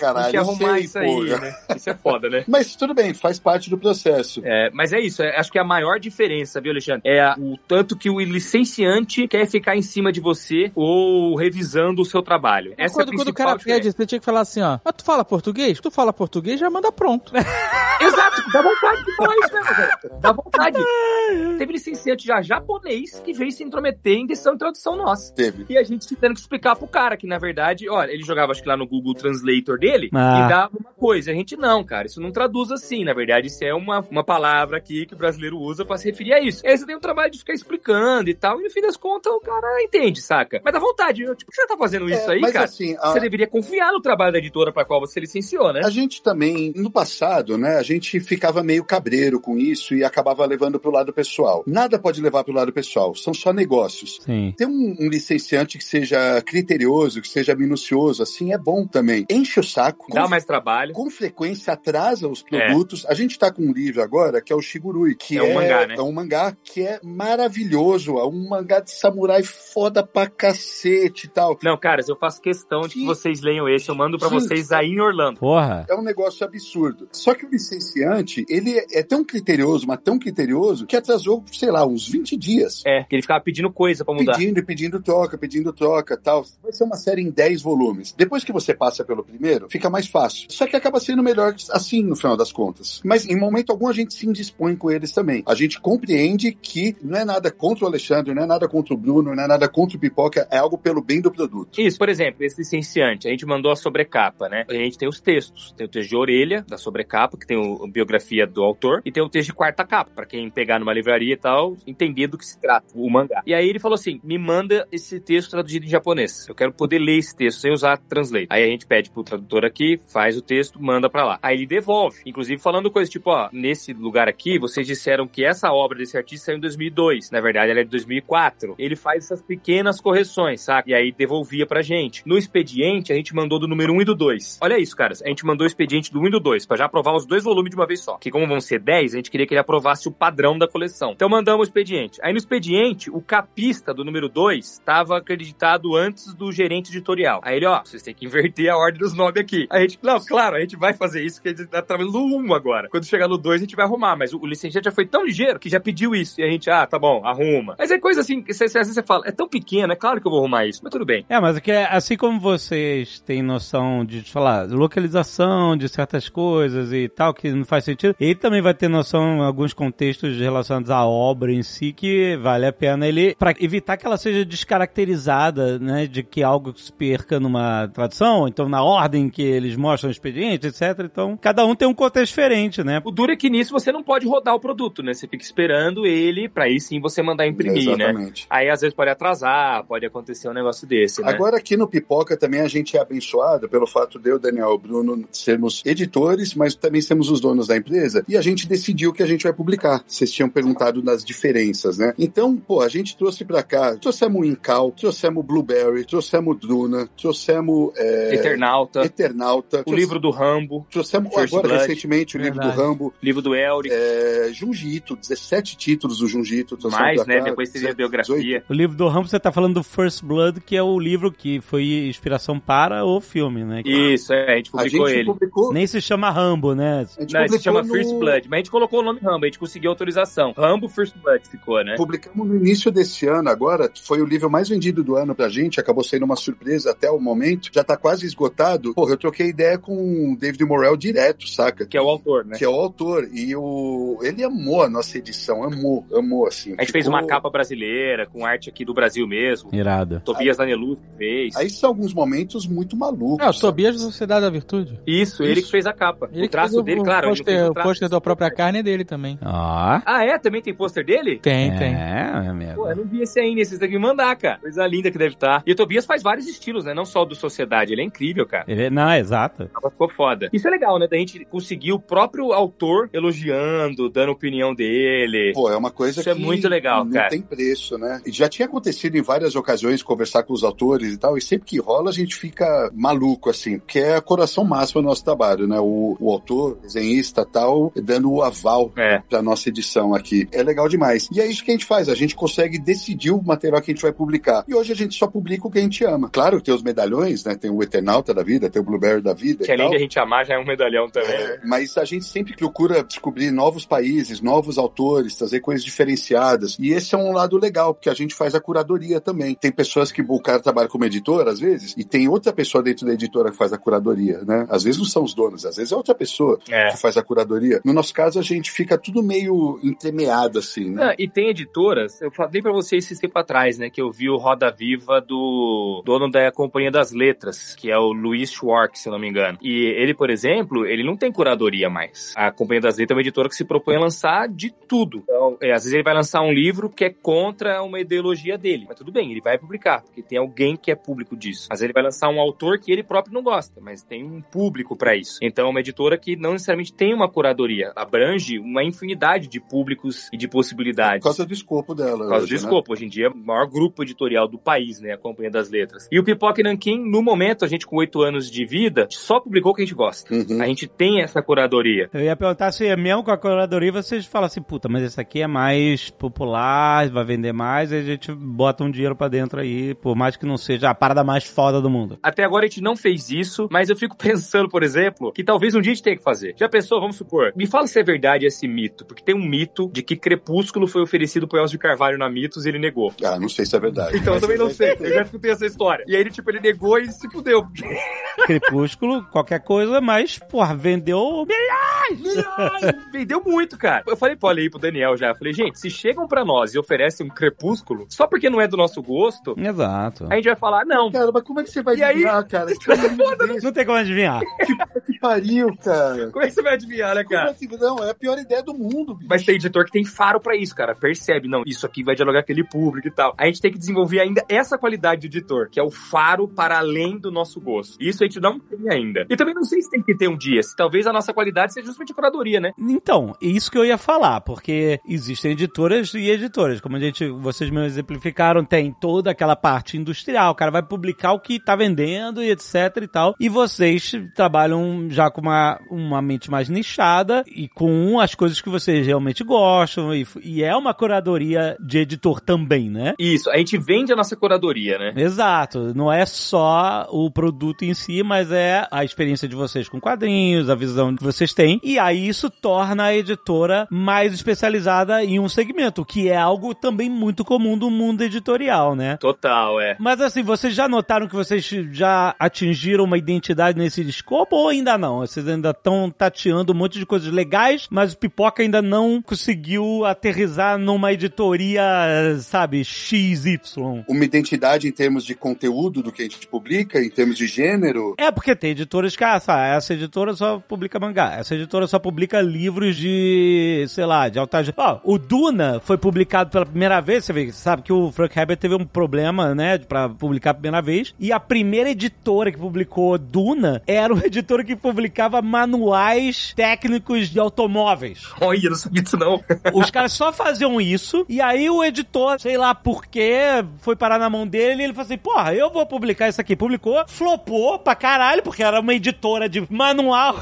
Speaker 4: caralho.
Speaker 3: Tem que arrumar isso aí, né? Isso é foda, né?
Speaker 4: Mas tudo bem, faz parte do processo.
Speaker 3: Mas é isso, acho que a maior diferença, viu, Alexandre? É o tanto que o licenciante quer ficar em cima de você ou revisando o seu trabalho. Essa é a principal
Speaker 5: quando o cara pede, você tinha que falar assim, ó, mas tu fala português? Tu fala português, já manda pronto.
Speaker 3: Exato, dá vontade de falar isso mesmo, velho. Dá vontade. Teve licenciante já japonês que veio se intrometer em decisão e tradução nossa.
Speaker 4: Teve.
Speaker 3: E a gente tendo que explicar pro cara que, na verdade, olha, ele jogava, acho que lá no Google Translator dele, e dava uma coisa. A gente, não, cara, isso não traduz assim. Na verdade, isso é uma palavra aqui que o brasileiro usa pra se referir a isso. E aí você tem um trabalho de ficar explicando e tal, e no fim das contas o cara entende, saca? Mas dá vontade. Tipo, por que você tá fazendo isso aí, cara?
Speaker 4: Assim,
Speaker 3: você deveria confiar no trabalho da editora pra qual você licenciou, né?
Speaker 4: A gente também, no passado, né, a gente ficava meio cabreiro com isso e acabava levando pro lado pessoal. Nada pode levar pro lado pessoal, são só negócios.
Speaker 2: Sim.
Speaker 4: Ter um licenciante que seja criterioso, que seja minucioso, assim, é bom também. Enche o saco.
Speaker 3: Dá mais trabalho.
Speaker 4: Com frequência atrasa os produtos. A gente tá com um livro agora, que é o Shigurui, que
Speaker 3: um mangá, né?
Speaker 4: É um mangá que é maravilhoso, é um mangá de samurai foda pra cacete e tal.
Speaker 3: Não, cara, eu faço questão de que vocês leiam esse, eu mando pra vocês aí em Orlando.
Speaker 2: Porra.
Speaker 4: É um negócio absurdo. Só que o licenciante, ele é tão criterioso, mas tão criterioso, que atrasou, sei lá, uns 20 dias.
Speaker 3: Que ele ficava pedindo coisa pra mudar.
Speaker 4: Pedindo troca, tal. Vai ser uma série em 10 volumes. Depois que você passa pelo primeiro, fica mais fácil. Só que acaba sendo melhor assim, no final das contas. Mas em momento algum a gente se indispõe com eles também. A gente compreende que não é nada contra o Alexandre, não é nada contra o Bruno, não é nada contra o Pipoca, é algo pelo bem do produto.
Speaker 3: Isso, por exemplo, esse licenciante, a gente mandou a sobrecapa, né? A gente tem os textos. Tem o texto de orelha da sobrecapa, que tem a biografia do autor, e tem o texto de quarta capa, pra quem pegar numa livraria e tal, entender do que se trata, o mangá. E aí ele falou assim, me manda esse texto traduzido em japonês. Eu quero poder ler esse texto sem usar Translate. Aí a gente pede pro tradutor aqui, faz o texto, manda pra lá. Aí ele devolve, inclusive falando coisas tipo, ó, nesse lugar aqui, vocês disseram que essa obra desse artista saiu em 2002. Na verdade, ela é de 2004. Ele faz essas pequenas correções, saca? E aí devolvia pra gente. No expediente, a gente mandou do número 1 e do 2. Olha isso, caras. A gente mandou o expediente do 1 e do 2, pra já aprovar os 2 volumes de uma vez só. Que como vão ser 10, a gente queria que ele aprovasse o padrão da coleção. Então mandamos o expediente. Aí no expediente, o capista do número 2 estava acreditado antes do gerente editorial. Aí ele, ó, vocês têm que inverter a ordem dos nomes aqui. Aí a gente, não, claro, a gente vai fazer isso, porque a gente tá trabalhando no 1 agora. Quando chegar no 2, a gente vai arrumar. Mas o licenciante já foi tão ligeiro que já pediu isso. E a gente, tá bom, arruma. Mas é coisa assim, que às vezes você fala, é tão pequeno, é claro que eu vou arrumar isso, mas tudo bem.
Speaker 2: Mas é que assim como vocês têm noção de, falar, localização de certas coisas e tal, que não faz sentido, ele também vai ter noção em alguns contextos relacionados à obra em si, que vale a pena ele, pra evitar que ela seja descaracterizada, né, de que algo se perca numa tradução, ou então na ordem que eles mostram o expediente, etc. Então, cada um tem um contexto diferente, né?
Speaker 3: O duro é que nisso você não pode rodar o produto, né? Você fica esperando ele, pra aí sim você mandar imprimir,
Speaker 4: exatamente,
Speaker 3: né? Aí às vezes pode atrasar, pode acontecer um negócio desse, né?
Speaker 4: Agora aqui no Pipoca também a gente é abençoado pelo fato de eu, Daniel e o Bruno sermos editores, mas também sermos os donos da empresa, e a gente decidiu que a gente vai publicar. Vocês tinham perguntado das diferenças, né? Então, pô, a gente trouxe pra cá, trouxemos o Incal, trouxemos o Blueberry, trouxemos Duna, trouxemos
Speaker 3: Eternauta,
Speaker 4: o
Speaker 3: livro do Rambo,
Speaker 4: trouxemos
Speaker 3: First
Speaker 4: agora
Speaker 3: Blood,
Speaker 4: recentemente o livro do Rambo,
Speaker 3: livro do Elric,
Speaker 4: Junji Ito, 17 títulos do Junji Ito.
Speaker 3: Mais, né? Depois teve a biografia. 18.
Speaker 2: O livro do Rambo, você tá falando do First Blood, que é o livro que foi inspiração para o filme, né?
Speaker 3: Isso, a gente publicou ele.
Speaker 2: Nem se chama Rambo, né?
Speaker 3: Não, se chama First Blood, mas a gente colocou o nome Rambo, a gente conseguiu autorização. Rambo First Blood ficou, né?
Speaker 4: Publicamos no início desse ano agora, foi o livro mais vendido do ano pra gente, acabou sendo uma surpresa até o momento, já tá quase esgotado. Porra, eu troquei ideia com o David Morrell direto, saca?
Speaker 3: Que é o autor, né?
Speaker 4: Que é o autor, e ele amou a nossa edição, amou, assim.
Speaker 3: A gente fez uma capa brasileira, com arte aqui do Brasil mesmo.
Speaker 2: Irado.
Speaker 3: Tobias Daneluz que fez.
Speaker 4: Aí são alguns momentos muito malucos.
Speaker 5: O Tobias da Sociedade da Virtude.
Speaker 3: Isso, ele que fez a capa.
Speaker 5: Ele
Speaker 3: o traço dele, claro.
Speaker 5: O pôster da própria carne é dele também.
Speaker 3: Também tem pôster dele?
Speaker 5: Tem.
Speaker 2: Mesmo.
Speaker 3: Pô, eu não vi esse ainda, esses daqui me mandar, cara. Coisa linda que deve estar. E o Tobias faz vários estilos, né? Não só o do Sociedade, ele é incrível, cara.
Speaker 2: Exato.
Speaker 3: Ficou foda. Isso é legal, né? Da gente conseguir o próprio autor elogiando, dando opinião dele.
Speaker 4: Pô, é uma coisa
Speaker 3: que é muito legal,
Speaker 4: não
Speaker 3: cara.
Speaker 4: Tem preço, né? E já tinha acontecido em várias ocasiões conversar com os autores e tal, e sempre que rola a gente fica maluco, assim, porque é a coração máxima do nosso trabalho, né? O autor, desenhista e tal, dando o aval pra nossa edição aqui. É legal demais. E é isso que a gente faz, a gente consegue decidir o material que a gente vai publicar. E hoje a gente só publica o que a gente ama. Claro que tem os medalhões, né? Tem o Eternauta da vida, tem o Blueberry da vida.
Speaker 3: Que além de a gente amar, já é um medalhão também.
Speaker 4: Mas a gente sempre procura descobrir novos países, novos autores, trazer coisas diferenciadas. E esse é um lado legal, porque a gente faz a curadoria também. Tem pessoas que o cara trabalha como editor, às vezes, e tem outra pessoa dentro da editora que faz a curadoria, né? Às vezes não são os donos, às vezes é outra pessoa que faz a curadoria. No nosso caso, a gente fica tudo meio entremeado, assim, né?
Speaker 3: E tem editoras, eu falei pra vocês esse tempo atrás, né, que eu vi o Roda Viva do dono da Companhia das Letras, que é o Luiz Schwartz, se eu não me engano. E ele, por exemplo, ele não tem curadoria mais. A Companhia das Letras é uma editora que se propõe a lançar de tudo. Então, às vezes ele vai lançar um livro que é contra uma ideologia dele. Mas tudo bem, ele vai publicar, porque tem alguém que é público disso. Às vezes ele vai lançar um autor que ele próprio não gosta, mas tem um público pra isso. Então é uma editora que não necessariamente tem uma curadoria. Abrange uma infinidade de públicos e de possibilidades.
Speaker 4: Por causa do escopo dela.
Speaker 3: Por causa do escopo. Hoje em dia é o maior grupo editorial do país, né? A Companhia das Letras. E o Pipoca e Nanquim, no momento, a gente com 8 anos de vida, só publicou o que a gente gosta. A gente tem essa curadoria.
Speaker 2: Eu ia perguntar se mesmo com a curadoria vocês falam assim, puta, mas esse aqui é mais popular, vai vender mais, e a gente bota um dinheiro pra dentro aí, por mais que não seja a parada mais foda do mundo.
Speaker 3: Até agora a gente não fez isso, mas eu fico pensando, por exemplo, que talvez um dia a gente tenha que fazer. Já pensou? Vamos supor. Me fala se é verdade esse mito, porque tem um mito de que Crepúsculo foi oferecido pro Elcio de Carvalho na Mitos e ele negou.
Speaker 4: Não sei se é verdade.
Speaker 3: Então eu também não sei. Eu já escutei essa história. E aí ele negou e se fudeu.
Speaker 2: Crepúsculo, qualquer coisa, mas, porra, vendeu milhões!
Speaker 3: Vendeu muito, cara. Eu falei pro Daniel já, falei, gente, se chegam pra nós e oferecem um Crepúsculo, só porque não é do nosso gosto,
Speaker 2: Exato.
Speaker 3: a gente vai falar, não.
Speaker 4: Cara, mas como é que você vai adivinhar, cara?
Speaker 2: Não tem como adivinhar.
Speaker 4: Que pariu, cara.
Speaker 3: Como é que você vai adivinhar, né, cara?
Speaker 4: Não, é a pior ideia do mundo, bicho.
Speaker 3: Mas tem editor que tem faro pra isso, cara. Percebe, não, isso aqui vai dialogar com aquele público e tal. A gente tem que desenvolver ainda essa qualidade de editor, que é o faro para além do nosso gosto. Isso a gente não tem ainda. E também não sei se tem que ter um dia, se talvez a nossa qualidade seja justamente a curadoria, né?
Speaker 2: Então, é isso que eu ia falar, porque existem editoras e editoras. Como vocês me exemplificaram, tem toda aquela parte industrial. O cara vai publicar o que tá vendendo e etc e tal. E vocês trabalham já com uma mente mais nichada e com as coisas que vocês realmente gostam. E é uma curadoria de editor também, né?
Speaker 3: Isso, a gente vende a nossa curadoria, né?
Speaker 2: Exato. Não é só o produto em si, mas é a experiência de vocês com quadrinhos, a visão que vocês têm. E aí isso torna a editora mais especializada em um segmento, que é algo também muito comum do mundo editorial, né?
Speaker 3: Total, é.
Speaker 2: Mas assim, vocês já notaram que vocês já atingiram uma identidade nesse escopo ou ainda não? Vocês ainda estão tateando um monte de coisas legais, mas o Pipoca ainda não conseguiu aterrissar numa editoria, sabe, XY.
Speaker 4: Uma identidade em termos de conteúdo do que a gente publica, em termos de gênero?
Speaker 2: É, porque tem editoras que, essa editora só publica mangá, essa editora só publica livros de, sei lá, de alta... o Duna foi publicado pela primeira vez, você sabe que o Frank Herbert teve um problema, né, pra publicar a primeira vez, e a primeira editora que publicou Duna era uma editora que publicava manuais técnicos de automóveis.
Speaker 3: Olha, não sabia disso não.
Speaker 2: Os caras só faziam isso, e aí o editor, sei lá por quê, foi parar na mão dele, e ele falou assim, porra, eu vou publicar isso aqui. Publicou, flopou pra caralho, porque era uma editora de manual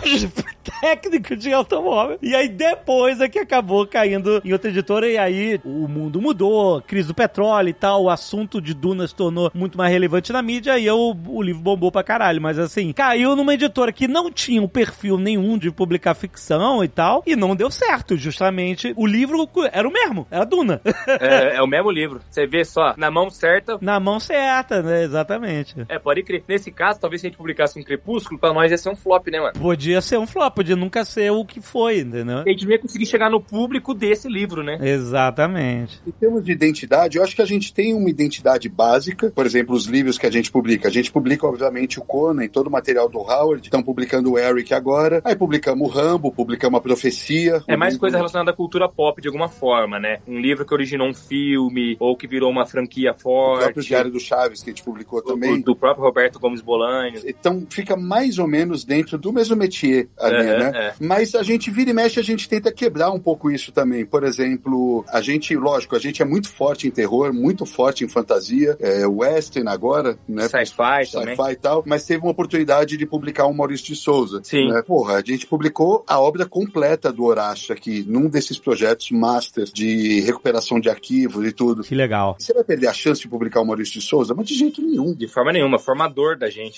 Speaker 2: técnico de automóvel. E aí depois é que acabou caindo em outra editora, e aí o mundo mudou, crise do petróleo e tal, o assunto de Duna se tornou muito mais relevante na mídia, e o livro bombou pra caralho. Mas assim, caiu numa editora que não tinha um perfil nenhum de publicar ficção e tal, e não deu certo, justamente. O livro era o mesmo, era Duna.
Speaker 3: É o mesmo livro. Você vê só, na mão certa.
Speaker 2: Na mão certa, né? Exatamente.
Speaker 3: Pode crer. Nesse caso, talvez se a gente publicasse um Crepúsculo, pra nós ia ser um flop, né, mano?
Speaker 2: Podia ser um flop, podia nunca ser o que foi, entendeu?
Speaker 3: A gente não ia conseguir chegar no público desse livro, né?
Speaker 2: Exatamente.
Speaker 4: Em termos de identidade, eu acho que a gente tem uma identidade básica. Por exemplo, os livros que a gente publica, obviamente, o Conan e todo o material do Howard. Estão publicando o Eric agora. Aí publicamos o Rambo, publicamos a Profecia.
Speaker 3: É mais coisa relacionada à cultura pop, de alguma forma, né? Um livro que originou um filme, ou que virou uma franquia forte.
Speaker 4: O próprio Diário do Chaves, que a gente publicou também.
Speaker 3: Do próprio Roberto Gomes Bolanho.
Speaker 4: Então, fica mais ou menos dentro do mesmo métier ali, né? Mas a gente vira e mexe, a gente tenta quebrar um pouco isso também. Por exemplo, a gente é muito forte em terror, muito forte em fantasia, western agora, né?
Speaker 3: Sci-fi também.
Speaker 4: Sci-fi e tal, mas teve uma oportunidade de publicar um Maurício de Souza.
Speaker 3: Sim.
Speaker 4: Né? Porra, a gente publicou a obra completa do Horácio aqui, num desses projetos masters de recuperação de arquivos e tudo.
Speaker 2: Que legal.
Speaker 4: Você vai perder a chance de publicar o Maurício de Souza? Mas de jeito nenhum.
Speaker 3: De forma nenhuma, formador da gente, né, cara?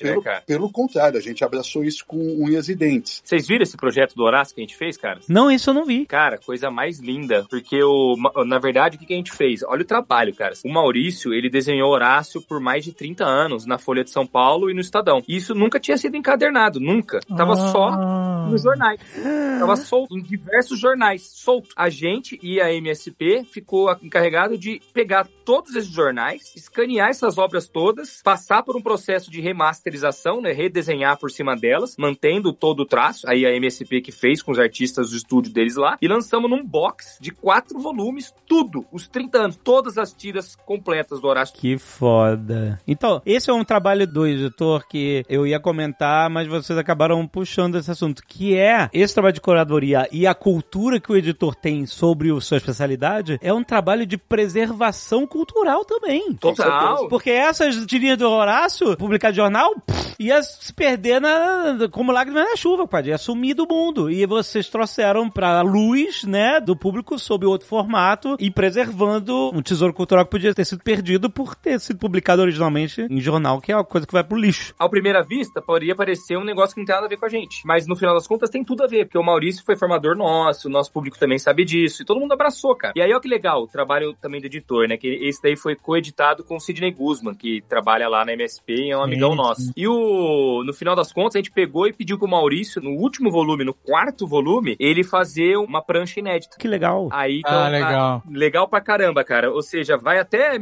Speaker 4: pelo contrário, a gente abraçou isso com unhas e dentes.
Speaker 3: Vocês viram esse projeto do Horácio que a gente fez, cara?
Speaker 2: Não, isso eu não vi.
Speaker 3: Cara, coisa mais linda, porque na verdade, o que a gente fez? Olha o trabalho, cara. O Maurício, ele desenhou Horácio por mais de 30 anos na Folha de São Paulo e no Estadão. E isso nunca tinha sido encadernado, nunca. Tava só nos jornais. Tava solto em diversos jornais, solto. A gente e a MSP ficou encarregado de pegar todos esses jornais, escanear essas obras todas, passar por um processo de remasterização, né, redesenhar por cima delas, mantendo todo o traço, aí a MSP que fez com os artistas do estúdio deles lá, e lançamos num box de 4 volumes, tudo, os 30 anos, todas as tiras completas do Horácio.
Speaker 2: Que foda. Então, esse é um trabalho do editor que eu ia comentar, mas vocês acabaram puxando esse assunto, que é esse trabalho de curadoria e a cultura que o editor tem sobre a sua especialidade, é um trabalho de preservação cultural também.
Speaker 3: Total.
Speaker 2: Porque essas tirinhas do Horácio, publicadas no jornal, ia se perder como lágrimas na chuva, pode, ia sumir do mundo. E vocês trouxeram pra luz, né, do público sob outro formato e preservando um tesouro cultural que podia ter sido perdido por ter sido publicado originalmente em jornal, que é uma coisa que vai pro lixo.
Speaker 3: À primeira vista, poderia parecer um negócio que não tem nada a ver com a gente. Mas no final das contas tem tudo a ver, porque o Maurício foi formador nosso, o nosso público também sabe disso, e todo mundo abraçou, cara. E aí, olha que legal, o trabalho também do editor, né, que esse daí foi coeditado com o Sidney Guzman, que trabalha lá na MSP e é um amigão nosso. E no final das contas, a gente pegou e pediu pro Maurício, no último volume, no 4º volume, ele fazer uma prancha inédita.
Speaker 2: Que legal.
Speaker 3: Aí, então,
Speaker 5: legal.
Speaker 3: Legal pra caramba, cara. Ou seja, vai até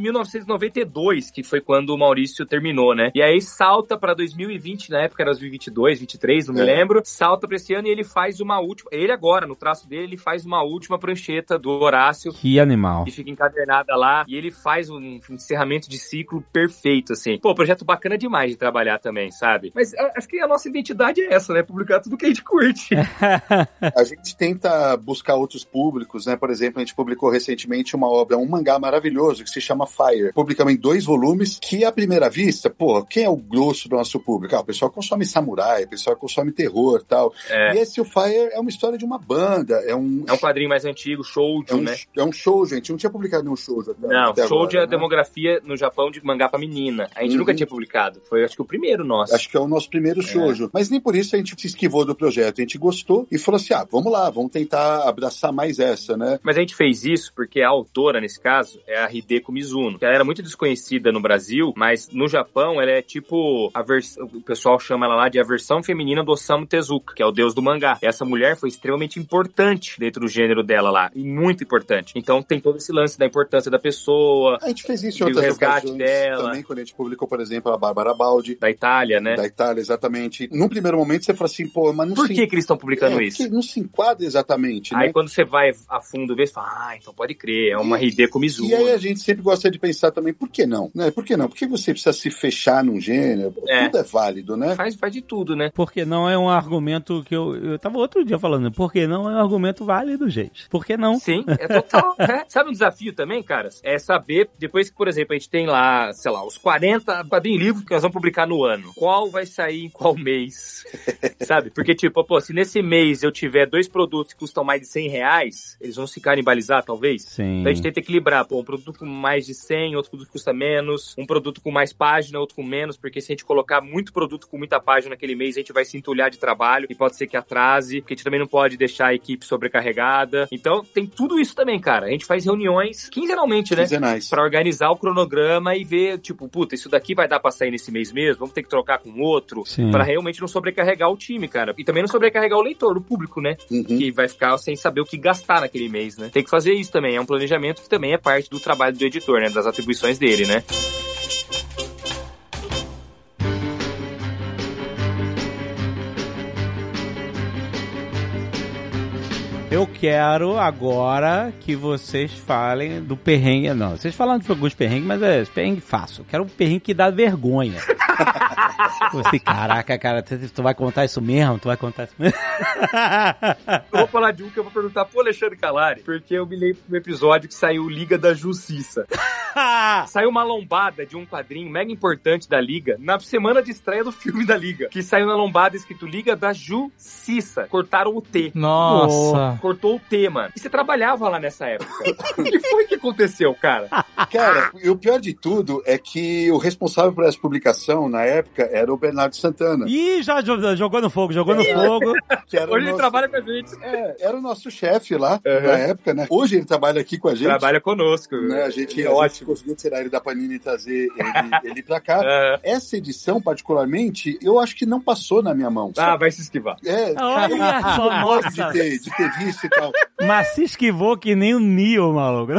Speaker 3: 1992, que foi quando o Maurício terminou, né? E aí salta pra 2020, na época era 2022, 2023, não me lembro. Salta pra esse ano e ele faz uma última... Ele agora, no traço dele, ele faz uma última prancheta do Horácio.
Speaker 2: Que animal.
Speaker 3: Que fica encadernada lá. E ele faz um encerramento de ciclo perfeito, assim. Pô, projeto bacana demais de trabalhar também, sabe? Mas acho que a nossa identidade é essa, né? Publicar tudo que a gente curte.
Speaker 4: A gente tenta buscar outros públicos, né? Por exemplo, a gente publicou recentemente uma obra, um mangá maravilhoso que se chama Fire. Publicamos em 2 volumes, que à primeira vista, pô, quem é o grosso do nosso público? O pessoal consome samurai, o pessoal consome terror e tal. E esse, o Fire, é uma história de uma banda. É um quadrinho mais antigo, shoujo, né? É um shoujo, a gente não tinha publicado nenhum shoujo até
Speaker 3: Não,
Speaker 4: até
Speaker 3: shoujo
Speaker 4: agora,
Speaker 3: é a demografia no Japão de mangá pra menina. A gente nunca tinha publicado. Foi, acho que, o primeiro nosso.
Speaker 4: Acho que é o nosso primeiro shoujo. Mas nem por isso a gente se esquivou do projeto. A gente gostou e falou assim, vamos lá, vamos tentar abraçar mais essa, né?
Speaker 3: Mas a gente fez isso porque a autora, nesse caso, é a Hideko Mizuno. Ela era muito desconhecida no Brasil, mas no Japão ela é tipo o pessoal chama ela lá de a versão feminina do Osamu Tezuka, que é o deus do mangá. Essa mulher foi extremamente importante dentro do gênero dela lá, e muito importante. Então tem todo esse lance da importância da pessoa.
Speaker 4: A gente fez isso em outras ocasiões dela. Também, quando a gente publicou, por exemplo, a Bárbara Baldi.
Speaker 3: Da Itália, né?
Speaker 4: Da Itália, exatamente. Num primeiro momento você fala assim, pô, mas não
Speaker 3: Por que eles estão publicando isso?
Speaker 4: Porque não se enquadra exatamente, né?
Speaker 3: Aí quando você vai a fundo ver, você fala, então pode crer, é uma Hideko Mizuno.
Speaker 4: E aí a gente sempre gosta de pensar também, por que não? Né? Por que não? Por que você precisa se fechar num gênero? Tudo é válido, né?
Speaker 3: Faz de tudo, né?
Speaker 2: Porque não é um argumento que eu tava outro dia falando, porque não é um argumento válido, gente. Por que não?
Speaker 3: Sim, é total. Sabe um desafio também, caras? É saber, depois que, por exemplo, a gente tem lá, sei lá, os 40 quadrinhos livros que nós vamos publicar no ano, qual vai sair em qual mês? Sabe? Porque, tipo, pô, se nesse mês eu tiver 2 produtos que custam mais de R$100, eles vão se canibalizar, talvez?
Speaker 2: Sim.
Speaker 3: Então a gente tenta equilibrar, pô, um produto com mais de 100, outro produto que custa menos, um produto com mais página, outro com menos, porque se a gente colocar muito produto com muita página naquele mês, a gente vai se entulhar de trabalho e pode ser que atrase, porque a gente também não pode deixar a equipe sobrecarregada. Então tem tudo isso também, cara. A gente faz reuniões quinzenalmente, né?
Speaker 4: Quinzenais.
Speaker 3: Pra organizar o cronograma e ver, tipo, puta, isso daqui vai dar pra sair nesse mês mesmo, vamos ter que trocar com outro, pra realmente não sobrecarregar o time, cara. E também não sobrecarregar o leitor, o público, né? Que vai ficar sem saber o que gastar naquele mês, né? Tem que fazer isso também, é um planejamento que também é parte do trabalho do editor, né? Das atribuições dele, né?
Speaker 2: Eu quero agora que vocês falem do perrengue. Não, vocês falaram de alguns perrengues, mas é perrengue fácil. Eu quero um perrengue que dá vergonha. Você, caraca, cara, tu vai contar isso mesmo? Tu vai contar isso mesmo?
Speaker 3: Eu vou falar de um que eu vou perguntar pro Alexandre Calari, porque eu me lembro do episódio que saiu Liga da Justiça. Saiu uma lombada de um quadrinho mega importante da Liga na semana de estreia do filme da Liga, que saiu na lombada escrito Liga da Justiça. Cortaram o T.
Speaker 5: Nossa.
Speaker 3: Cortou o T, mano. E você trabalhava lá nessa época. O que foi que aconteceu, cara?
Speaker 4: Cara, e o pior de tudo é que o responsável por essa publicação, na época, era o Bernardo Santana.
Speaker 2: Ih, já jogou no fogo, jogou no fogo.
Speaker 3: Hoje ele trabalha com a gente.
Speaker 4: Era o nosso chefe lá, na época, né? Hoje ele trabalha aqui com a gente.
Speaker 3: Trabalha conosco.
Speaker 4: Né? A gente conseguiu tirar ele da Panini e trazer ele pra cá. Essa edição, particularmente, eu acho que não passou na minha mão.
Speaker 3: Vai se esquivar.
Speaker 2: Olha só, nossa.
Speaker 4: De ter visto e tal.
Speaker 2: Mas se esquivou que nem o Neo, maluco.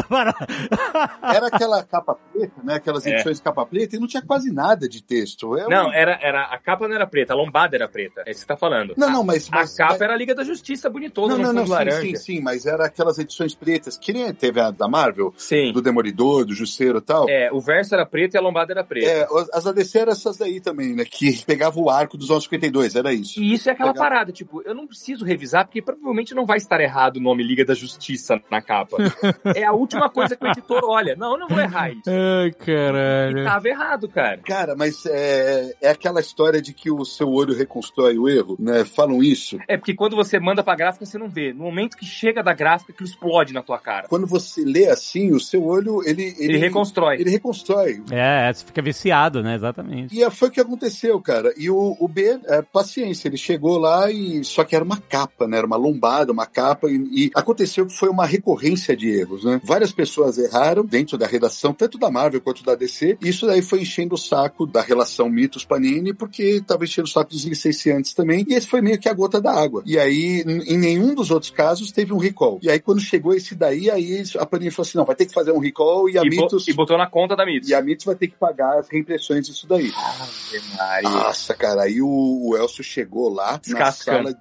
Speaker 4: Era aquela capa preta, né? Aquelas edições de capa preta e não tinha quase nada de texto.
Speaker 3: A capa não era preta, a lombada era preta. É isso que você tá falando.
Speaker 4: Mas
Speaker 3: a capa era a Liga da Justiça, bonitona, no laranja.
Speaker 4: Sim, mas era aquelas edições pretas, que nem teve a da Marvel,
Speaker 3: sim,
Speaker 4: do Demolidor, do Justiceiro e tal.
Speaker 3: O verso era preto e a lombada era preta.
Speaker 4: As ADC eram essas daí também, né? Que pegava o arco dos 952, era isso.
Speaker 3: E isso é aquela parada, tipo, eu não preciso revisar, porque provavelmente não vai estar errado o nome Liga da Justiça na capa. É a última coisa que o editor olha. Não, eu não vou errar isso.
Speaker 5: Ai, caralho.
Speaker 3: E tava errado, cara.
Speaker 4: Cara, mas é aquela história de que o seu olho reconstrói o erro, né? Falam isso.
Speaker 3: Porque quando você manda pra gráfica, você não vê. No momento que chega da gráfica, aquilo explode na tua cara.
Speaker 4: Quando você lê assim, o seu olho, ele
Speaker 3: reconstrói.
Speaker 4: Ele reconstrói.
Speaker 2: Você fica viciado, né? Exatamente.
Speaker 4: E foi o que aconteceu, cara. E o B, paciência, ele chegou lá só que era uma capa, né? Era uma lombada, uma capa, e aconteceu que foi uma recorrência de erros, né? Várias pessoas erraram dentro da redação, tanto da Marvel quanto da DC, e isso daí foi enchendo o saco da relação Mitos-Panini, porque tava enchendo o saco dos licenciantes também, e esse foi meio que a gota da água. E aí, em nenhum dos outros casos, teve um recall. E aí, quando chegou esse daí, aí a Panini falou assim, não, vai ter que fazer um recall, e a Mitos...
Speaker 3: E botou na conta da Mitos.
Speaker 4: E a Mitos vai ter que pagar as reimpressões disso daí. Nossa, cara, aí o Elcio chegou lá na sala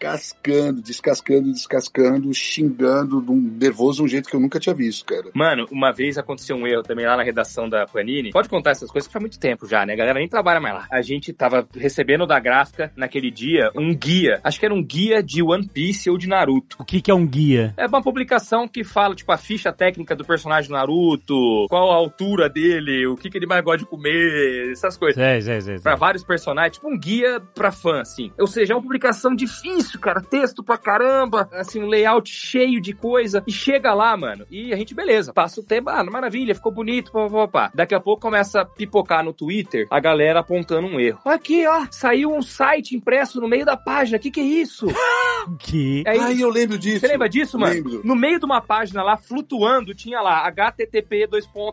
Speaker 4: descascando, xingando, nervoso de um jeito que eu nunca tinha visto, cara.
Speaker 3: Mano, uma vez aconteceu um erro também lá na redação da Panini. Pode contar essas coisas que faz muito tempo já, né? A galera nem trabalha mais lá. A gente tava recebendo da gráfica, naquele dia, um guia. Acho que era um guia de One Piece ou de Naruto.
Speaker 2: O que é um guia?
Speaker 3: É uma publicação que fala, tipo, a ficha técnica do personagem Naruto, qual a altura dele, o que ele mais gosta de comer, essas coisas.
Speaker 2: Sei.
Speaker 3: Pra vários personagens, tipo um guia pra fã, assim. Ou seja, é uma publicação difícil, cara, texto pra caramba, assim, um layout cheio de coisa, e chega lá, mano, e a gente, beleza, passa o tempo, maravilha, ficou bonito, pá. Daqui a pouco começa a pipocar no Twitter a galera apontando um erro. Aqui, ó, saiu um site impresso no meio da página, que é isso?
Speaker 2: Que?
Speaker 4: Aí eu lembro disso.
Speaker 3: Você lembra disso, mano?
Speaker 4: Lembro.
Speaker 3: No meio de uma página lá, flutuando, tinha lá, http://.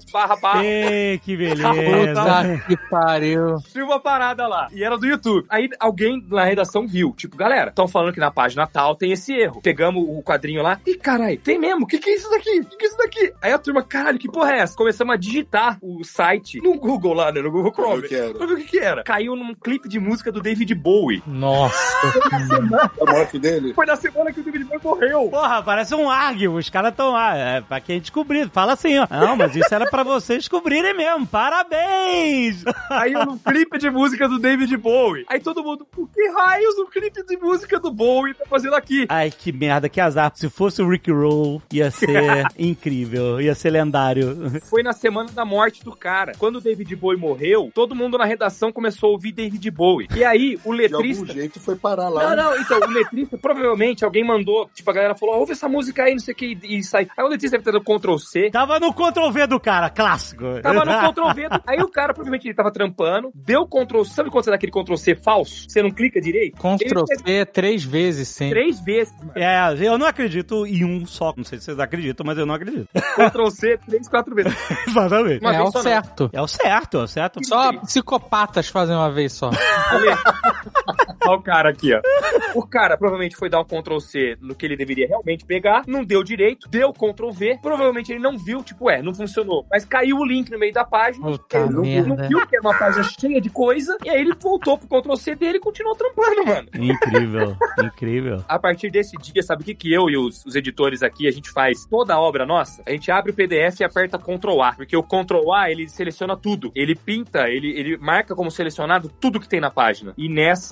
Speaker 2: Que beleza.
Speaker 5: Puta que pariu.
Speaker 3: Tinha uma parada lá, e era do YouTube. Aí alguém na redação viu, tipo, galera, estão falando que na página tal tem esse erro. Pegamos o quadrinho lá, e caralho, tem mesmo, que é isso daqui? Que é isso daqui? Aí a turma, caralho, que porra é essa? Começamos a digitar o site no Google lá, né, no Google Chrome. Pra ver o que era. Caiu num clipe de música do David Bowie.
Speaker 5: Nossa.
Speaker 4: A morte dele?
Speaker 3: Foi na semana que o David Bowie morreu.
Speaker 2: Porra, parece um argue, os caras estão lá, pra quem descobrir. Fala assim, ó. Não, mas isso era pra vocês descobrirem mesmo. Parabéns!
Speaker 3: Aí um clipe de música do David Bowie. Aí todo mundo, por que raios um clipe de música do Bowie tá fazendo aqui?
Speaker 2: Ai, que merda, que azar. Se fosse o Rick Roll, ia ser incrível, ia ser lendário.
Speaker 3: Foi na semana da morte do cara. Quando o David Bowie morreu, todo mundo na redação começou a ouvir David Bowie. E aí, o letrista...
Speaker 4: De algum jeito foi parar lá.
Speaker 3: Não, então, o letrista, provavelmente, alguém mandou, tipo, a galera falou, ouve essa música aí, não sei o que, e sai. Aí o letrista deve ter dado Ctrl+C.
Speaker 2: Tava no Ctrl+V do cara, clássico.
Speaker 3: Tava no Ctrl+V. Aí o cara, provavelmente, ele tava trampando, deu Ctrl+C. Sabe quando você dá aquele Ctrl+C falso? Você não clica direito?
Speaker 5: Ctrl+C 3 vezes, sim.
Speaker 3: 3 vezes, mano.
Speaker 2: Eu não acredito em um só. Não sei se vocês acreditam, mas eu não acredito.
Speaker 3: Ctrl+C 3, 4 vezes.
Speaker 2: Exatamente.
Speaker 5: É o certo.
Speaker 2: É o certo.
Speaker 5: Só psicopatas fazem uma vez só.
Speaker 3: Olha o cara aqui, ó. O cara provavelmente foi dar um Ctrl+C no que ele deveria realmente pegar, não deu direito, deu Ctrl+V, provavelmente ele não viu, tipo, não funcionou. Mas caiu o link no meio da página, ele não viu que era uma página cheia de coisa, e aí ele voltou pro Ctrl+C dele e continuou trampando, mano.
Speaker 2: Incrível.
Speaker 3: A partir desse dia, sabe o que eu e os editores aqui, a gente faz toda a obra nossa? A gente abre o PDF e aperta Ctrl+A, porque o Ctrl+A, ele seleciona tudo. Ele pinta, ele marca como selecionado tudo que tem na página. E nessa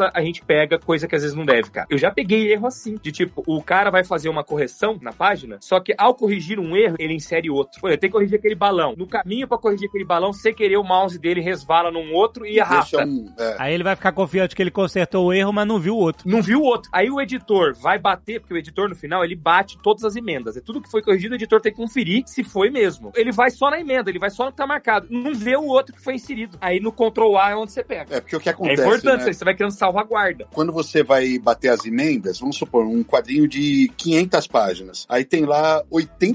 Speaker 3: segurança, a gente pega coisa que às vezes não deve, cara. Eu já peguei erro assim, de tipo, o cara vai fazer uma correção na página, só que ao corrigir um erro, ele insere outro. Pô, ele tem que corrigir aquele balão. No caminho pra corrigir aquele balão, sem querer, o mouse dele resvala num outro e arrasta.
Speaker 2: Aí ele vai ficar confiante que ele consertou o erro, mas não viu o outro.
Speaker 3: Não viu o outro. Aí o editor vai bater, porque o editor, no final, ele bate todas as emendas. É tudo que foi corrigido, o editor tem que conferir se foi mesmo. Ele vai só na emenda, ele vai só no que tá marcado. Não vê o outro que foi inserido. Aí no Ctrl A é onde você pega.
Speaker 4: É, porque o que acontece,
Speaker 3: é importante,
Speaker 4: né?
Speaker 3: Você vai criando salvaguarda.
Speaker 4: Quando você vai bater as emendas, vamos supor, um quadrinho de 500 páginas. Aí tem lá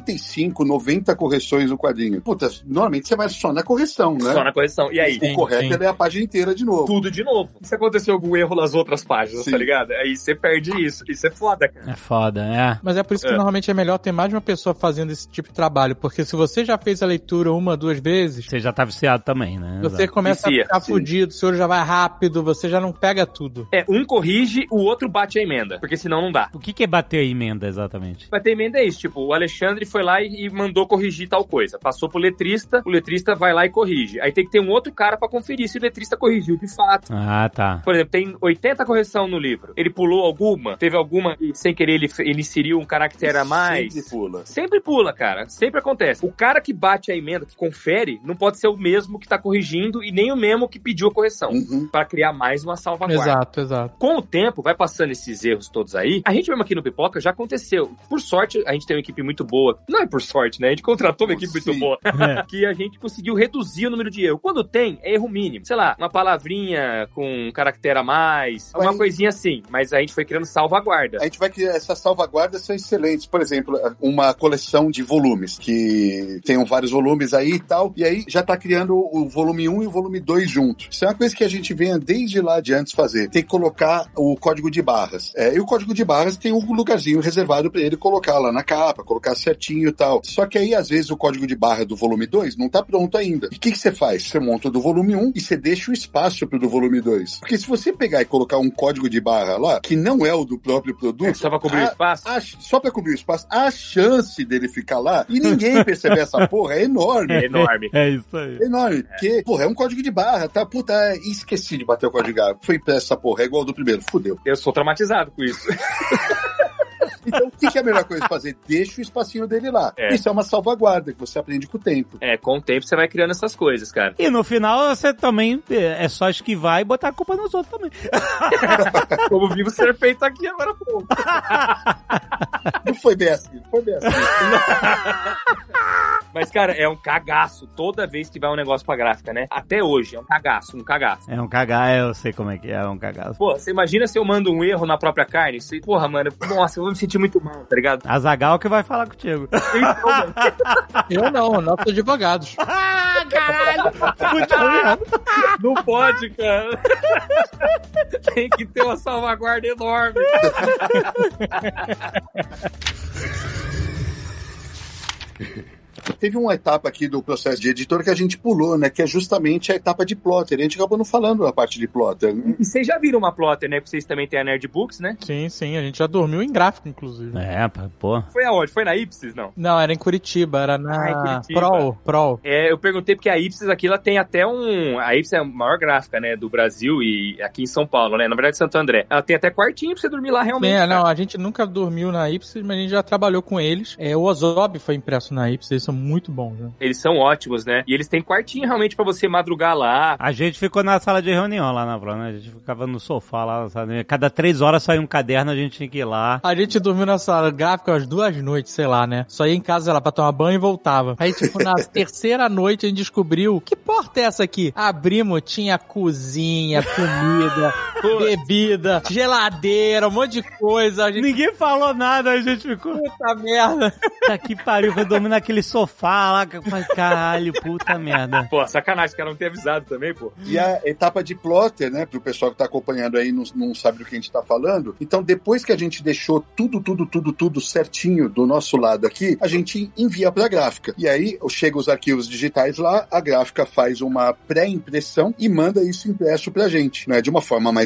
Speaker 4: 85, 90 correções no quadrinho. Puta, normalmente você vai só na correção, né?
Speaker 3: Só na correção. E aí?
Speaker 4: O correto é a página inteira de novo.
Speaker 3: Tudo de novo. E se aconteceu algum erro nas outras páginas, tá ligado? Aí você perde isso. Isso é foda, cara.
Speaker 2: É foda, é.
Speaker 5: Mas é por isso que normalmente é melhor ter mais de uma pessoa fazendo esse tipo de trabalho, porque se você já fez a leitura 1, 2 vezes...
Speaker 2: Você já tá viciado também, né?
Speaker 5: Você começa a ficar fudido, o senhor já vai rápido, você já não pega tudo.
Speaker 3: Um corrige, o outro bate a emenda, porque senão não dá.
Speaker 2: O que é bater a emenda, exatamente?
Speaker 3: Bater a emenda é isso, tipo, o Alexandre foi lá e mandou corrigir tal coisa. Passou pro letrista, o letrista vai lá e corrige. Aí tem que ter um outro cara pra conferir se o letrista corrigiu de fato.
Speaker 2: Ah, tá.
Speaker 3: Por exemplo, tem 80 correção no livro. Ele pulou alguma? Teve alguma e sem querer ele inseriu um caractere a mais?
Speaker 4: Sempre pula.
Speaker 3: Sempre pula, cara. Sempre acontece. O cara que bate a emenda, que confere, não pode ser o mesmo que tá corrigindo e nem o mesmo que pediu a correção. Pra criar mais uma salvaguarda.
Speaker 5: Exato.
Speaker 3: Com o tempo, vai passando esses erros todos aí. A gente mesmo aqui no Pipoca já aconteceu. Por sorte, a gente tem uma equipe muito boa. Não é por sorte, né? A gente contratou uma equipe muito boa. Que a gente conseguiu reduzir o número de erros. Quando tem, é erro mínimo. Sei lá, uma palavrinha com um caractere a mais, uma coisinha assim. Mas a gente foi criando salvaguarda.
Speaker 4: A gente vai criar, essas salvaguardas são excelentes. Por exemplo, uma coleção de volumes, que tem vários volumes aí e tal, e aí já tá criando o volume 1 e o volume 2 juntos. Isso é uma coisa que a gente vem desde lá de antes fazer. Tem que colocar o código de barras. E o código de barras tem um lugarzinho reservado pra ele colocar lá na capa, colocar certinho e tal. Só que aí, às vezes, o código de barra do volume 2 não tá pronto ainda. E o que você faz? Você monta o do volume 1 e você deixa o espaço pro do volume 2. Porque se você pegar e colocar um código de barra lá, que não é o do próprio produto...
Speaker 3: só pra cobrir o espaço?
Speaker 4: Só pra cobrir o espaço. A chance dele ficar lá e ninguém perceber essa porra é enorme.
Speaker 3: É enorme.
Speaker 2: É isso aí.
Speaker 4: É enorme. Porque, porra, é um código de barra, tá? Puta, esqueci de bater o código de barra. Foi impresso essa porra, é igual ao do primeiro. Fudeu.
Speaker 3: Eu sou traumatizado com isso.
Speaker 4: Então, o que é a melhor coisa de fazer? Deixa o espacinho dele lá. Isso é uma salvaguarda que você aprende com o tempo.
Speaker 3: Com o tempo você vai criando essas coisas, cara.
Speaker 2: E no final você também é só esquivar e botar a culpa nos outros também.
Speaker 3: Como vivo ser feito aqui agora, pô.
Speaker 4: Não foi bem assim.
Speaker 3: Mas, cara, é um cagaço toda vez que vai um negócio pra gráfica, né? Até hoje, é um cagaço.
Speaker 2: É um cagaço, eu sei como é que é um cagaço.
Speaker 3: Pô, você imagina se eu mando um erro na própria carne? Você, porra, mano, nossa, eu vou me sentir muito mal, tá ligado?
Speaker 2: Azaghal que vai falar contigo.
Speaker 5: Eu não, nossos advogados.
Speaker 2: Caralho!
Speaker 3: Não pode, cara. Tem que ter uma salvaguarda enorme.
Speaker 4: Teve uma etapa aqui do processo de editor que a gente pulou, né? Que é justamente a etapa de plotter. A gente acabou não falando a parte de plotter. Né?
Speaker 3: E vocês já viram uma plotter, né? Porque vocês também têm a Nerd Books, né?
Speaker 5: Sim. A gente já dormiu em gráfico, inclusive.
Speaker 2: Pô.
Speaker 3: Foi aonde? Foi na Ipsis, não?
Speaker 5: Não, era em Curitiba. Era na Prol.
Speaker 3: Eu perguntei porque a Ipsis aqui, ela tem até a Ipsis é a maior gráfica, né? Do Brasil e aqui em São Paulo, né? Na verdade, Santo André. Ela tem até quartinho pra você dormir lá, realmente.
Speaker 5: Não, a gente nunca dormiu na Ipsis, mas a gente já trabalhou com eles. O Ozob foi impresso na Ipsis, eles são muito bons, né?
Speaker 3: Eles são ótimos, né? E eles têm quartinho realmente pra você madrugar lá.
Speaker 2: A gente ficou na sala de reunião lá na Pro, né? A gente ficava no sofá lá, sabe? Cada 3 horas saía um caderno, a gente tinha que ir lá.
Speaker 5: A gente dormiu na sala gráfica umas 2 noites, sei lá, né? Só ia em casa, sei lá, pra tomar banho e voltava. Aí, tipo, na terceira noite a gente descobriu, que porta é essa aqui? Abrimos, tinha cozinha, comida, bebida, geladeira, um monte de coisa.
Speaker 2: Ninguém falou nada, a gente ficou...
Speaker 5: Puta merda.
Speaker 2: Puta que pariu, foi dormir naquele sofá lá, caralho, puta merda.
Speaker 3: Pô, sacanagem, que ela não ter avisado também, pô.
Speaker 4: E a etapa de plotter, né, pro pessoal que tá acompanhando aí, não sabe do que a gente tá falando. Então, depois que a gente deixou tudo certinho do nosso lado aqui, a gente envia pra gráfica. E aí, chega os arquivos digitais lá, a gráfica faz uma pré-impressão e manda isso impresso pra gente, né, de uma forma mais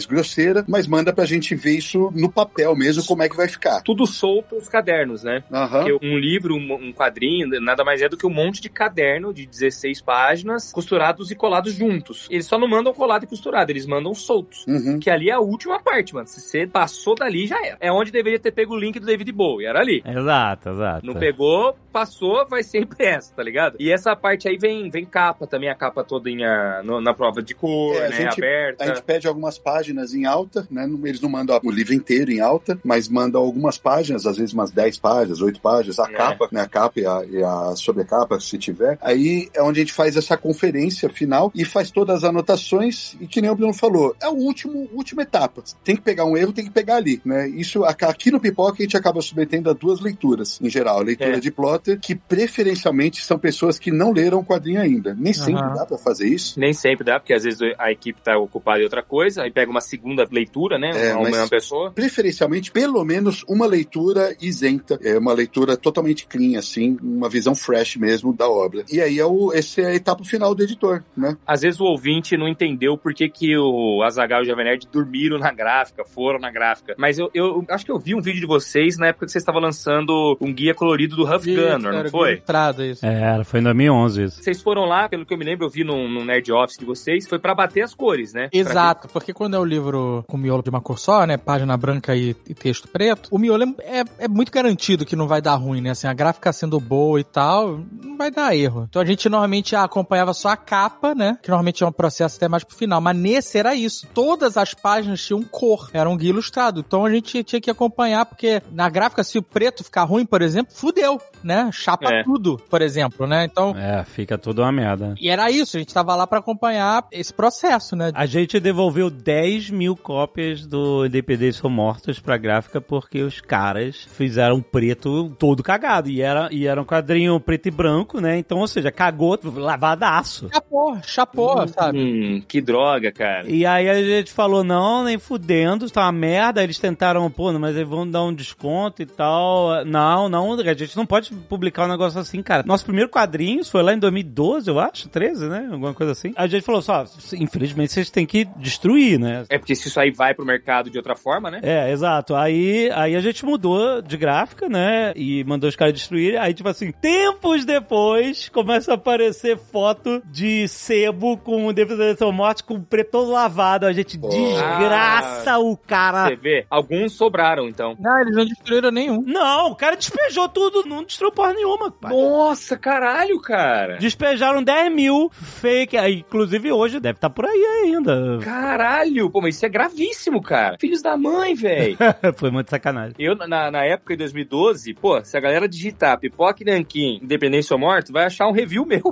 Speaker 4: mais grosseira, mas manda pra gente ver isso no papel mesmo, como é que vai ficar.
Speaker 3: Tudo solto os cadernos, né? Porque um livro, um quadrinho, nada mais é do que um monte de caderno de 16 páginas, costurados e colados juntos. Eles só não mandam colado e costurado, eles mandam soltos. Que ali é a última parte, mano. Se você passou dali, já era. É onde deveria ter pego o link do David Bowie, era ali.
Speaker 2: Exato.
Speaker 3: Não pegou, passou, vai ser impresso, tá ligado? E essa parte aí vem capa também, a capa toda na prova de cor, né, aberta.
Speaker 4: A gente pede algumas páginas em alta, né? Eles não mandam o livro inteiro em alta, mas mandam algumas páginas, às vezes umas 10 páginas, 8 páginas, a capa, né? A capa e a sobrecapa, se tiver. Aí é onde a gente faz essa conferência final e faz todas as anotações e que nem o Bruno falou, é a última etapa. Tem que pegar um erro, tem que pegar ali, né? Isso, aqui no Pipoca a gente acaba submetendo a 2 leituras, em geral. A leitura de plotter, que preferencialmente são pessoas que não leram o quadrinho ainda. Nem sempre dá pra fazer isso.
Speaker 3: Nem sempre dá, porque às vezes a equipe tá ocupada em outra coisa, aí pega uma segunda leitura, né? Uma pessoa.
Speaker 4: Preferencialmente, pelo menos uma leitura isenta. É uma leitura totalmente clean, assim, uma visão fresh mesmo da obra. E aí essa é a etapa final do editor, né?
Speaker 3: Às vezes o ouvinte não entendeu por que o Azaghal e o Jovem Nerd dormiram na gráfica, foram na gráfica. Mas eu acho que eu vi um vídeo de vocês na época que vocês estavam lançando um guia colorido do Huff Gunner, não foi?
Speaker 5: Isso.
Speaker 2: Foi em 2011 isso.
Speaker 3: Vocês foram lá, pelo que eu me lembro, eu vi no Nerd Office de vocês, foi pra bater as cores, né?
Speaker 5: Exato, porque quando é o livro com miolo de uma cor só, né, página branca e texto preto, o miolo é muito garantido que não vai dar ruim, né, assim, a gráfica sendo boa e tal, não vai dar erro. Então a gente normalmente acompanhava só a capa, né, que normalmente é um processo até mais pro final, mas nesse era isso, todas as páginas tinham cor, era um guia ilustrado, então a gente tinha que acompanhar, porque na gráfica, se o preto ficar ruim, por exemplo, fudeu, né, chapa tudo, por exemplo, né, então...
Speaker 2: fica tudo uma merda.
Speaker 5: E era isso, a gente tava lá pra acompanhar esse processo, né.
Speaker 2: A gente devolveu 10 mil cópias do Independentes São Mortos pra gráfica porque os caras fizeram preto todo cagado. E era um quadrinho preto e branco, né? Então, ou seja, cagou, lavadaço.
Speaker 5: Chapou, sabe?
Speaker 3: Que droga, cara.
Speaker 2: E aí a gente falou, não, nem fudendo, tá uma merda. Eles tentaram, mas eles vão dar um desconto e tal. Não, a gente não pode publicar um negócio assim, cara. Nosso primeiro quadrinho foi lá em 2012, eu acho, 13, né? Alguma coisa assim. A gente falou só, infelizmente vocês têm que destruir, né?
Speaker 3: É porque se isso aí vai pro mercado de outra forma, né?
Speaker 2: Exato. Aí a gente mudou de gráfica, né? E mandou os caras destruir. Aí, tipo assim, tempos depois, começa a aparecer foto de sebo com o Independentes São Mortos com preto todo lavado. A gente desgraça o cara.
Speaker 3: Você vê? Alguns sobraram, então.
Speaker 5: Não, eles não destruíram nenhum.
Speaker 2: Não, o cara despejou tudo. Não destruiu porra nenhuma, pai.
Speaker 3: Nossa, caralho, cara.
Speaker 2: Despejaram 10 mil fake. Inclusive hoje deve estar por aí ainda.
Speaker 3: Caralho. Pô, mas isso é gravíssimo, cara. Filhos da mãe, velho.
Speaker 2: Foi muito sacanagem.
Speaker 3: Eu, na época, em 2012, se a galera digitar Pipoca e Nanquim, Independência ou Morto, vai achar um review meu.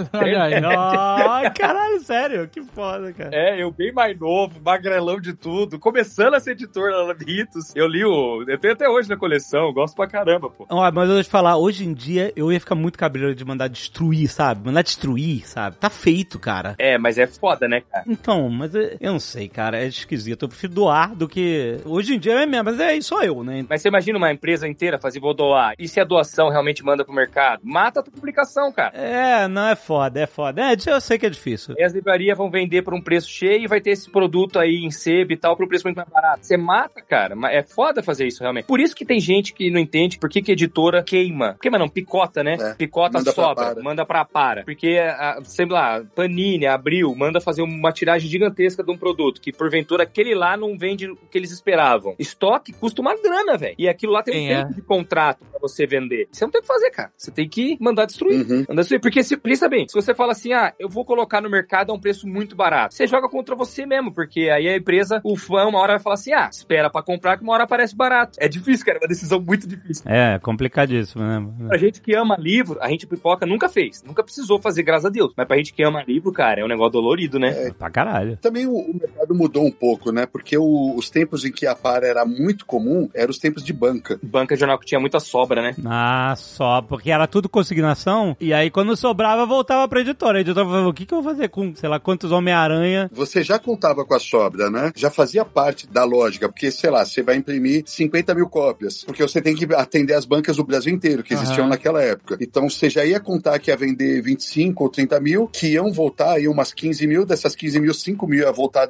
Speaker 2: Caralho, sério. Que foda, cara.
Speaker 3: Eu bem mais novo, magrelão de tudo, começando a ser editor na Labirintos. Eu tenho até hoje na coleção, gosto pra caramba, pô.
Speaker 2: Mas eu vou te falar, hoje em dia, eu ia ficar muito cabreiro de mandar destruir, sabe? Mandar destruir, sabe? Tá feito, cara.
Speaker 3: Mas é foda, né, cara?
Speaker 2: Então, mas eu não sei, cara, é esquisito. Eu prefiro doar do que... Hoje em dia é mesmo, mas é só eu, né?
Speaker 3: Mas você imagina uma empresa inteira fazer, vou doar, e se a doação realmente manda pro mercado? Mata a tua publicação, cara.
Speaker 2: Não, é foda. Eu sei que é difícil.
Speaker 3: E as livrarias vão vender por um preço cheio e vai ter esse produto aí em sebo e tal, por um preço muito mais barato. Você mata, cara. É foda fazer isso, realmente. Por isso que tem gente que não entende por que editora queima. Queima não, picota, né? Picota sobra, manda pra para. Porque, sei lá, Panini, Abril, manda fazer uma tiragem gigantesca de um produto, que porventura aquele lá não vende o que eles esperavam. Estoque custa uma grana, velho. E aquilo lá tem um tempo de contrato pra você vender. Você não tem o que fazer, cara. Você tem que mandar destruir. Mandar destruir. Porque, pensa bem, se você fala assim, eu vou colocar no mercado a um preço muito barato, você joga contra você mesmo, porque aí a empresa, o fã, uma hora vai falar assim, espera pra comprar que uma hora aparece barato. É difícil, cara. É uma decisão muito difícil.
Speaker 2: Complicadíssimo, né?
Speaker 3: Pra gente que ama livro, a gente Pipoca nunca fez. Nunca precisou fazer, graças a Deus. Mas pra gente que ama livro, cara, é um negócio dolorido, né?
Speaker 2: Pra caralho.
Speaker 4: Também o mercado mudou um pouco, né? Porque os tempos em que a para era muito comum, eram os tempos de banca.
Speaker 3: Banca de jornal que tinha muita sobra, né?
Speaker 2: Só, porque era tudo consignação, e aí quando sobrava, voltava pra editora. A editora falava, o que eu vou fazer com, sei lá, quantos Homem-Aranha?
Speaker 4: Você já contava com a sobra, né? Já fazia parte da lógica, porque, sei lá, você vai imprimir 50 mil cópias, porque você tem que atender as bancas do Brasil inteiro, que existiam naquela época. Então, você já ia contar que ia vender 25 ou 30 mil, que iam voltar aí umas 15 mil, dessas 15 mil, 5 mil ia voltar detonado,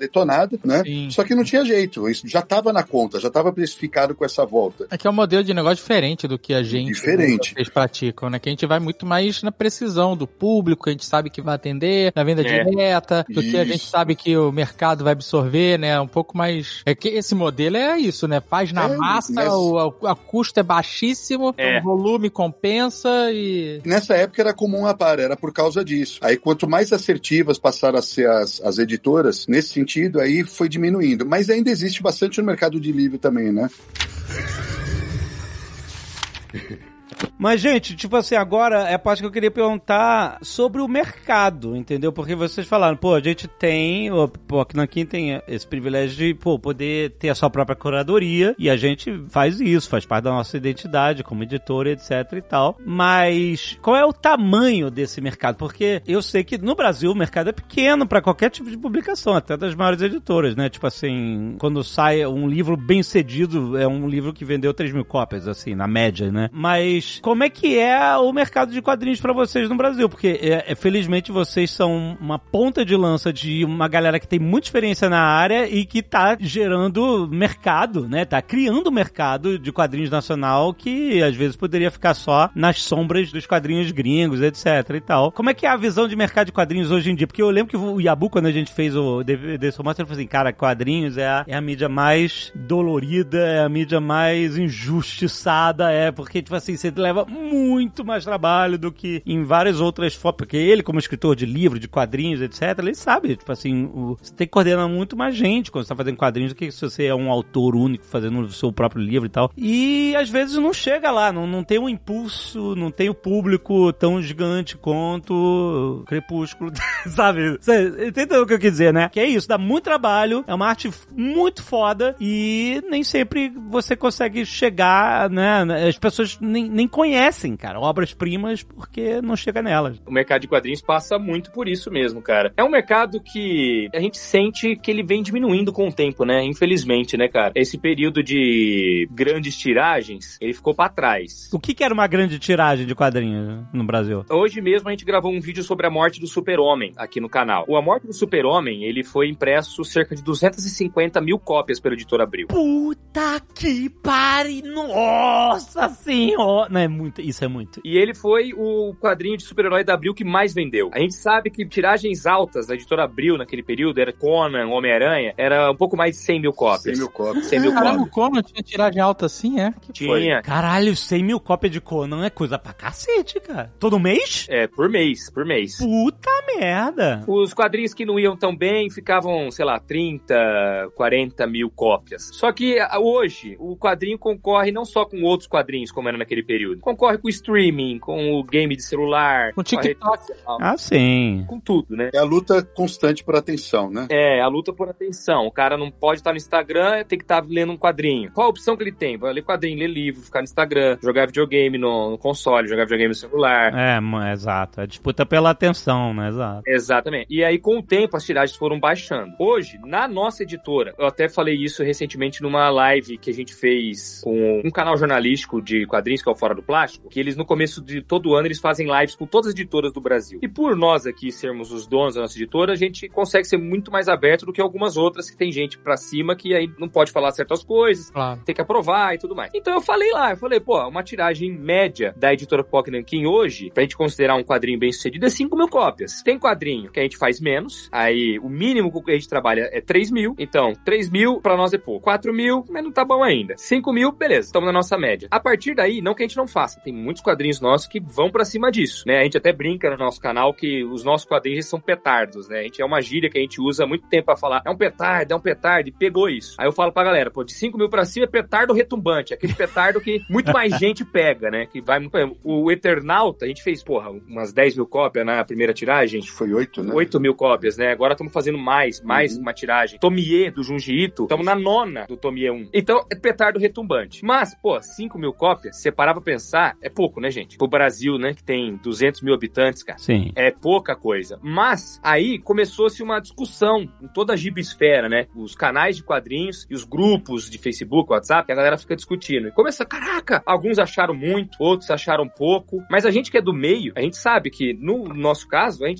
Speaker 4: parada, né? Sim. Só que não tinha jeito, isso já estava na conta, já estava precificado com essa volta.
Speaker 5: É que é um modelo de negócio diferente do que a gente vocês praticam, né? Que a gente vai muito mais na precisão do público, que a gente sabe que vai atender, na venda direta, do que a gente sabe que o mercado vai absorver, né? Um pouco mais... É que esse modelo é isso, né? Faz na massa, o custo é baixíssimo, o volume compensa e...
Speaker 4: Nessa época era comum era por causa disso. Aí quanto mais assertivas passaram a ser as editoras, nesse sentido, aí foi diminuindo. Mas ainda existe bastante no mercado de livro também, né?
Speaker 2: Mas, gente, tipo assim, agora é a parte que eu queria perguntar sobre o mercado, entendeu? Porque vocês falaram, pô, a gente tem, aqui tem esse privilégio de, poder ter a sua própria curadoria, e a gente faz isso, faz parte da nossa identidade como editora, etc e tal. Mas qual é o tamanho desse mercado? Porque eu sei que no Brasil o mercado é pequeno pra qualquer tipo de publicação, até das maiores editoras, né? Tipo assim, quando sai um livro bem cedido, é um livro que vendeu 3.000 cópias, assim, na média, né? Mas como é que é o mercado de quadrinhos pra vocês no Brasil? Porque, felizmente, vocês são uma ponta de lança de uma galera que tem muita experiência na área e que tá gerando mercado, né? Tá criando mercado de quadrinhos nacional que, às vezes, poderia ficar só nas sombras dos quadrinhos gringos, etc e tal. Como é que é a visão de mercado de quadrinhos hoje em dia? Porque eu lembro que o Yabu, quando a gente fez o DVD formato, ele falou assim, cara, quadrinhos é a mídia mais dolorida, é a mídia mais injustiçada, porque, tipo assim, você leva muito mais trabalho do que em várias outras formas, porque ele, como escritor de livro, de quadrinhos, etc, ele sabe, tipo assim, você tem que coordenar muito mais gente quando você tá fazendo quadrinhos do que se você é um autor único fazendo o seu próprio livro e tal. E às vezes não chega lá, não tem um impulso, não tem o público tão gigante quanto Crepúsculo, sabe? Você entendeu o que eu quis dizer, né? Que é isso, dá muito trabalho, é uma arte muito foda e nem sempre você consegue chegar, né? As pessoas nem conhecem, cara, obras-primas porque não chega nelas.
Speaker 3: O mercado de quadrinhos passa muito por isso mesmo, cara. É um mercado que a gente sente que ele vem diminuindo com o tempo, né? Infelizmente, né, cara? Esse período de grandes tiragens, ele ficou pra trás.
Speaker 2: O que era uma grande tiragem de quadrinhos no Brasil?
Speaker 3: Hoje mesmo a gente gravou um vídeo sobre a morte do Super-Homem aqui no canal. A morte do Super-Homem, ele foi impresso cerca de 250 mil cópias pela editora Abril.
Speaker 2: Puta que pariu! Nossa senhora! Não, é muito, isso é muito.
Speaker 3: E ele foi o quadrinho de super-herói da Abril que mais vendeu. A gente sabe que tiragens altas da editora Abril naquele período, era Conan, Homem-Aranha, era um pouco mais de 100 mil cópias.
Speaker 4: 100 mil cópias.
Speaker 3: 100 mil
Speaker 5: Caramba,
Speaker 3: cópias.
Speaker 5: o Conan tinha tiragem alta assim, é?
Speaker 3: Que tinha.
Speaker 2: Caralho, 100 mil cópias de Conan é coisa pra cacete, cara. Todo mês?
Speaker 3: É, por mês.
Speaker 2: Puta merda.
Speaker 3: Os quadrinhos que não iam tão bem ficavam, sei lá, 30, 40 mil cópias. Só que hoje, o quadrinho concorre não só com outros quadrinhos, como era naquele período. Concorre com o streaming, com o game de celular,
Speaker 5: com o TikTok.
Speaker 2: Sim.
Speaker 3: Com tudo, né?
Speaker 4: É a luta constante por atenção, né?
Speaker 3: É, a luta por atenção. O cara não pode estar no Instagram, tem que estar lendo um quadrinho. Qual a opção que ele tem? Vai ler quadrinho, ler livro, ficar no Instagram, jogar videogame no console, jogar videogame no celular.
Speaker 2: Exato. É disputa pela atenção, né? Exato.
Speaker 3: Exatamente. E aí, com o tempo, as tiragens foram baixando. Hoje, na nossa editora, eu até falei isso recentemente numa live que a gente fez com um canal jornalístico de quadrinhos, que é o Fora do Plástico, que eles, no começo de todo ano, eles fazem lives com todas as editoras do Brasil. E por nós aqui sermos os donos da nossa editora, a gente consegue ser muito mais aberto do que algumas outras que tem gente pra cima que aí não pode falar certas coisas,
Speaker 5: claro,
Speaker 3: tem que aprovar e tudo mais. Então eu falei lá, uma tiragem média da editora Pocket Nankin hoje, pra gente considerar um quadrinho bem sucedido, é 5 mil cópias. Tem quadrinho que a gente faz menos, aí o mínimo com que a gente trabalha é 3 mil, então 3 mil pra nós é pouco. 4 mil, mas não tá bom ainda. 5 mil, beleza, estamos na nossa média. A partir daí, não que a gente não faça, tem muitos quadrinhos nossos que vão pra cima disso, né? A gente até brinca no nosso canal que os nossos quadrinhos são petardos, né? A gente é uma gíria que a gente usa há muito tempo pra falar, é um petardo, e pegou isso. Aí eu falo pra galera, de 5 mil pra cima é petardo retumbante, aquele petardo que muito mais gente pega, né? Que vai muito... O Eternauta, a gente fez, umas 10 mil cópias na primeira tiragem.
Speaker 4: Foi 8, né?
Speaker 3: 8 mil cópias, né? Agora estamos fazendo mais uma tiragem. Tomie, do Junji Ito, estamos na 9ª do Tomie 1. Então, é petardo retumbante. Mas, 5 mil cópias, se parar pra pensar, é pouco, né, gente? Pro Brasil, né, que tem 200 mil habitantes, cara.
Speaker 2: Sim.
Speaker 3: É pouca coisa. Mas, aí, começou-se uma discussão em toda a gibisfera, né? Os canais de quadrinhos e os grupos de Facebook, WhatsApp, que a galera fica discutindo. E começa, caraca, alguns acharam muito, outros acharam pouco. Mas a gente que é do meio, a gente sabe que, no nosso caso, a gente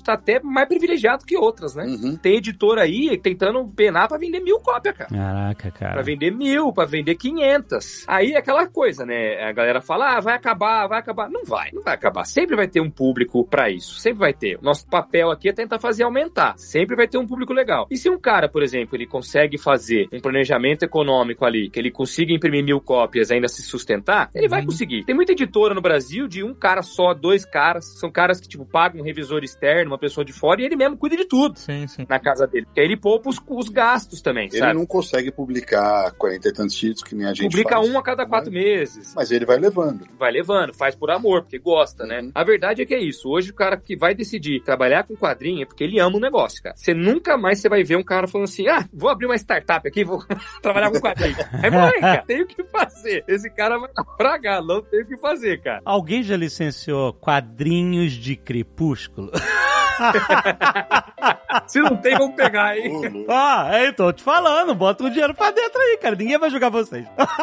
Speaker 3: tá até mais privilegiado que outras, né? Tem editor aí tentando penar pra vender 1.000 cópias, cara.
Speaker 2: Caraca, cara.
Speaker 3: Pra vender 1.000, pra vender 500. Aí é aquela coisa, né? A galera fala, vai acabar. Não vai acabar. Sempre vai ter um público pra isso. Sempre vai ter. Nosso papel aqui é tentar fazer aumentar. Sempre vai ter um público legal. E se um cara, por exemplo, ele consegue fazer um planejamento econômico ali, que ele consiga imprimir 1.000 cópias e ainda se sustentar, ele vai conseguir. Tem muita editora no Brasil de um cara só, 2 caras. São caras que, tipo, pagam um revisor externo, uma pessoa de fora, e ele mesmo cuida de tudo. Sim. Na casa dele. Porque aí ele poupa os gastos também,
Speaker 4: ele não consegue publicar 40 e tantos títulos que nem a gente
Speaker 3: publica
Speaker 4: faz.
Speaker 3: Um a cada 4 meses.
Speaker 4: Mas ele vai levando.
Speaker 3: Faz por amor, porque gosta, né? A verdade é que é isso. Hoje o cara que vai decidir trabalhar com quadrinho é porque ele ama o negócio, cara. Você nunca mais vai ver um cara falando assim, vou abrir uma startup aqui, vou trabalhar com quadrinho. Aí vai, cara, tem o que fazer. Esse cara vai naufragar, não tem o que fazer, cara.
Speaker 2: Alguém já licenciou quadrinhos de Crepúsculo?
Speaker 3: Se não tem, vamos pegar, hein?
Speaker 2: Tô te falando, bota o dinheiro pra dentro aí, cara. Ninguém vai jogar vocês.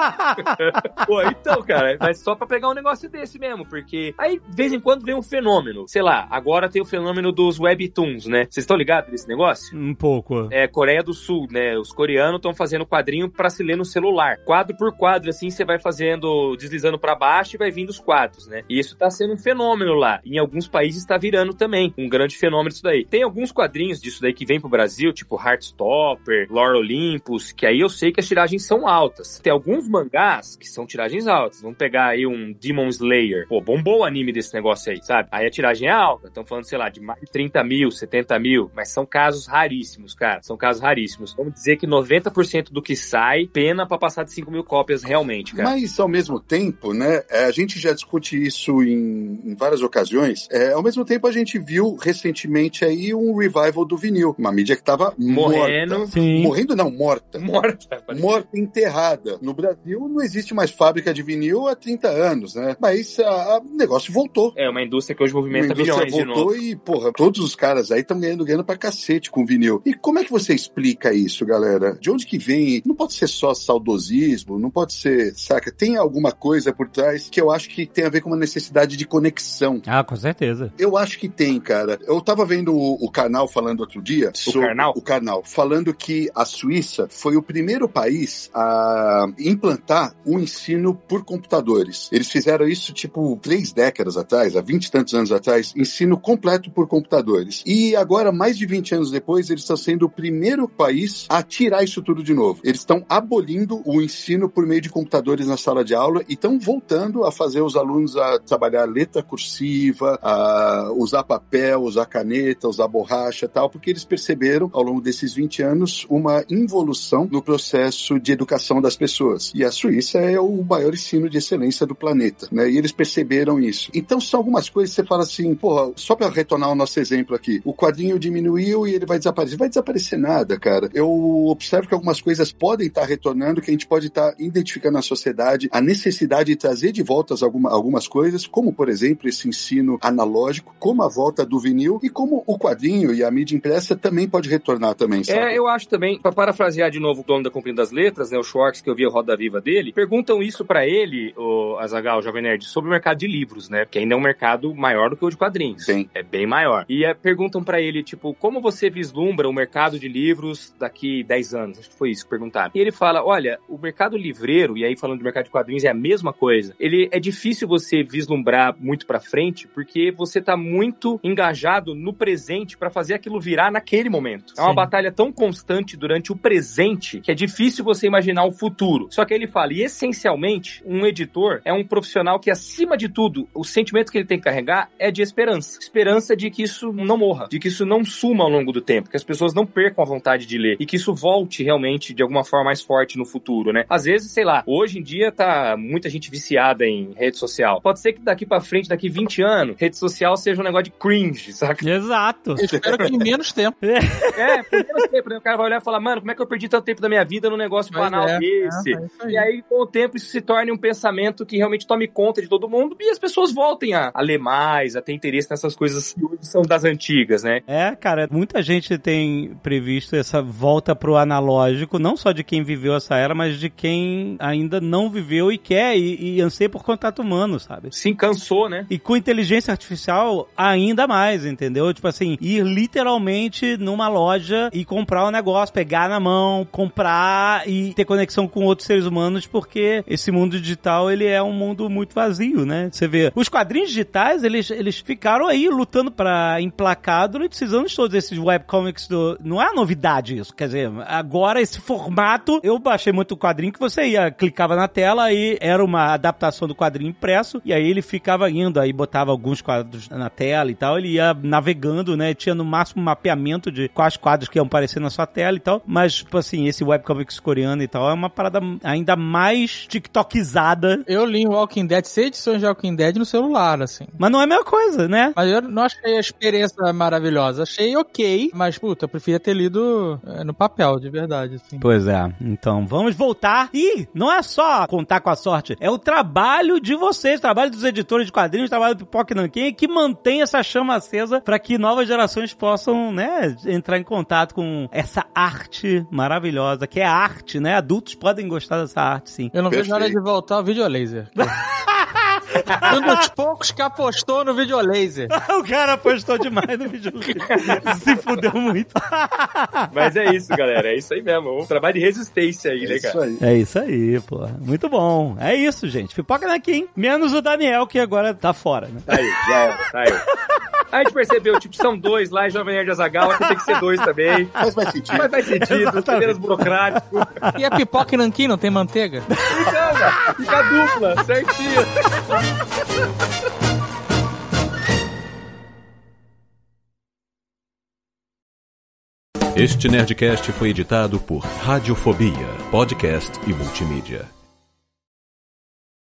Speaker 3: Pô, então, cara, mas só pra pegar um negócio desse mesmo, porque aí, de vez em quando, vem um fenômeno. Sei lá, agora tem o fenômeno dos webtoons, né? Vocês estão ligados nesse negócio?
Speaker 2: Um pouco.
Speaker 3: É, Coreia do Sul, né? Os coreanos estão fazendo quadrinho pra se ler no celular. Quadro por quadro, assim, você vai fazendo, deslizando pra baixo e vai vindo os quadros, né? E isso tá sendo um fenômeno lá. Em alguns países tá virando também um grande fenômeno isso daí. Tem alguns quadrinhos disso daí que vem pro Brasil, tipo Heartstopper, Lore Olympus, que aí eu sei que as tiragens são altas. Tem alguns mangás que são tiragens altas. Vamos pegar aí um Demon Slayer. Pô, bombou o anime desse negócio aí, sabe? Aí a tiragem é alta. Estão falando, sei lá, de mais de 30 mil, 70 mil. Mas são casos raríssimos, cara. São casos raríssimos. Vamos dizer que 90% do que sai, pena pra passar de 5 mil cópias realmente, cara.
Speaker 4: Mas, ao mesmo tempo, né, a gente já discute isso em várias ocasiões. Ao mesmo tempo, a gente viu recentemente aí um revival do vinil. Uma mídia que tava
Speaker 3: morrendo.
Speaker 4: Morta. Morrendo não, morta. Morta, enterrada. No Brasil não existe mais fábrica de vinil há 30 anos, né? Mas o negócio voltou.
Speaker 3: É uma indústria que hoje movimenta milhões de novo.
Speaker 4: Voltou e, porra, todos os caras aí estão ganhando pra cacete com vinil. E como é que você explica isso, galera? De onde que vem? Não pode ser só saudosismo, não pode ser, saca? Tem alguma coisa por trás que eu acho que tem a ver com uma necessidade de conexão.
Speaker 2: Com certeza.
Speaker 4: Eu acho que tem, cara. Eu tava vendo o Karnal falando outro dia. O Karnal falando que a Suíça foi o primeiro país a implantar o ensino por computadores. Eles fizeram isso, tipo, 3 décadas atrás, há 20 e tantos anos atrás, ensino completo por computadores. E agora, mais de 20 anos depois, eles estão sendo o primeiro país a tirar isso tudo de novo. Eles estão abolindo o ensino por meio de computadores na sala de aula e estão voltando a fazer os alunos a trabalhar letra cursiva, a usar papel, usar caneta, usar borracha e tal, porque eles perceberam, ao longo desses 20 anos, uma involução no processo de educação das pessoas. E a Suíça é o maior ensino de excelência do planeta, né? E eles perceberam isso. Então, são algumas coisas que você fala assim, porra, só pra retornar o nosso exemplo aqui, o quadrinho diminuiu e ele vai desaparecer. Vai desaparecer nada, cara. Eu observo que algumas coisas podem estar retornando, que a gente pode estar identificando na sociedade a necessidade de trazer de volta algumas coisas, como, por exemplo, esse ensino analógico, como a volta do vinil e como o quadrinho e a mídia impressa também pode retornar também, sabe?
Speaker 3: Eu acho também, pra parafrasear de novo o dono da Companhia das Letras, né, o Schwartz, que eu vi a Roda Viva dele, perguntam isso pra ele, o Azaghal, o Jovem Nerd, sobre o mercado de livros, né? Que ainda é um mercado maior do que o de quadrinhos.
Speaker 4: Sim.
Speaker 3: É bem maior. E perguntam pra ele, tipo, como você vislumbra o mercado de livros daqui 10 anos? Acho que foi isso que perguntaram. E ele fala, olha, o mercado livreiro, e aí falando de mercado de quadrinhos, é a mesma coisa. Ele é difícil você vislumbrar muito pra frente, porque você tá muito engajado no presente pra fazer aquilo virar naquele momento. É uma batalha tão constante durante o presente que é difícil você imaginar o futuro. Só que ele fala, e essencialmente, um editor é um profissional que, acima de tudo, o sentimento que ele tem que carregar é de esperança. Esperança de que isso não morra, de que isso não suma ao longo do tempo, que as pessoas não percam a vontade de ler e que isso volte realmente de alguma forma mais forte no futuro, né? Às vezes, sei lá, hoje em dia tá muita gente viciada em rede social. Pode ser que daqui pra frente, daqui 20 anos, rede social seja um negócio de cringe, saca?
Speaker 2: Exato.
Speaker 5: Eu espero que em menos tempo.
Speaker 3: Por menos tempo, né? O cara vai olhar e falar, mano, como é que eu perdi tanto tempo da minha vida num negócio banal desse? E aí, com o tempo, isso se torna um pensamento que realmente tome conta de todo mundo e as pessoas voltem a ler mais, a ter interesse nessas coisas que hoje são das antigas, né?
Speaker 2: Cara, muita gente tem previsto essa volta pro analógico, não só de quem viveu essa era, mas de quem ainda não viveu e quer e anseia por contato humano, sabe?
Speaker 3: Sim, cansou, né?
Speaker 2: E com inteligência artificial, ainda mais, entendeu? entendeu? Tipo assim, ir literalmente numa loja e comprar um negócio, pegar na mão, comprar e ter conexão com outros seres humanos, porque esse mundo digital, ele é um mundo muito vazio, né? Você vê, os quadrinhos digitais, eles ficaram aí lutando pra emplacar durante esses anos todos, esses webcomics não é novidade isso, quer dizer, agora esse formato, eu baixei muito o quadrinho que você clicava na tela e era uma adaptação do quadrinho impresso, e aí ele ficava indo, aí botava alguns quadros na tela e tal, ele ia navegando, né? Tinha no máximo um mapeamento de quais quadros que iam aparecer na sua tela e tal, mas, tipo assim, esse webcomics coreano e tal é uma parada ainda mais tiktokizada.
Speaker 5: Eu li Walking Dead, 6 edições de Walking Dead no celular, assim.
Speaker 2: Mas não é a mesma coisa, né?
Speaker 5: Mas eu não achei a experiência maravilhosa. Achei ok, mas, puta, eu preferia ter lido no papel, de verdade, assim.
Speaker 2: Pois é. Então, vamos voltar. E não é só contar com a sorte, é o trabalho de vocês, o trabalho dos editores de quadrinhos, o trabalho do Pipoca Nanquim, que mantém essa chama acesa para que novas gerações possam, né, entrar em contato com essa arte maravilhosa, que é arte, né? Adultos podem gostar dessa arte, sim.
Speaker 5: Eu não vejo hora de voltar ao videolaser. Um dos poucos que apostou no videolaser.
Speaker 2: O cara apostou demais no videolaser. Se fudeu muito.
Speaker 3: Mas é isso, galera. É isso aí mesmo. Um trabalho de resistência aí, né, cara?
Speaker 2: É isso aí, pô. Muito bom. É isso, gente. Pipoca Nanquim. Menos o Daniel, que agora tá fora, né?
Speaker 3: Tá aí, já era. Tá aí. A gente percebeu, tipo, são 2 lá e Jovem Nerd Azaghal, aqui tem que ser 2 também.
Speaker 4: Faz mais sentido.
Speaker 3: Mas faz sentido, menos burocrático.
Speaker 5: E a Pipoca Nanquim não tem manteiga?
Speaker 3: Então, fica dupla, certinho.
Speaker 1: Este Nerdcast foi editado por Radiofobia, podcast e multimídia.